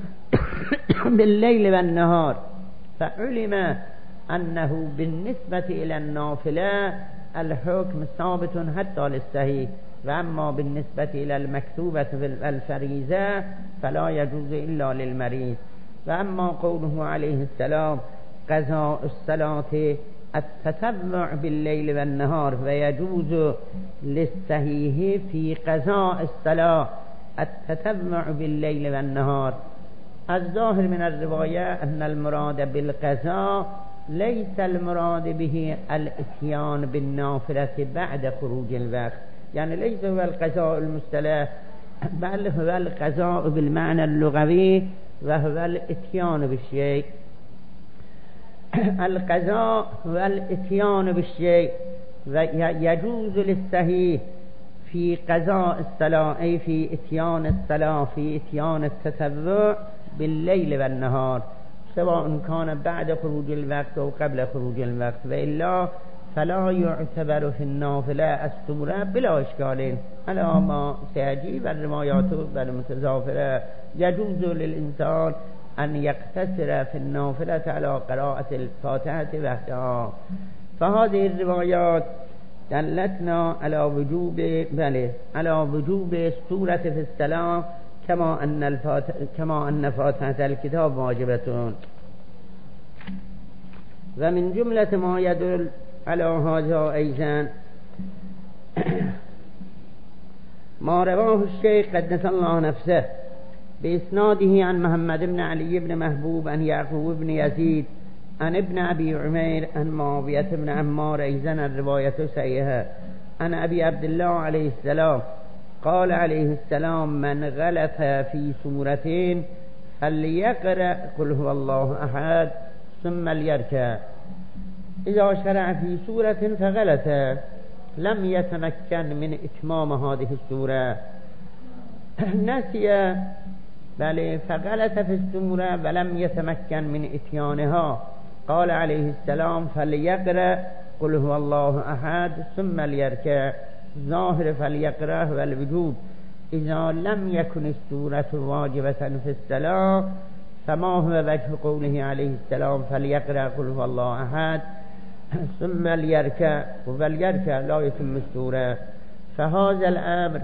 بالليل والنهار. فعلم أنه بالنسبة إلى النافلة الحكم ثابت حتى للصحيح، وأما بالنسبة إلى المكتوبة والفريضة فلا يجوز إلا للمريض. وأما قوله عليه السلام قضاء الصلاة التتبع بالليل والنهار ويجوز للصحيح في قضاء الصلاة التتبع بالليل والنهار، الظاهر من الرواية أن المراد بالقضاء ليس المراد به الاتيان بالنافلة بعد خروج الوقت، يعني ليس هو القضاء المصطلح، بل هو القضاء بالمعنى اللغوي وهو الاتيان بالشيء. القضاء هو الاتيان بالشيء. ويجوز للصحيح في قضاء الصلاة أي في اتيان الصلاة في اتيان التتبع بالليل والنهار، سواء كان بعد خروج الوقت أو قبل خروج الوقت، وإلا فلا يعتبر في النافله السوره بلا اشكال على ما سيجي والروايات والمتزافره. يجوز للإنسان أن يقتصر في النافلة على قراءة الفاتحة وحدها. فهذه الروايات دلتنا على وجوب بله على وجوب السورة في الصلاة كما أن الفاتحة كما أن فاتحة الكتاب واجبة. ومن جملة ما يدل على هذا أيضا ما رواه الشيخ قدس الله نفسه بإسناده عن محمد بن علي بن محبوب عن يعقوب بن يزيد عن ابن أبي عمير عن معاوية بن عمار أيضا الرواية صحيحة عن أبي عبد الله عليه السلام قال عليه السلام: من غلط في سورتين فليقرأ قل هو الله أحد ثم ليركع. إذا شرع في سورة فغلط لم يتمكن من إتمام هذه السورة، نسي بل فغلط في السورة ولم يتمكن من إتيانها، قال عليه السلام: فليقرأ قل هو الله أحد ثم ليركع. ظاهر فليقرأ والوجوب. إذا لم يكن السورة واجبة في الصلاة فما هو وجه قوله عليه السلام: فليقرأ قل هو الله أحد ثم ليركع؟ وليركع لا يتم السورة. فهذا الأمر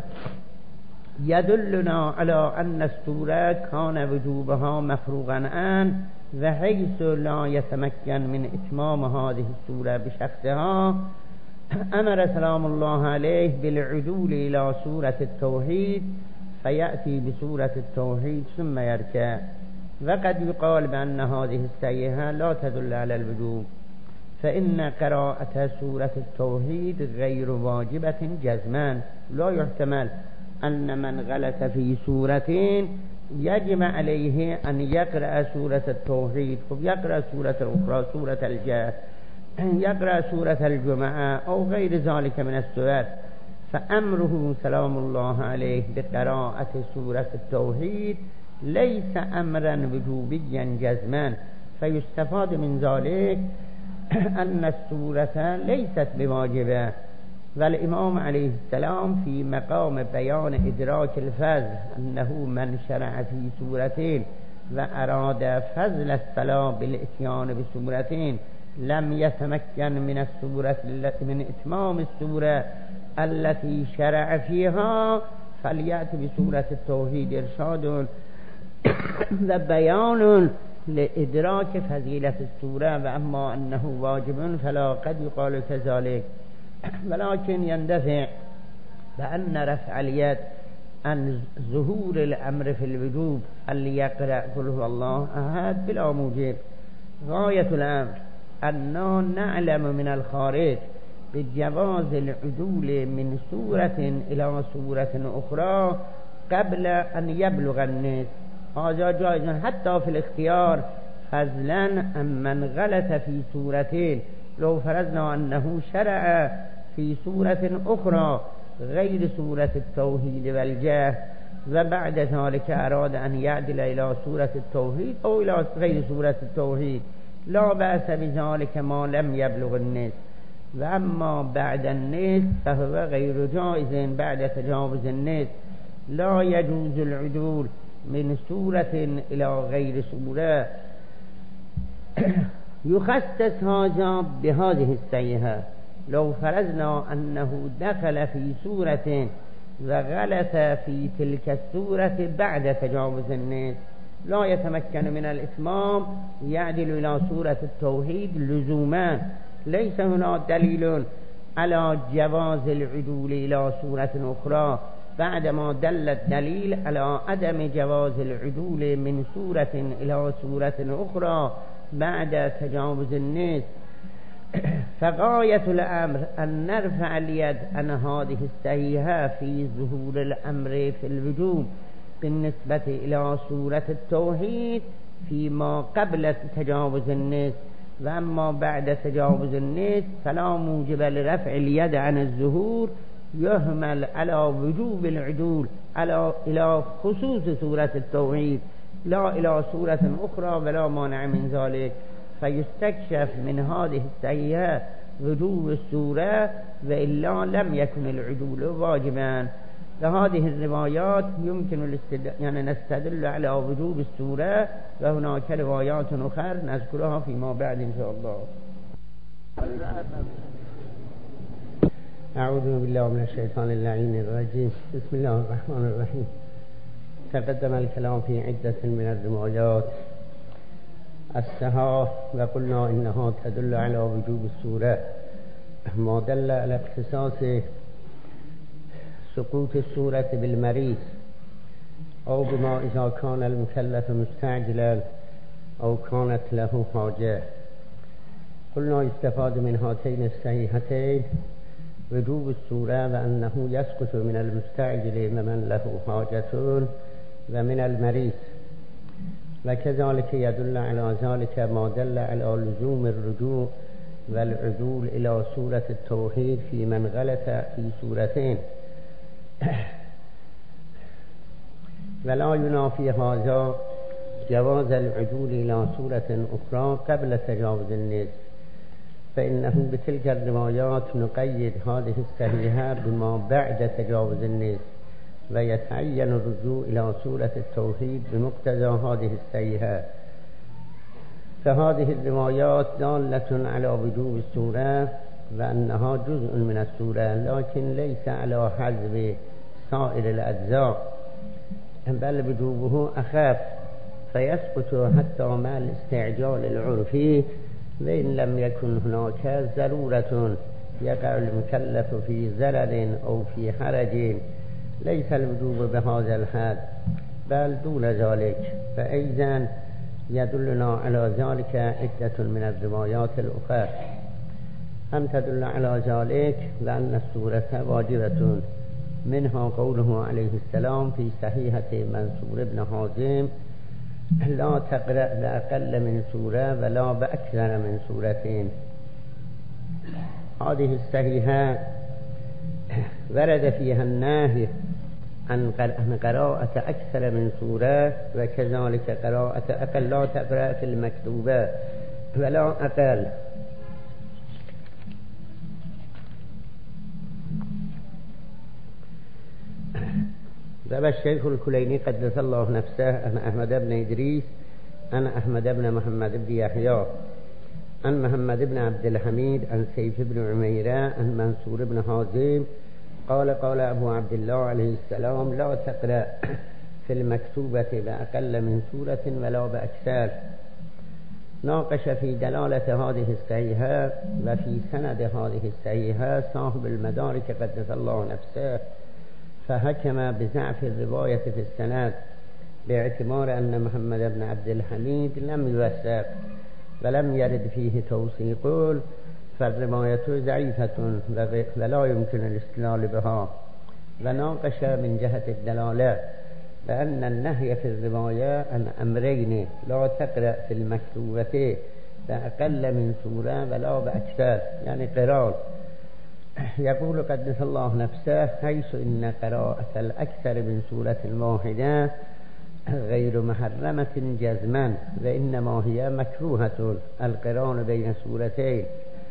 يدلنا على أن السورة كان وجوبها مفروغا عنه، وحيث لا يتمكن من إتمام هذه السورة بشخصها أمر سلام الله عليه بالعدول إلى سورة التوحيد فيأتي بسورة التوحيد ثم يركع. وقد يقال بأن هذه السيئة لا تدل على الوجوب، فإن قراءة سورة التوحيد غير واجبة جزما. لا يحتمل أن من غلط في سورتين يجب عليه أن يقرأ سورة التوحيد ويقرأ سورة أخرى، سورة الجهر، يقرأ سورة الجمعة أو غير ذلك من السور. فأمره سلام الله عليه بقراءة سورة التوحيد ليس أمرا وجوبيا جزما. فيستفاد من ذلك أن السورة ليست بواجبة. والإمام عليه السلام في مقام بيان إدراك الفضل أنه من شرع في سورتين وأراد فضل الصلاة بالإتيان بسورتين لم يتمكن من السورة من إتمام السورة التي شرع فيها فليأتي بسورة التوحيد إرشاد وبيان لإدراك فضيلة السورة. وأما أنه واجب فلا قد يقال كذلك، ولكن يندفع بأن رفع اليد عن ظهور الأمر في الوجوب اللي يقرأ قل هو الله أحد بلا موجب. غاية الأمر أننا نعلم من الخارج بجواز العدول من سورة إلى سورة أخرى قبل أن يبلغ الناس. هذا جائز حتى في الاختيار، فضلا أم من غلط في سورتين. لو فرضنا أنه شرع في سورة أخرى غير سورة التوحيد والجهر وبعد ذلك أراد أن يعدل إلى سورة التوحيد أو إلى غير سورة التوحيد لا بأس بذلك ما لم يبلغ النصف. وأما بعد النصف فهو غير جائز بعد تجاوز النصف. لا يجوز العدول من سورة إلى غير سورة. يخصص هذا بهذه السيئة: لو فرضنا أنه دخل في سورة وغلط في تلك السورة بعد تجاوز النصف لا يتمكن من الإتمام، يعدل إلى سورة التوحيد لزوما. ليس هنا دليل على جواز العدول إلى سورة أخرى بعدما دل الدليل على عدم جواز العدول من سورة إلى سورة أخرى بعد تجاوز النصف. فغاية الأمر أن نرفع اليد عن هذه السيئة في ظهور الأمر في الوجوب بالنسبة إلى سورة التوحيد فيما قبل تجاوز النصف. وأما بعد تجاوز النصف فلا موجب لرفع اليد عن الظهور، يهمل على وجوب العدول على إلى خصوص سورة التوحيد لا إلى سورة أخرى ولا مانع من ذلك. فيستكشف من هذه السيئة وجوب السورة وإلا لم يكن العدول واجبا. فهذه الروايات يمكن الاستدلال يعني نستدل على وجوب السورة، وهناك روايات أخرى نذكرها فيما بعد إن شاء الله. أعوذ بالله من الشيطان اللعين الرجيم. بسم الله الرحمن الرحيم. تقدم الكلام في عدة من الروايات السها، وقلنا إنها تدل على وجوب السورة، ما دل على اختصاص سقوط السورة بالمريض أو بما إذا كان المكلف مستعجلا أو كانت له حاجة. قلنا يستفاد من هاتين الصحيحتين وجوب السورة وأنه يسقط من المستعجل ومن له حاجة ومن المريض، وكذلك يدل على ذلك ما دل على لزوم الرجوع والعدول إلى سورة التوحيد في من غلط في سورتين. ولا ينافي هذا جواز العدول إلى سورة أخرى قبل تجاوز النصف، فإنه بتلك الروايات نقيد هذه الصحيحة بما بعد تجاوز النصف، ويتعين الرجوع إلى سورة التوحيد بمقتضى هذه الصحيحة. فهذه الروايات دالة على وجوب السورة وأنها جزء من السورة، لكن ليس على حذف سائر الأجزاء، بل وجوبه أخف فيسقط حتى مع الاستعجال العرفي، وإن لم يكن هناك ضرورة يقع المكلف في زلل أو في حرج ليس الوجوب بهذا الحد بل دون ذلك. فأيضا يدلنا على ذلك عدة من الروايات الأخرى. أم تدل على ذلك لأن السورة واجبة، منها قوله عليه السلام في صحيحة منصور بن حازم: لا تقرأ بأقل من سورة ولا بأكثر من سورتين. هذه الصحيحة ورد فيها النهي عن قراءة أكثر من سورة، وكذلك قراءة أقل. لا تقرأ في المكتوبة ولا أقل. ذهب الشيخ الكليني قدس الله نفسه أن أحمد بن إدريس أن أحمد بن محمد بن يحيى عن محمد بن عبد الحميد عن سيف بن عميرة عن منصور بن حازم قال قال أبو عبد الله عليه السلام: لا تقرأ في المكتوبة بأقل من سورة ولا بأكثر. ناقش في دلالة هذه الصحيحة وفي سند هذه الصحيحة صاحب المدارك قدس الله نفسه، فحكم بضعف الرواية في السند باعتبار أن محمد بن عبد الحميد لم يوثق ولم يرد فيه توثيق، فالرواية ضعيفة ولا يمكن الاستدلال بها. وناقش من جهة الدلالة بأن النهي في الرواية عن أمرين: لا تقرأ في المكتوبة بأقل من سورة ولا بأكثر، يعني قراءة. يقول قدس الله نفسه: حيث إن قراءة الأكثر من سورة واحدة غير محرمة جزما، وإنما هي مكروهة القران بين سورتين،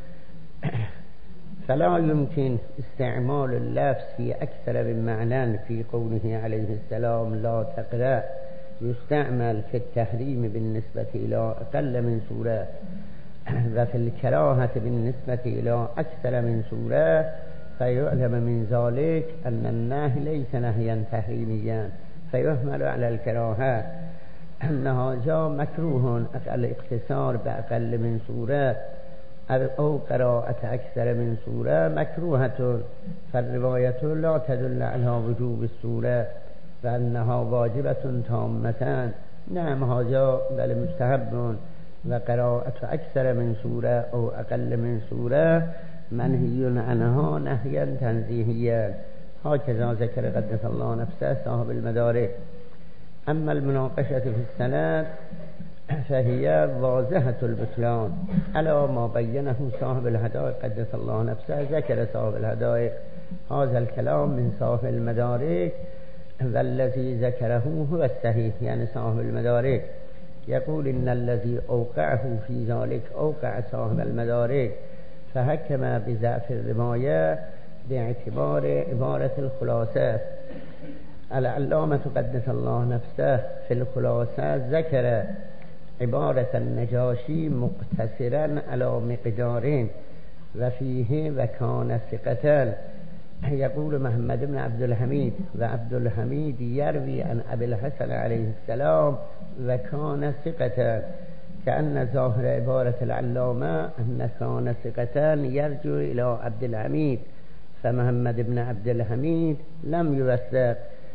فلا يمكن استعمال اللفظ في أكثر من معنى في قوله عليه السلام: لا تقرأ، يستعمل في التحريم بالنسبة إلى أقل من سورة، وفي الكراهة بالنسبة إلى أكثر من سورة. فيعلم من ذلك أن النهي ليس نهيا تحريميا، فيحمل على الكراهة أنها جاء مكروه الاقتصار بأقل من سورة أو قراءة أكثر من سورة مكروهة، فالرواية لا تدل على وجوب السورة فأنها واجبة تامة. نعم هذا بل مستحب، وقراءة أكثر من سورة أو أقل من سورة منهي عنها نهيا تنزيهيا، هكذا ذكر قدس الله نفسه صاحب المدارك. أما المناقشة في السند فهي واضحة البطلان على ما بينه صاحب الهدائق قدس الله نفسه. ذكر صاحب الهدائق هذا الكلام من صاحب المدارك، والذي ذكره هو الصحيح، يعني صاحب المدارك يقول: إن الذي أوقعه في ذلك أوقع صاحب المدارك، فحكم بضعف الرواية باعتبار عبارة الخلاصة. العلامة قدس الله نفسه في الخلاصة ذكر عبارة النجاشي مقتصرا على مقدارين وفيه وكان ثقة. يقول محمد بن عبد الحميد وعبد الحميد يروي عن أبي الحسن عليه السلام وكان ثقة، كأن ظاهر عبارة العلامة أن كان ثقة يرجع إلى عبد الحميد، فمحمد بن عبد الحميد لم يوثق.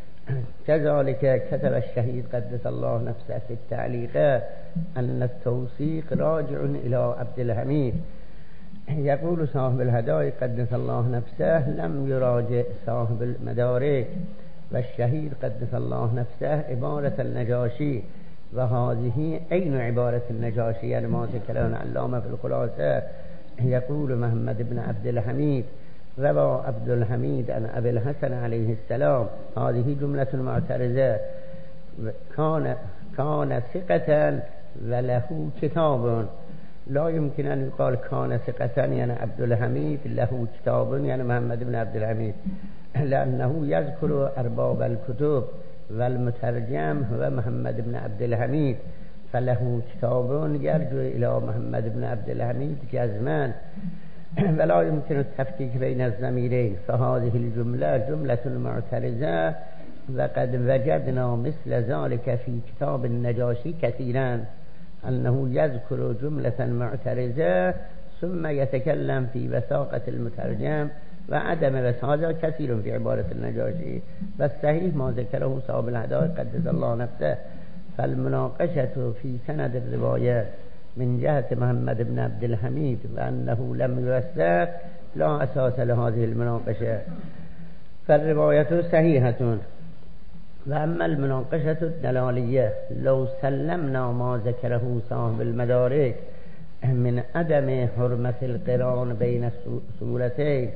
كذلك كتب الشهيد قدس الله نفسه في التعليق أن التوثيق راجع إلى عبد الحميد. يقول صاحب الهدايا قدس الله نفسه لم يراجع صاحب المدارك، والشهيد قدس الله نفسه عبارة النجاشي، وهذه عين عبارة النجاشي يعني ما ذكره العلامة في الخلاصة. يقول محمد بن عبد الحميد روى عبد الحميد عن أبي الحسن عليه السلام، هذه جملة معترضة. كان كان ثقة وله كتاب، لا يمكن أن يقال كان ثقة يعني عبد الحميد له كتاب يعني محمد بن عبد الحميد، لأنه يذكر أرباب الكتب والمترجم هو محمد بن عبد الحميد، فله كتاب يرجع إلى محمد بن عبد الحميد جزمان، ولا يمكن التفكيك بين الضميرين، فهذه الجملة جملة معترضة، وقد وجدنا مثل ذلك في كتاب النجاشي كثيرا، أنه يذكر جملة معترضة ثم يتكلم في وثاقة المترجم وعدم وثاقة كثير في عبارة النجاشي. والصحيح ما ذكره صاحب الهدايا قدس الله نفسه، فالمناقشة في سند الروايات من جهة محمد بن عبد الحميد وأنه لم يوثق لا أساس لهذه المناقشة، فالرواية صحيحة. وأما المناقشة الدلالية لو سلمنا ما ذكره صاحب المدارك من عدم حرمة القران بين السورتين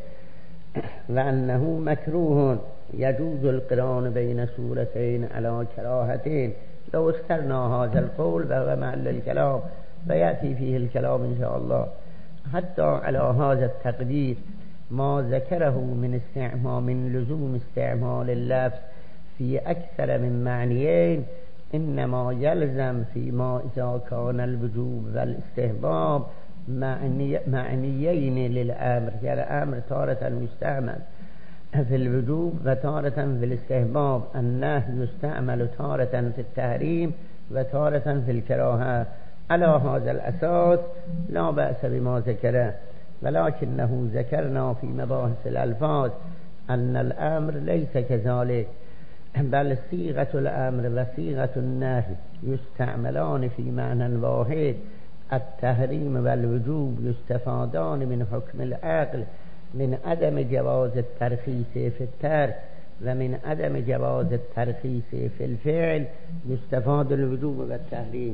وأنه مكروه يجوز القران بين سورتين على كراهتين، لو اخترنا هذا القول وهو محل الكلام ويأتي فيه الكلام إن شاء الله، حتى على هذا التقدير ما ذكره من استعمال من لزوم استعمال اللفظ في أكثر من معنيين، إنما يلزم فيما إذا كان الوجوب والاستحباب معني معنيين للأمر، يعني الأمر تارة يستعمل في الوجوب وتارة في الاستحباب، النهي يستعمل تارة في التحريم وتارة في الكراهة. على هذا الأساس لا بأس بما ذكره، ولكنه ذكرنا في مباحث الألفاظ أن الأمر ليس كذلك، بل صيغة الأمر وصيغة النهي يستعملان في معنى واحد. التحريم والوجوب يستفادان من حكم العقل من عدم جواز الترخيص في الترك، ومن عدم جواز الترخيص في الفعل يستفاد الوجوب والتحريم.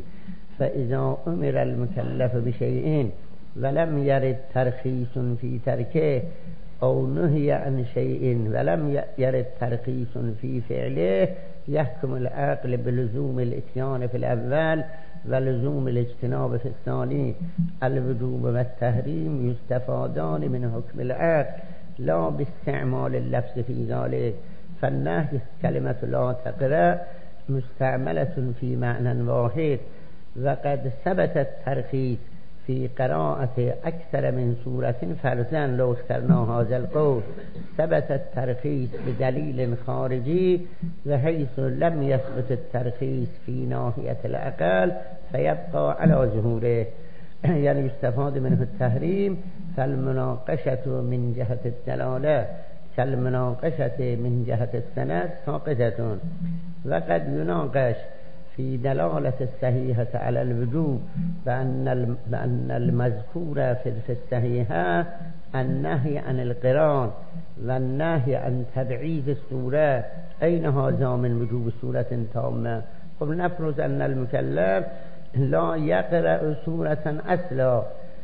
فإذا أمر المكلف بشيء ولم يرد ترخيص في تركه، أو نهي عن شيء ولم يرد ترخيص في فعله، يحكم العقل بلزوم الاتيان في الأول ولزوم الاجتناب في الثاني. الوجوب والتحريم يستفادان من حكم العقل لا باستعمال اللفظ في ذلك، فالنهي كلمة لا تقرأ مستعملة في معنى واحد، وقد ثبت الترخيص في قراءة أكثر من سورة فرضاً. لو اخترنا هذا القول ثبت الترخيص بدليل خارجي، بحيث لم يثبت الترخيص في ناحية الأقل فيبقى على ظهوره، يعني يستفاد منه التحريم. فالمناقشة من جهة الدلالة كالمناقشة من جهة السند ساقطة، وقد يناقش في دلالة الصحيحة على الوجوب بأن بأن المذكور في الصحيحة النهي عن القران والنهي عن تبعيد السورة، أين هذا من وجوب سورة تامة؟ خب نفرض أن المكلف لا يقرأ سورة أصلا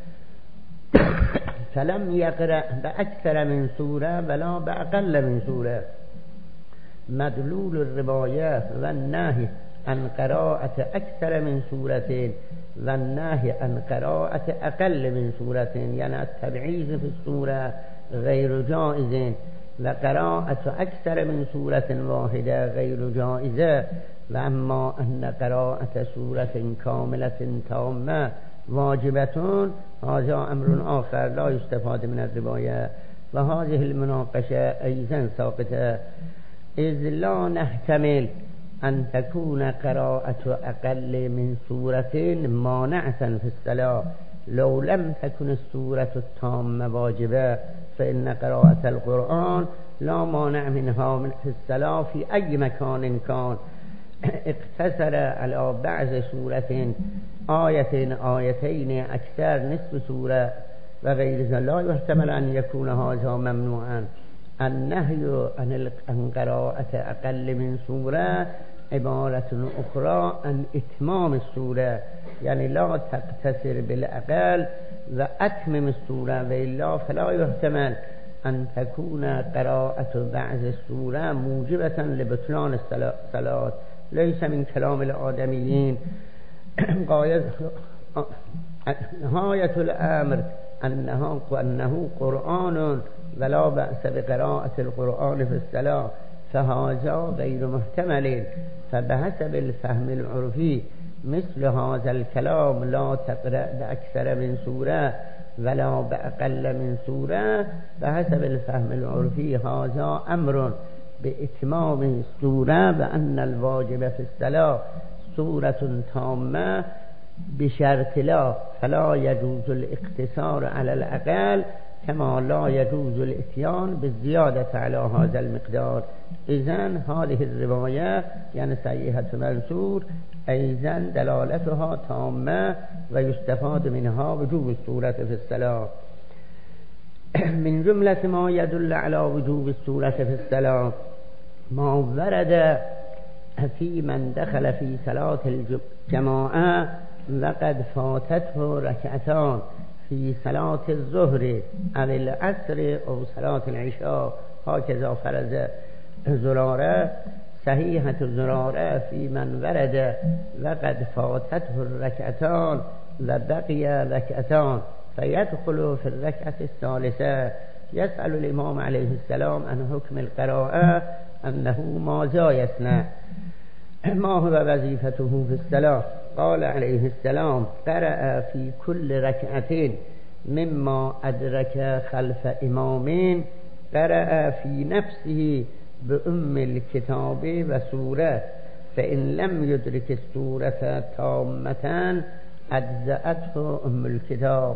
فلم يقرأ بأكثر من سورة ولا بأقل من سورة، مدلول الرواية والنهي عن قراءة أكثر من سورة والنهي عن قراءة أقل من سورة، يعني التبعيض في السورة غير جائز، وقراءة أكثر من سورة واحدة غير جائزة. وأما أن قراءة سورة كاملة تامة واجبة هذا أمر آخر لا يستفاد من الرواية، وهذه المناقشة أيضا ساقطة، إذ لا نحتمل أن تكون قراءة أقل من سورة مانعة في الصلاة. لو لم تكن السورة التامة واجبة فإن قراءة القرآن لا مانع منها في الصلاة في أي مكان كان. اقتصر على بعض سورة آية آيتين أكثر نصف سورة وغير ذلك لا يحتمل أن يكون هذا ممنوعا. النهي عن قراءة أقل من سورة عبارة أخرى عن إتمام السورة، يعني لا تقتصر بالأقل وأتمم السورة، وإلا فلا يحتمل أن تكون قراءة بعض السورة موجبة لبطلان الصلاة. ليس من كلام الآدميين. نهاية الأمر أنه, أنه قرآن ولا بأس بقراءة القرآن في الصلاة، فهذا غير محتمل. فبحسب الفهم العرفي مثل هذا الكلام لا تقرأ بأكثر من سورة ولا بأقل من سورة، بحسب الفهم العرفي هذا أمر بإتمام السورة، وأن الواجب في الصلاة سورة تامة بشرط لا، فلا يجوز الاقتصار على الأقل كما لا يجوز الاتيان بالزيادة على هذا المقدار. إذن هذه الرواية يعني صحيحة منصور أيضا دلالتها تامة ويستفاد منها وجوب السورة في الصلاة. من جملة ما يدل على وجوب السورة في الصلاة ما ورد في من دخل في صلاة الجماعة وقد فاتته ركعتان في صلاة الظهر أو العصر أو صلاة العشاء، هكذا فرض زرارة. صحيحة زرارة في من ورد وقد فاتته الركعتان وبقي ركعتان فيدخل في الركعة الثالثة. يسأل الإمام عليه السلام عن حكم القراءة أنه ماذا يصنع، ما هو وظيفته في الصلاة؟ قال عليه السلام: قرأ في كل ركعتين مما أدرك خلف إمام، قرأ في نفسه بأم الكتاب وسورة، فإن لم يدرك السورة تامة أجزأته أم الكتاب.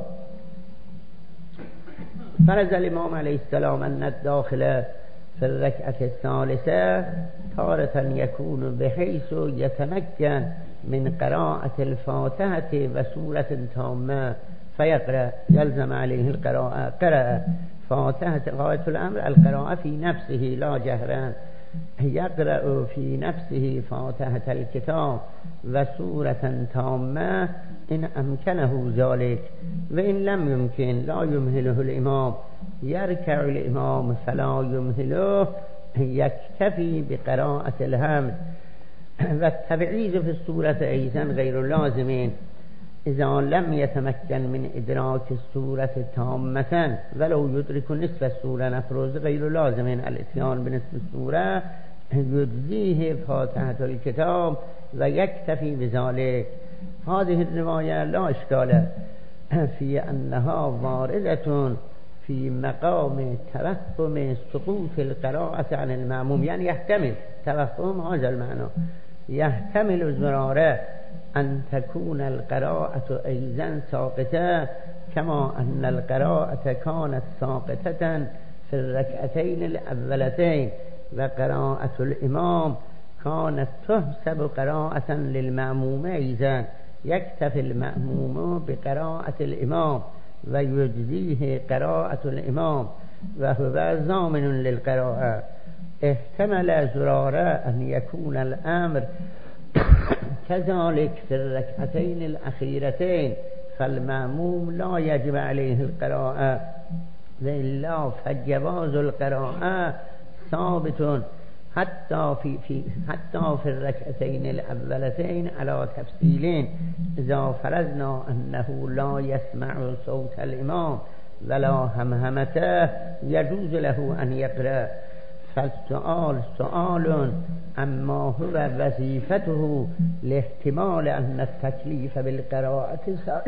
فرض الإمام عليه السلام أن الداخل في الركعة الثالثة تارة يكون بحيث يتمكن من قراءة الفاتحة وسورة تامة فيقرأ، يلزم عليه القراءة. قرأ فاتحة، غاية الأمر القراءة في نفسه لا جهرا، يقرأ في نفسه فاتحة الكتاب وسورة تامة إن أمكنه ذلك، وإن لم يمكن لا يمهله الإمام، يركع الإمام فلا يمهله، يكتفي بقراءة الحمد. والتبعيض في السورة أيضا غير لازم إذا لم يتمكن من إدراك السورة تامة، ولو يدرك نصف السورة نفرز غير لازم الاتيان بنصف السورة، يجزيه فاتحة الكتاب ويكتفي بذلك. هذه الرواية لا إشكال في أنها واردة في مقام توهم سقوط القراءة عن المأموم، يعني يحتمل توهم هذا المعنى، يحتمل الزرارة أن تكون القراءة أيضا ساقطة كما أن القراءة كانت ساقطة في الركعتين الأولتين، وقراءة الإمام كانت تحسب قراءة للمأموم أيضا، يكتفي المأموم بقراءة الإمام ويجزيه قراءة الإمام وهو ضامن للقراءة. احتمل زرارة أن يكون الأمر كذلك في الركعتين الأخيرتين، فالمأموم لا يجب عليه القراءة، وإلا فجواز القراءة ثابت حتى في في حتى في الركعتين الأولتين على تفصيلين إذا فرضنا أنه لا يسمع صوت الإمام ولا همهمته يجوز له أن يقرأ. فالسؤال سؤال أما هو وظيفته لاحتمال أن التكليف بالقراءة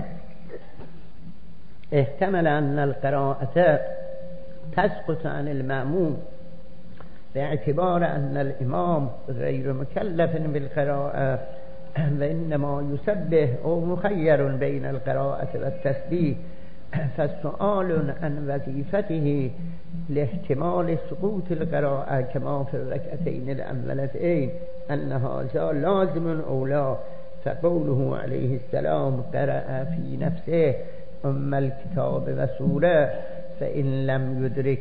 احتمل أن القراءة تسقط عن المأموم باعتبار أن الإمام غير مكلف بالقراءة وإنما يسبح أو مخير بين القراءة والتسبيح. فالسؤال عن وظيفته لاحتمال سقوط القراءة كما في الركعتين الأولتين أن هذا لازم أو لا. فقوله عليه السلام قرأ في نفسه أم الكتاب وسورة فإن لم يدرك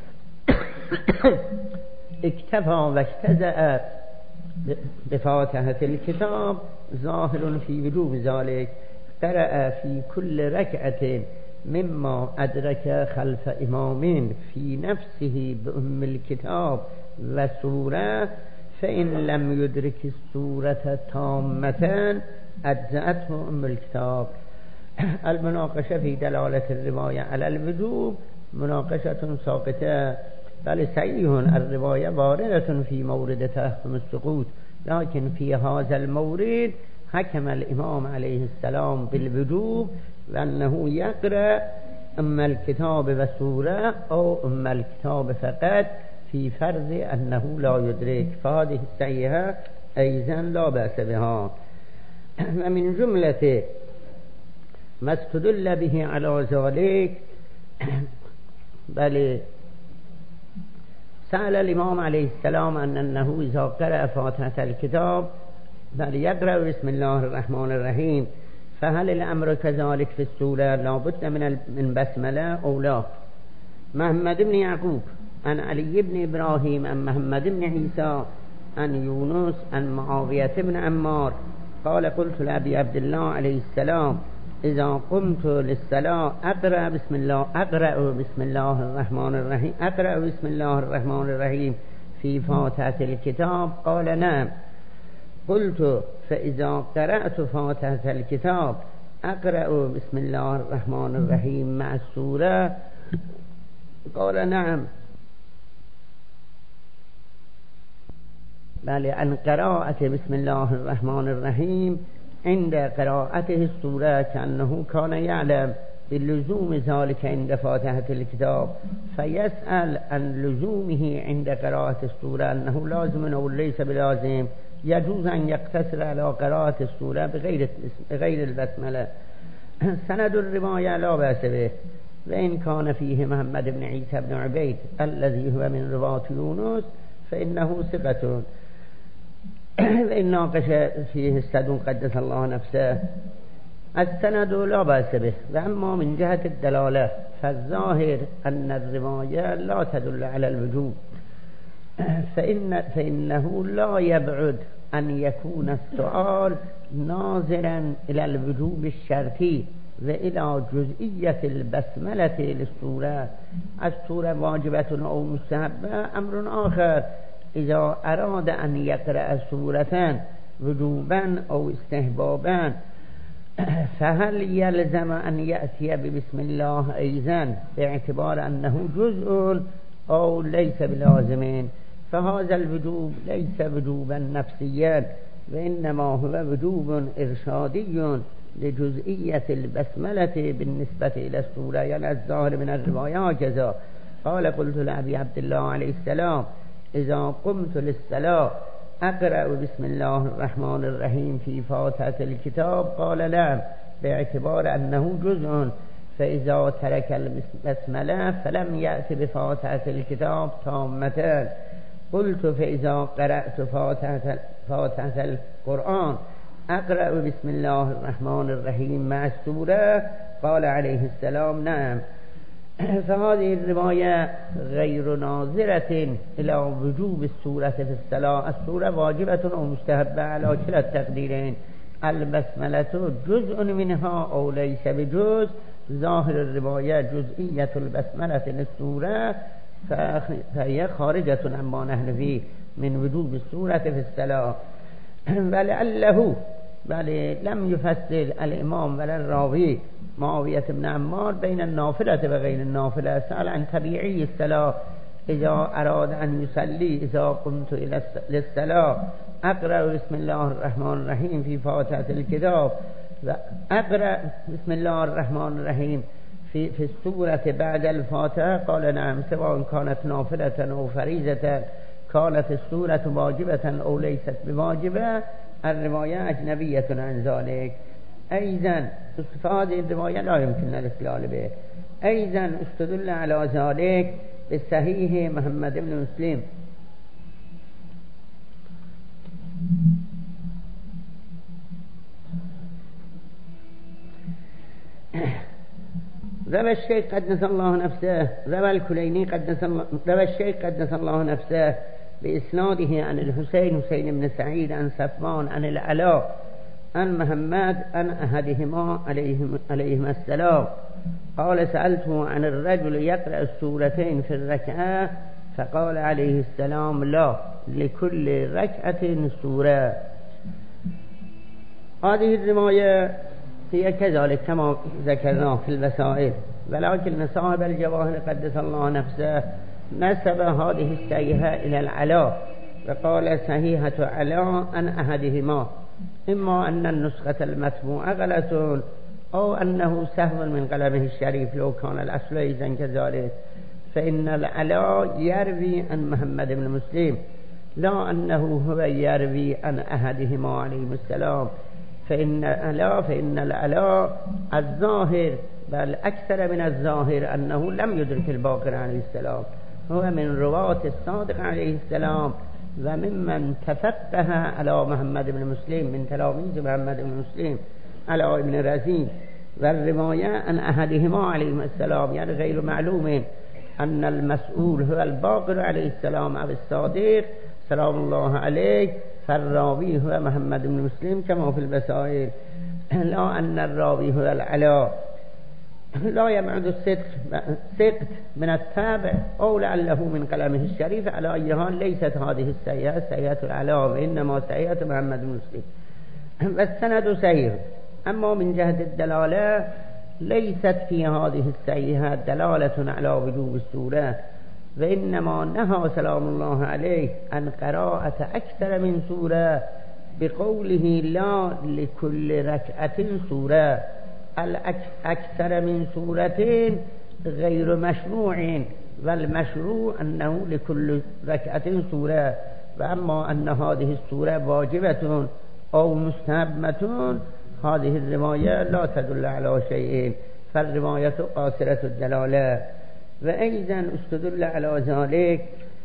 اكتفى واجتزأ بفاتحة الكتاب ظاهر في وجوب ذلك. قرأ في كل ركعة مما أدرك خلف إمام في نفسه بأم الكتاب وسورة فإن لم يدرك السورة تامة أجزأته أم الكتاب. المناقشة في دلالة الرواية على الوجوب مناقشة ساقطة، بل صحيح الرواية واردة في مورد تحكم السقوط، لكن في هذا المورد حكم الإمام عليه السلام بالوجوب وأنه يقرأ أم الكتاب وسورة أو أم الكتاب فقط في فرض أنه لا يدرك، فهذه الصحيحة أيضا لا بأس بها. ومن جملة ما استدل به على ذلك بل سأل الإمام عليه السلام أن أنه إذا قرأ فاتحة الكتاب بل يقرأ بسم الله الرحمن الرحيم فهل الأمر كذلك في السورة لا بد من من بسملة أو لا؟ محمد بن يعقوب عن علي بن إبراهيم عن محمد بن عيسى عن يونس عن معاوية بن عمار قال قلت لأبي عبد الله عليه السلام إذا قمت للصلاة أقرأ بسم الله أقرأ بسم الله الرحمن الرحيم أقرأ بسم الله الرحمن الرحيم في فاتحة الكتاب؟ قال نعم. قلت فإذا قرأت فاتحة الكتاب أقرأ بسم الله الرحمن الرحيم مع السورة؟ قال نعم. بل عن قراءة بسم الله الرحمن الرحيم عند قراءته السورة كأنه كان يعلم بلزوم ذلك عند فاتحة الكتاب فيسأل عن لزومه عند قراءة السورة أنه لازم أو ليس بلازم. يجوز أن يقتصر على قراءة السورة بغير بغير البسملة. سند الرواية لا بأس به، وإن كان فيه محمد بن عيسى بن عبيد الذي هو من رواة يونس فإنه ثقة، وإن ناقش فيه السد قدس الله نفسه. السند لا بأس به. وأما من جهة الدلالة فالظاهر أن الرواية لا تدل على الوجوب، فإن فإنه لا يبعد أن يكون السؤال ناظرا إلى الوجوب الشرطي وإلى جزئية البسملة للسورة. السورة واجبة أو مستحبة أمر آخر. إذا أراد أن يقرأ سورة وجوبا أو استحبابا فهل يلزم أن يأتي ببسم الله أيضا باعتبار أنه جزء أو ليس بلازم؟ فهذا الوجوب ليس وجوبا نفسيا، وإنما هو وجوب إرشادي لجزئية البسملة بالنسبة إلى السورة، يعني الظاهر من الرواية كذا. قال قلت لأبي عبد الله عليه السلام إذا قمت للصلاة أقرأ بسم الله الرحمن الرحيم في فاتحة الكتاب؟ قال نعم، باعتبار أنه جزء. فإذا ترك البسملة فلم يأت بفاتحة الكتاب تامة. قلت فإذا قرأت فاتحة, فاتحة القرآن أقرأ بسم الله الرحمن الرحيم مع السورة؟ قال عليه السلام نعم. فهذه الرواية غير ناظرة إلى وجوب السورة في الصلاة. السورة واجبة أو مستحبة على كلا التقديرين. البسملة جزء منها أو ليس بجزء. ظاهر الرواية جزئية البسملة للسورة فهي خارجة عما نحن فيه. من وجوب السورة في الصلاة. ولعله بل لم يفصل الإمام ولا الراوي معاوية بن عمار بين النافلة وغير النافلة. سأل عن طبيعي الصلاة إذا أراد أن يصلي إذا قمت إلى الصلاة أقرأ بسم الله الرحمن الرحيم في فاتحة الكتاب وأقرأ بسم الله الرحمن الرحيم في, في السورة بعد الفاتحة؟ قال نعم، سواء كانت نافلة أو فريضة، كانت السورة واجبة أو ليست بواجبة. الرواية أجنبية عن ذلك. أيضا هذه الرواية لا يمكن الاستدلال به. أيضا استدل على ذلك بالصحيح محمد بن مسلم روى الشيخ قدس الله نفسه روى الكليني قدس الله روى الشيخ قدس الله نفسه بإسناده عن الحسين حسين بن سعيد عن صفوان عن العلاء عن محمد عن أحدهما عليهم عليهم السلام قال سألته عن الرجل يقرأ السورتين في الركعة فقال عليه السلام لا، لكل ركعة سورة. هذه الرواية هي كذلك كما ذكرنا في الوسائل، ولكن صاحب الجواهر قدس الله نفسه نسب هذه الصحيحة إلى العلاء وقال صحيحة علاء عن أحدهما، إما أن النسخة المتبوعة غلط أو أنه سهو من قلمه الشريف لو كان الأصل إذا كذلك، فإن العلاء يروي عن محمد بن مسلم لا أنه هو يروي عن أحدهما عليه السلام. فإن العلاء فإن العلاء الظاهر بل أكثر من الظاهر أنه لم يدرك الباقر عليه السلام، هو من رواة الصادق عليه السلام وممن تفقه على محمد بن مسلم من تلاميذ محمد بن مسلم على ابن رزين. والرواية عن أحدهما عليه السلام يعني غير معلوم أن المسؤول هو الباقر عليه السلام أو الصادق سلام الله عليه، فالراوي هو محمد بن مسلم كما في الوسائل، لا أن الراوي هو العلاء. لا يبعد السقط من التابع أو لعله من كلامه الشريف. على أي حال ليست هذه السيئة سيئة العلاء وإنما سيئة محمد بن مسلم، والسند سيئ. أما من جهة الدلالة ليست في هذه السيئة دلالة على وجوب السورة، وإنما نهى سلام الله عليه عن قراءة أكثر من سورة بقوله لا لكل ركعة سورة. الأكثر من سورتين غير مشروع، والمشروع أنه لكل ركعة سورة. وأما أن هذه السورة واجبة أو مستحبة هذه الرواية لا تدل على شيء، فالرواية قاصرة الدلالة. وأيضا استدل على ذلك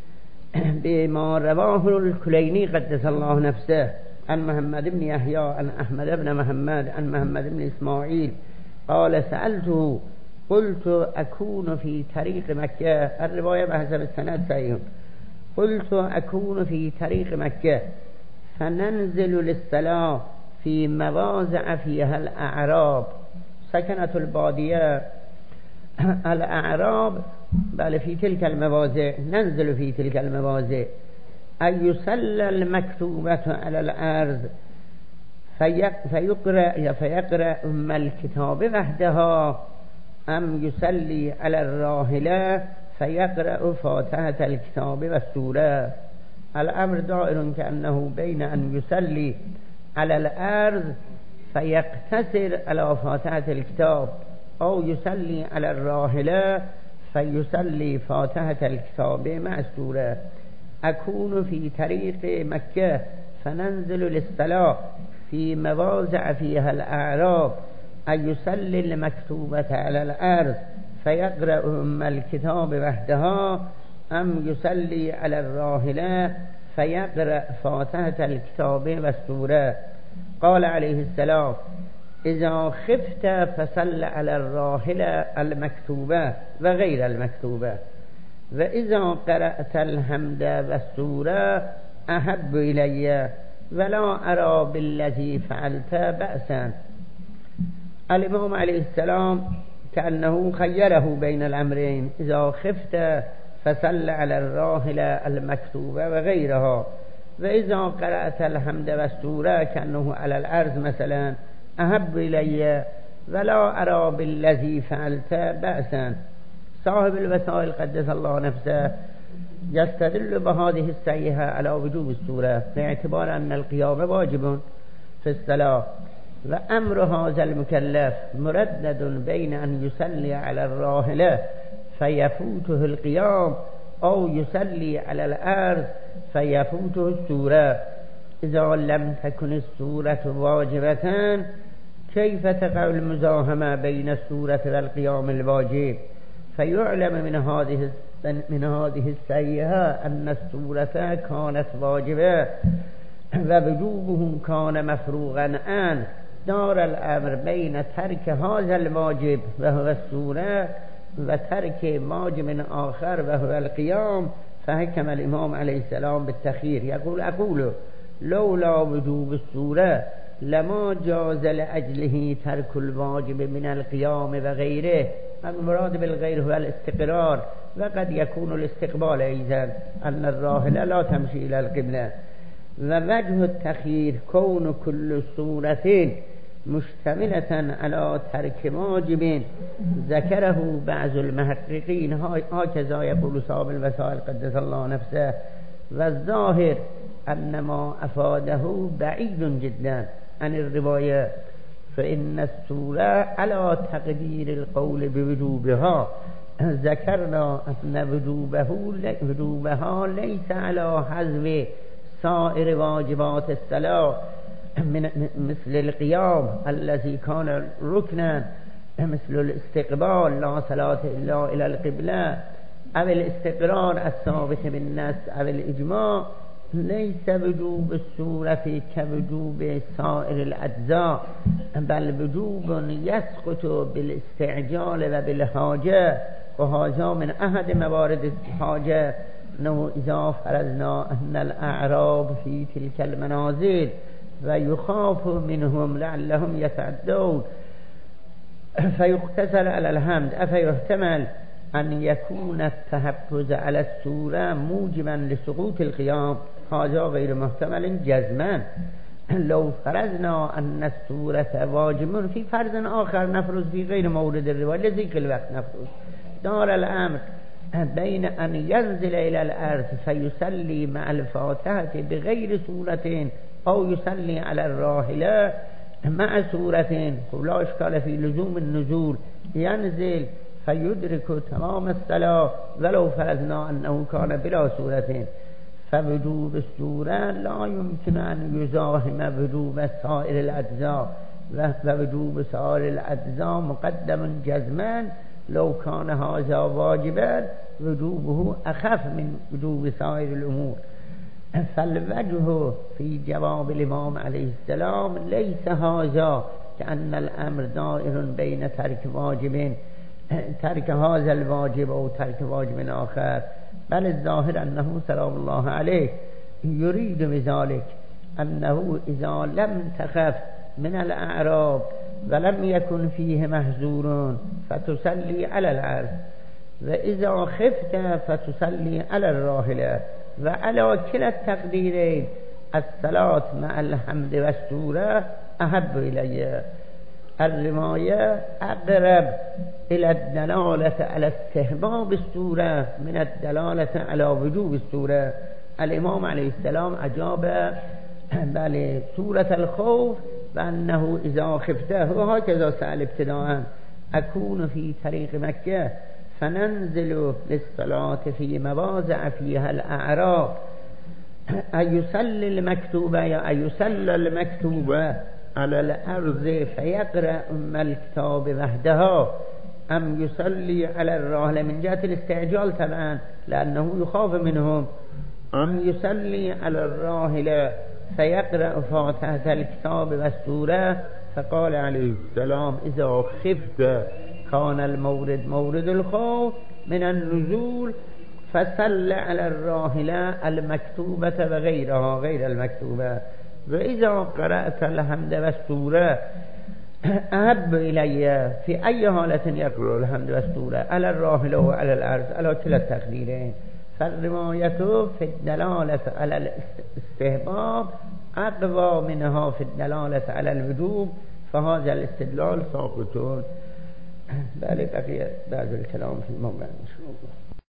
بما رواه الكليني قدس الله نفسه عن محمد بن يحيى عن أحمد بن محمد عن محمد بن إسماعيل قال سألته قلت أكون في طريق مكة. الرواية بحسب السند صحيح. قلت أكون في طريق مكة فننزل للصلاة في مواضع فيها الأعراب. سكنة البادية الأعراب بل في تلك المواضع ننزل في تلك المواضع أن يصلى المكتوبة على الأرض فيقرأ فيقرأ أم الكتاب وحدها أم يصلي على الراحلة فيقرأ فاتحة الكتاب والسورة. الأمر دائر كأنه بين أن يصلي على الأرض فيقتصر على فاتحة الكتاب أو يصلي على الراحلة فيصلي فاتحة الكتاب مع السورة. أكون في طريق مكة فننزل للصلاة في مواضع فيها الأعراب أن يصلي المكتوبة على الأرض فيقرأ أم الكتاب وحدها أم يصلي على الراحلة فيقرأ فاتحة الكتاب والسورة. قال عليه السلام إذا خفت فصل على الراحلة المكتوبة وغير المكتوبة، وإذا قرأت الحمد والسورة أحب إلي ولا أرى بالذي فعلت بأسا. الإمام عليه السلام كأنه خيره بين الأمرين، إذا خفت فصل على الراحلة المكتوبة وغيرها. وإذا قرأت الحمد والسورة كأنه على الأرض مثلا أحب إلي ولا أرى بالذي فعلت بأسا. صاحب الوسائل قدس الله نفسه يستدل بهذه السيئة على وجوب السورة باعتبار أن القيام واجب في الصلاة، وأمر هذا المكلف مردد بين أن يصلي على الراحلة فيفوته القيام أو يصلي على الأرض فيفوته السورة. إذا لم تكن السورة واجبة كيف تقع المزاحمة بين السورة والقيام الواجب؟ فيعلم من هذه من هذه السيئة أن السورة كانت واجبة ووجوبه كان مفروغا عنه. دار الأمر بين ترك هذا الواجب وهو السورة وترك واجب آخر وهو القيام. فحكم الإمام عليه السلام بالتخيير، يقول أقول لولا وجوب السورة لما جاز لأجله ترك الواجب من القيام وغيره. المراد بالغير هو الاستقرار، وقد يكون الاستقبال أيضا أن الراحلة لا تمشي إلى القبلة. ووجه التخيير كون كل سورة مشتملة على ترك واجب ذكره بعض المحققين، هكذا يقول صاحب الوسائل قدس الله نفسه. والظاهر أن ما أفاده بعيد جدا عن الرواية، فإن السورة على تقدير القول بوجوبها ذكرنا أن وجوبه وجوبها ليس على حذف سائر واجبات الصلاة من مثل القيام الذي كان ركنا، مثل الاستقبال لا صلاة إلا إلى القبلة، أو الاستقرار الثابت بالنص أو الإجماع. ليس وجوب السورة كوجوب سائر الأجزاء، بل وجوب يسقط بالاستعجال وبالحاجة، وهذا من أحد موارد الحاجة. أنه إذا فرضنا أن الأعراب في تلك المنازل ويخاف منهم لعلهم يتعدون فيقتصر على الحمد، أفيحتمل أن يكون التحفظ على السورة موجبا لسقوط القيام؟ هذا غير محتمل جزما. لو فرضنا أن السورة واجب في فرض آخر نفرض في غير مورد الرواية لذيك الوقت نفرض، دار الأمر بين أن ينزل إلى الأرض فيصلي مع الفاتحة بغير سورة أو يصلي على الراحلة مع سورة، لا إشكال في لزوم النزول، ينزل فيدرك تمام الصلاة ولو فرضنا أنه كان بلا سورة. فوجوب السورة لا يمكن أن يزاحم وجوب سائر الأجزاء، ووجوب سائر الأجزاء مقدم جزما. لو كان هذا واجبا وجوبه أخف من وجوب سائر الأمور. فالوجه في جواب الإمام عليه السلام ليس هذا كأن الأمر دائر بين ترك واجب ترك هذا الواجب أو ترك واجب آخر، بل الظاهر أنه سلام الله عليه يريد بذلك أنه إذا لم تخف من الأعراب ولم يكن فيه محذور فتصلي على الأرض، وإذا خفت فتصلي على الراحلة. وعلى كلا التقديرين الصلاة مع الحمد والسورة أحب إلي. الرواية أقرب إلى الدلالة على استحباب السورة من الدلالة على وجوب السورة. الإمام عليه السلام أجاب بل سورة الخوف بأنه إذا خفته، وهكذا سأل ابتداء أكون في طريق مكة فننزل للصلاة في مواضع فيها الأعراب أيصلي المكتوبة يا أيصلي المكتوبة على الأرض فيقرأ أم الكتاب وحدها أم يصلي على الراحلة، من جهة الاستعجال طبعا لأنه يخاف منهم، أم يصلي على الراحلة فيقرأ فاتحة الكتاب والسورة. فقال عليه السلام إذا خفت كان المورد مورد الخوف من النزول فصل على الراحلة المكتوبة وغيرها غير المكتوبة. وإذا قرأت الحمد والسورة أحب إلي في أي حالة يقرأ الحمد والسورة على الراحلة وعلى الأرض على كلا التقديرين، فالرواية في الدلالة على الاستحباب أقوى منها في الدلالة على الوجوب، فهذا الاستدلال ساقط. بل بقي بعض الكلام في الموضوع إن شاء الله.